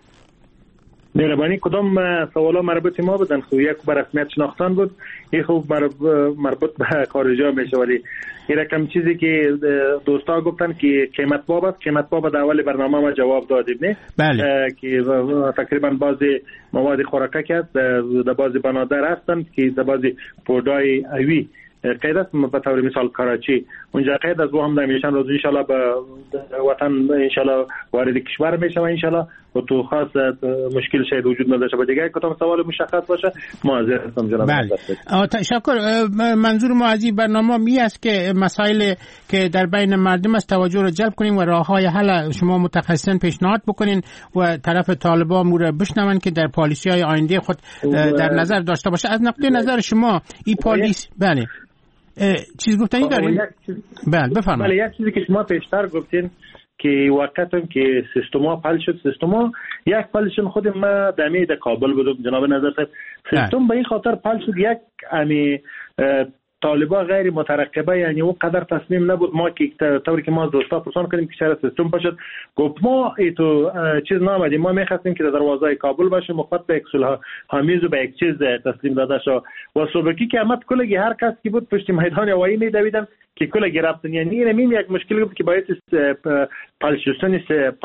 مهربانی کدام سوالا مربوط ما بودن؟ خب یک بر رسمیت شناختن بود، این خوب مربوط به خارجا میشه، ولی این رقم چیزی که دوستا گفتن که قیمت باب است، قیمت باب در اول برنامه ما جواب دادیم نه؟ بله. که تقریبا بعضی مواد خوراکی است، در بعضی بنادر هستن که در بعضی پودای اوی قید است، به طور مثال کراچی اونجا قید است، و هم نمیشن روز ان شاء الله به وطن ان شاء الله وارد کشور میشه و ان شاء الله و تو خاص مشکل شاید وجود نداشته باشه. دیگه کدام سوال مشخص باشه معذرت هستم جناب. بله. تشکر. منظور ما از این برنامه می است که مسائل که در بین مردم است توجه رو جلب کنیم و راههای حل شما متخصصین پیشنهاد بکنین و طرف طالبان مو رو بشنون که در پالیسی های آینده خود در نظر داشته باشه. از نقطه نظر شما این پالیسی بله چیز گفتنی دارین؟ بله بفرمایید. بله، یک چیزی که شما پیشتر گفتین که وقتاً که سیستما پل شد، سیستما یک پلشون خود ما دمی در کابل بودم جناب نظر صاحب، سیستم به این خاطر پل شد یک امی طالبا غیر مترقبه، یعنی او قدر تصمیم نبود ما که طوری که ما دوستا پرسان کنیم که چرا سیستم پاشد، گفت ما ای تو چیز نامدیم، ما میخواستیم که در دروازه کابل باشه، مخاطب به یک صلح آمیز و به یک چیز تسلیم داده شد و صبحی که آمد کلگی هر کس که بود پشت میدان هوایی میدویدن که کلگی رفتن، یعنی این یک مشکل بود که باعث پلشدن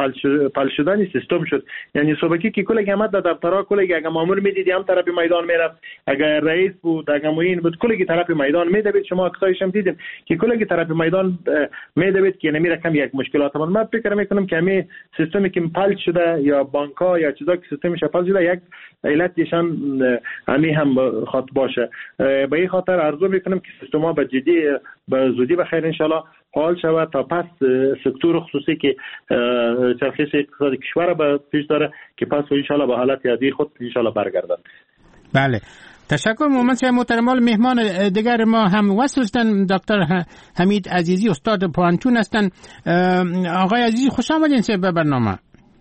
پل شدن سیستم شد. یعنی صبحی که کلگی آمد در دفترها کلگی اگه مامور میدیدی هم طرف میدان میرفت، اگر رئیس بود اگه معین بود کلگی طرف میدان میدوید. شما عکسایش هم دیدیم که کلگی طرف میدان میدوید که نمیره کم یک مشکلات. من فکر میکنم که همین سیستمی که پل شده یا بانک‌ها یا چیزا که سیستمش پل شده یک علتشان همین هم خاط باشه. به این خاطر عرض میکنم که سیستما به جدی به زودی بخیر ان شاء الله حال شود تا پس سکتور خصوصی که چرخش اقتصادی کشور به پیش داره که پس ان شاء الله به حالت عادی خود ان شاء الله برگردن. بله تشکر. مومند صاحب محترم. مهمان دیگر ما هم وصل هستند، دکتر حمید عزیزی استاد پوانتون هستند. آقای عزیزی خوش آمدین به برنامه.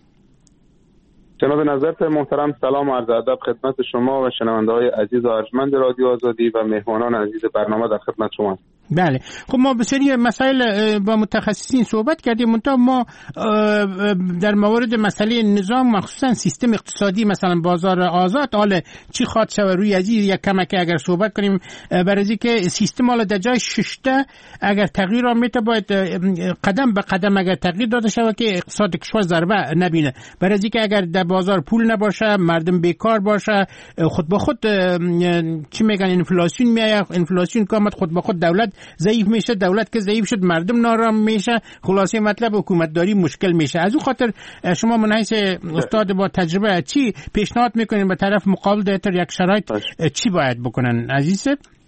جناب نظرت محترم سلام و عرض ادب خدمت شما و شنونده های عزیز و ارجمند رادیو آزادی و مهمانان عزیز برنامه در خدمت شما. بله خب ما به سری مسائل با متخصصین صحبت کردیم، منتها ما در مورد مسئله نظام مخصوصا سیستم اقتصادی مثلا بازار آزاد حالا چی خواد شود روی از این یک کمک اگر صحبت کنیم، برای که سیستم حالا در جای ششته اگر تغییر آمده باید قدم به قدم اگر تغییر داده شود که اقتصاد کشور ضربه نبینه، برای که اگر در بازار پول نباشه مردم بیکار باشه خود به خود چی میگن انفلاسیون میاد، انفلاسیون که آمد خود به خود دولت ضعیف میشه، دولت که ضعیف شد مردم نارام میشه، خلاصه مطلب حکومت داری مشکل میشه. از اون خاطر شما من حیث استاد با تجربه چی پیشنهاد میکنین به طرف مقابل در یک شرایط چی باید بکنن عزیز؟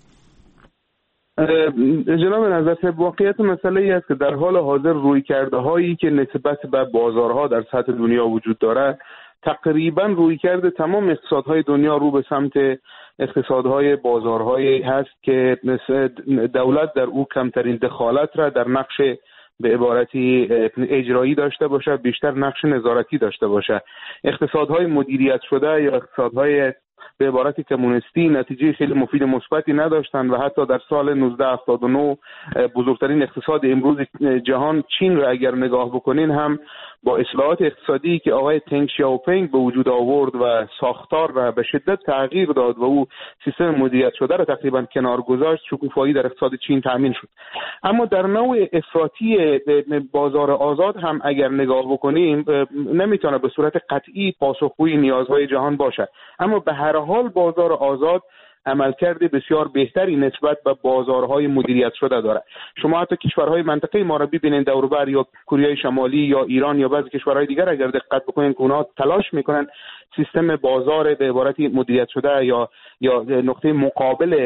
جناب نظر صاحب، واقعیت مسئله ای است که در حال حاضر روی کرده هایی که نسبت به بازارها در سطح دنیا وجود داره تقریبا روی کرده تمام اقتصادهای دنیا رو به سمت اقتصادهای بازارهایی هست که دولت در او کمترین دخالت را در نقش به عبارتی اجرایی داشته باشه، بیشتر نقش نظارتی داشته باشه. اقتصادهای مدیریت شده یا اقتصادهای به عبارت کمونیستی نتیجه خیلی مفید مثبتی نداشتن و حتی در سال نوزده هفتاد و نه بزرگترین اقتصاد امروز جهان چین را اگر نگاه بکنین هم با اصلاحات اقتصادی که آقای تنگ شیاوپینگ به وجود آورد و ساختار را به شدت تغییر داد و او سیستم مدیریت شده را تقریبا کنار گذاشت، شکوفایی در اقتصاد چین تامین شد. اما در نوع افراطی بازار آزاد هم اگر نگاه بکنیم نمیتونه به صورت قطعی پاسخگوی نیازهای جهان باشه، اما به هر حال بازار آزاد عملکرد بسیار بهتری نسبت به بازارهای مدیریت شده داره. شما حتی کشورهای منطقه ما را ببینید، دور و بر یا کره شمالی یا ایران یا بعضی کشورهای دیگر اگر دقت بکنید که اونها تلاش میکنن سیستم بازار به عبارتی مدیریت شده یا یا نقطه مقابل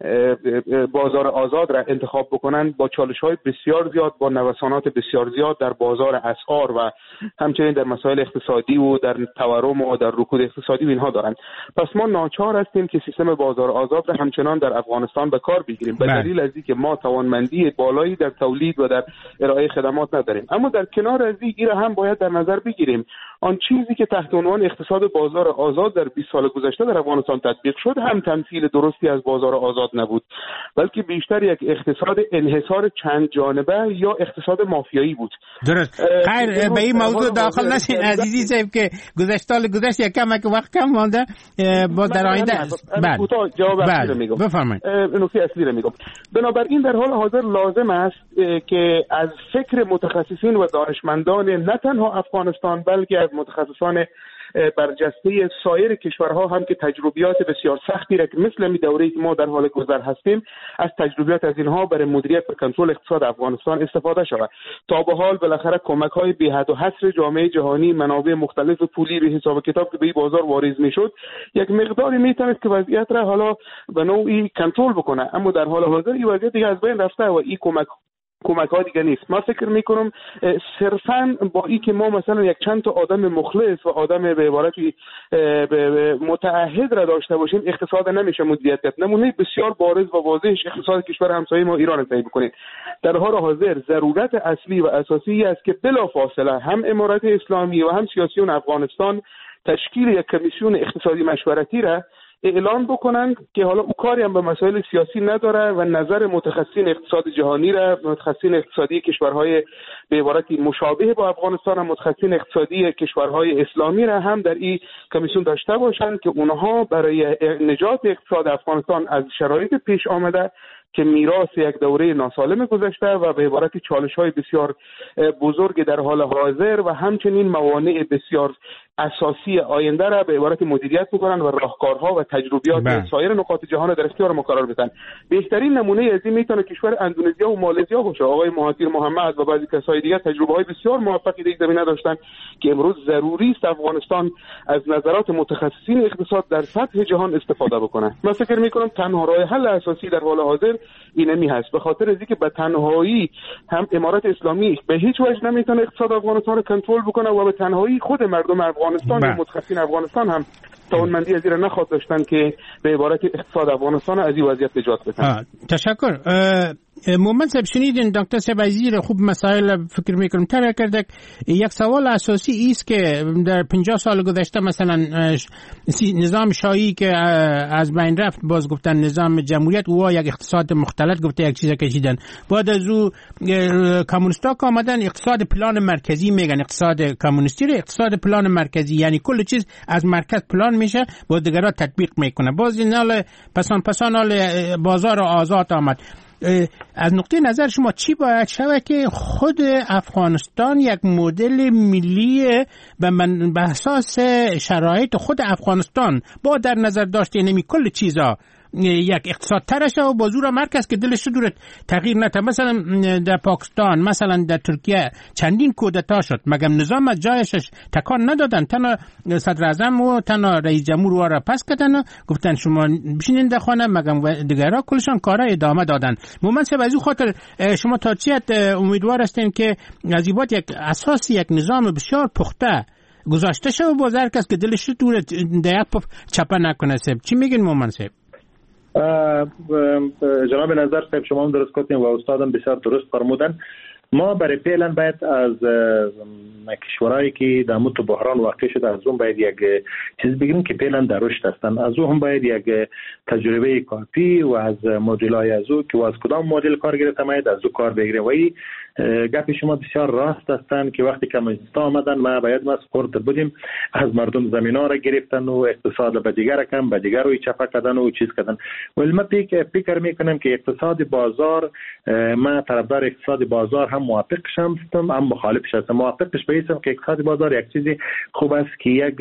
بازار آزاد را انتخاب بکنن، با چالش‌های بسیار زیاد، با نوسانات بسیار زیاد در بازار اسعار و همچنین در مسائل اقتصادی و در تورم و در رکود اقتصادی و اینها دارند. پس ما ناچار هستیم که سیستم بازار آزاد را همچنان در افغانستان به کار بگیریم به دلیل از اینکه ما توانمندی بالایی در تولید و در ارائه خدمات نداریم. اما در کنار از این را هم باید در نظر بگیریم آن چیزی که تحت عنوان اقتصاد بازار آزاد در بیست سال گذشته در افغانستان تطبیق شد هم تمثیل درستی از بازار آزاد نبود، بلکه بیشتر یک اقتصاد انحصار چند جانبه یا اقتصاد مافیایی بود. درست. خیر به این موضوع داخل نشین عزیزی صاحب که گذشته سال گذشت یک کم که وقت کم مونده با در آینده بعد جواب اصلی رو میگم. بفرمایید. نکته اصلی رو میگم. بنابراین در حال حاضر لازم است که از فکر متخصصین و دانشمندان نه تنها افغانستان بلکه از متخصصان برجسته سایر کشورها هم که تجربیات بسیار سختی را که مثل می دوره‌ای که ما در حال گذر هستیم از تجربیات از اینها برای مدیریت و کنترل اقتصاد افغانستان استفاده شود. تا به حال بالاخره کمک‌های بی حد و حصر جامعه جهانی، منابع مختلف پولی به حساب کتاب که به این بازار واریز میشد یک مقداری میتونست که وضعیت را حالا به نوعی کنترل بکنه، اما در حال حاضر این وضعیت دیگه از بین رفته و این کمک کمک ها دیگه نیست. من فکر میکنم صرفاً با این که ما مثلا یک چند تا آدم مخلص و آدم به عبارتی متعهد را داشته باشیم اقتصاد نمیشه مدیریت کرد. نمونه بسیار بارز و واضحش اقتصاد کشور همسایه ما ایران رو بکنید. در حال حاضر ضرورت اصلی و اساسی است که بلافاصله هم امارت اسلامی و هم سیاسیون افغانستان تشکیل یک کمیسیون اقتصادی مشورتی را اعلان بکنن که حالا او کاری هم به مسائل سیاسی نداره و نظر متخصصین اقتصاد جهانی را، متخصصین اقتصادی کشورهای به عبارتی مشابه با افغانستان هم متخصصین اقتصادی کشورهای اسلامی را هم در این کمیسیون داشته باشند که اونها برای نجات اقتصاد افغانستان از شرایط پیش آمده که میراث یک دوره ناسالم گذشته و به عبارت چالش‌های بسیار بزرگ در حال حاضر و همچنین موانع بسیار اساسی آینده را به عبارت مدیریت بکنن و راهکارها و تجربیات بله. سایر نقاط جهان در اختیار ما قرار بدن. بهترین نمونه از این میتونه کشور اندونزیا و مالزیا باشه. آقای مهاتیر محمد و بعضی کسای دیگر تجربه‌های بسیار موفقی در این زمینه داشتن که امروز ضروری است افغانستان از نظرات متخصصین اقتصاد در سطح جهان استفاده بکنه. من فکر می‌کنم تنها راه حل اساسی در حال حاضر اینمی هست، به خاطر از اینکه به تنهایی هم امارت اسلامی به هیچ وجه نمیتونه اقتصاد افغانستان رو کنترل بکنه و به تنهایی خود مردم افغانستان و متخصصین افغانستان هم توانمندی از این نخواهد داشتن که به عبارت اقتصاد افغانستان از این وضعیت نجات بدن. تشکر. محمد صاحب شنیدین دکتر صاحب عزیز خوب مسائل فکر میکنم طرح کرده. یک سوال اساسی است که در پنجاه سال گذشته مثلا نظام شاهی که از بین رفت باز گفتن نظام جمهوریت و یک اقتصاد مختلط گفته یک چیز کشیدن. بعد از او کمونیستا که آمدن اقتصاد پلان مرکزی میگن، اقتصاد کمونیستی رو اقتصاد پلان مرکزی، یعنی کل چیز از مرکز پلان میشه با دیگران تطبیق میکنه. باز این حال پسان پسان حال بازار آزاد آمد. از نقطه نظر شما چی باید شود که خود افغانستان یک مدل ملی به اساس شرایط خود افغانستان با در نظر داشته نمی کل چیزا یک اقتصاد ترشه و با زور مرکز که دلش دور تغییر نده. مثلا در پاکستان، مثلا در ترکیه چندین کودتا شد، مگم نظام از جایش تکان ندادن، تنها صدر اعظم و تنها رئیس جمهور را پس کردن، گفتن شما بشینین در خانه، مگم دیگرها کلشان کارا ادامه دادن. مومن صاحب از این خاطر شما تا چی امیدوار هستین که از این یک اساس یک نظام بسیار پخته گذاشته شد و باز هر کس که دلش دور دیگه چپه نکنه؟ صاحب چی میگین مومن صاحب؟ جناب نظر صاحب شما هم درست گفتین و استادم بسیار درست فرمودن. ما برای فعلا باید از کشورهایی که در مت بحران واقع شده از اون باید یک چیز بگیم که فعلا در رشد هستند، از اون هم باید یک تجربه کافی و از مدل‌های از او که از کدام مدل کار گرفته باید از او کار بگیره. و این گپ شما بسیار راست هستند که وقتی کمونیست‌ها آمدن ما باید ما سپورت بودیم، از مردم زمینا را گرفتن و اقتصاد به دیگر کم به دیگر روی چپه کردن و چیز کردن. ولی من فکر میکنم که اقتصاد بازار، ما طرفدار اقتصاد بازار هم موافقش هستم هم مخالفش هستم. موافقش به که اقتصاد بازار یک چیزی خوب است که یک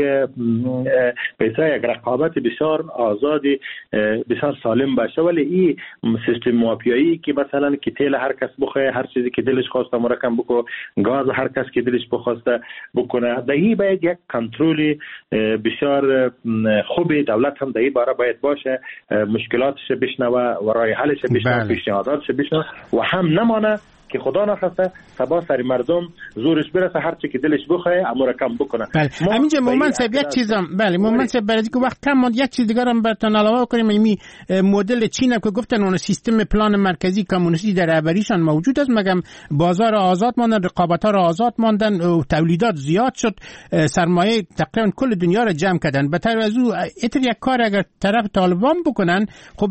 پیسه یک رقابت بسیار آزادی بسیار سالم باشه، ولی این سیستم مافیایی که مثلا که تیل هر کس بخواه، هر چیزی که دلش خواسته مرکم بکو، گاز هر کس که دلش بخواسته بکنه، دهی باید یک کنترل بسیار خوب دولت هم دهی باره باید باشه، مشکلاتش بشنوه و راه حلش بشنوه، پیشنهاداتش بشنوه و هم نمانه که خدا نخواسته سبا سر مردم زورش برسه هر چی که دلش بخواه امور کم بکنه. بله همینجا مومن صاحب یک چیزم بله مومن صاحب برای که وقت کم ماند یک چیز دیگه هم براتون علاوه کنیم. این مدل چین که گفتن اون سیستم پلان مرکزی کمونیستی در رهبریشان موجود است، مگم بازار آزاد ماندن، رقابت‌ها را آزاد ماندن و تولیدات زیاد شد، سرمایه تقریبا کل دنیا را جمع کردن. بهتر از او اتر یک کار اگر طرف طالبان بکنن، خب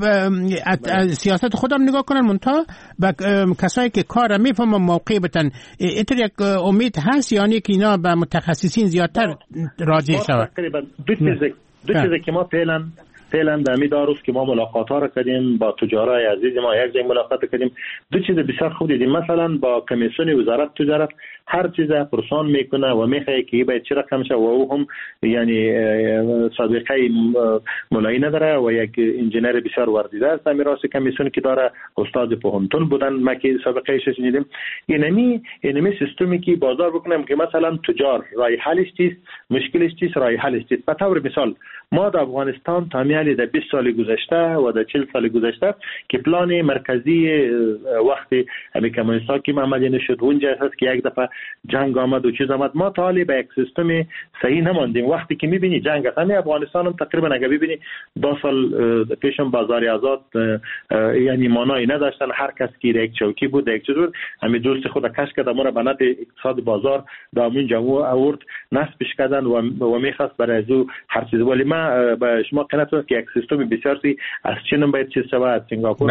سیاست خودم نگاه کنن منتها به کسایی که کار میفهمم موقع بتن اتر یک امید هست، یعنی که اینا به متخصصین زیادتر راجع شود. تقریبا دو چیز دو چیز که ما فعلا فعلا در می داروست که ما ملاقات ها را کردیم با تجارای عزیز ما، یک جای ملاقات کردیم، دو چیز بسیار خوب دیدیم. مثلا با کمیسیون وزارت تجارت هر چیز پرسان میکنه و میخواه که باید چه رقم شه و او هم یعنی سابقه مولایی نداره و یک انجینر بسیار وردیده است. همین راست کمیسیون که داره استاد پوهنتون بودن ما که سابقه ایش شنیدیم. اینمی اینمی سیستمی که بازار بکنم که مثلا تجار راه حلش چیست، مشکلش چیست، راه حلش چیست. به طور مثال ما در افغانستان تامیالی در بیست سال گذشته و در چهل سال گذشته که پلان مرکزی وقتی همین کمونیست‌ها که عملی نشد اونجا هست که یک دفعه جنگ آمد و چیز آمد، ما طالب یک سیستم صحیح نماندیم. وقتی که میبینی جنگ است، همین افغانستان هم تقریبا اگه ببینی دو سال پیشم بازار آزاد یعنی مانایی نداشتن، هر کس که یک چوکی بود یک چیز بود، همین دوست خود کش کرد ما را بنات اقتصاد بازار در اون جمعو آورد نصبش کردن و و میخواست برای از هر چیز. ولی ما به شما قناعت که یک سیستم بسیار سی از چین باید چیز شود، سنگاپور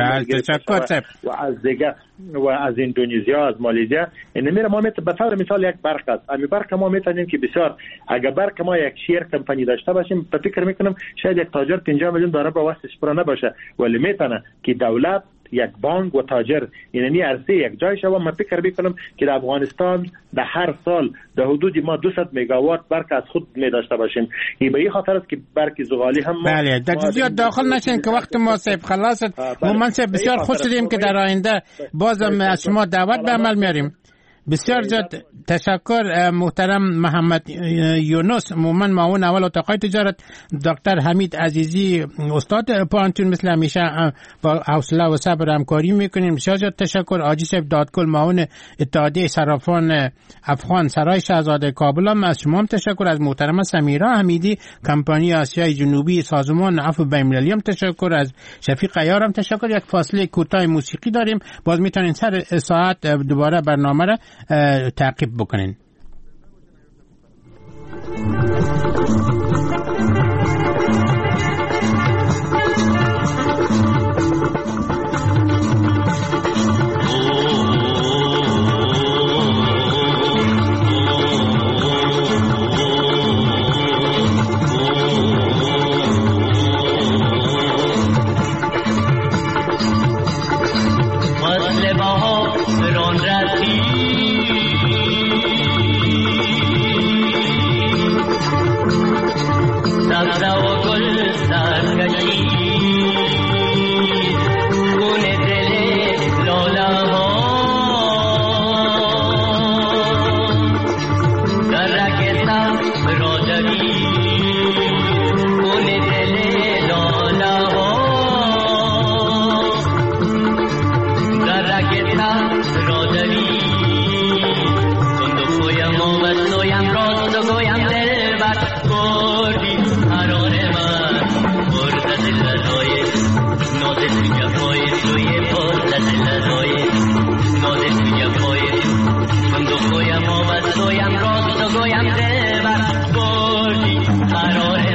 و از دیگه و از اندونزیا، از مالزیا. این میره ما میت به طور مثال یک برق است، امی برق ما میتونیم که بسیار اگر برق ما یک شیر کمپانی داشته باشیم، به فکر میکنم شاید یک تاجر پنجاه میلیون دلار با واسطش پورا نباشه، ولی میتونه که دولت یک بانک و تاجر اینمی عرصه یک جای شو. من فکر میکنم که در افغانستان در هر سال در حدود ما دویست مگاوات برق از خود می داشته باشیم. این به این خاطر است که برق زغالی هم ما بله در جزئیات داخل نشین که وقت ما صاحب خلاص. مومن صاحب بسیار خوش شدیم که در آینده بازم از شما دعوت به عمل میاریم. بسیار زیاد تشکر محترم محمد یونس مومن معاون اول اتاق تجارت، دکتر حمید عزیزی استاد پوهنتون، مثل همیشه با حوصله و صبر همکاری میکنیم. بسیار زیاد تشکر. حاجی صاحب دادگل معاون اتحادیه صرافان افغان سرای شاهزاده کابل هم از شما هم تشکر. از محترم سمیرا حمیدی کمپانی آسیای جنوبی سازمان عفو بین‌المللی هم تشکر. از شفیق عیار هم تشکر. یک فاصله کوتاه موسیقی داریم، باز میتونین سر ساعت دوباره برنامه را تعقیب بکنین. راجبی اون دل لاله ها در رگتا راجبی تندو خویم و بسویم راست گویم دل بر بردی قرار من برد دلهای نازه تو جفای توی برد دلهای نازه تو جفای تندو خویم و بسویم راست گویم دل بر بردی قرار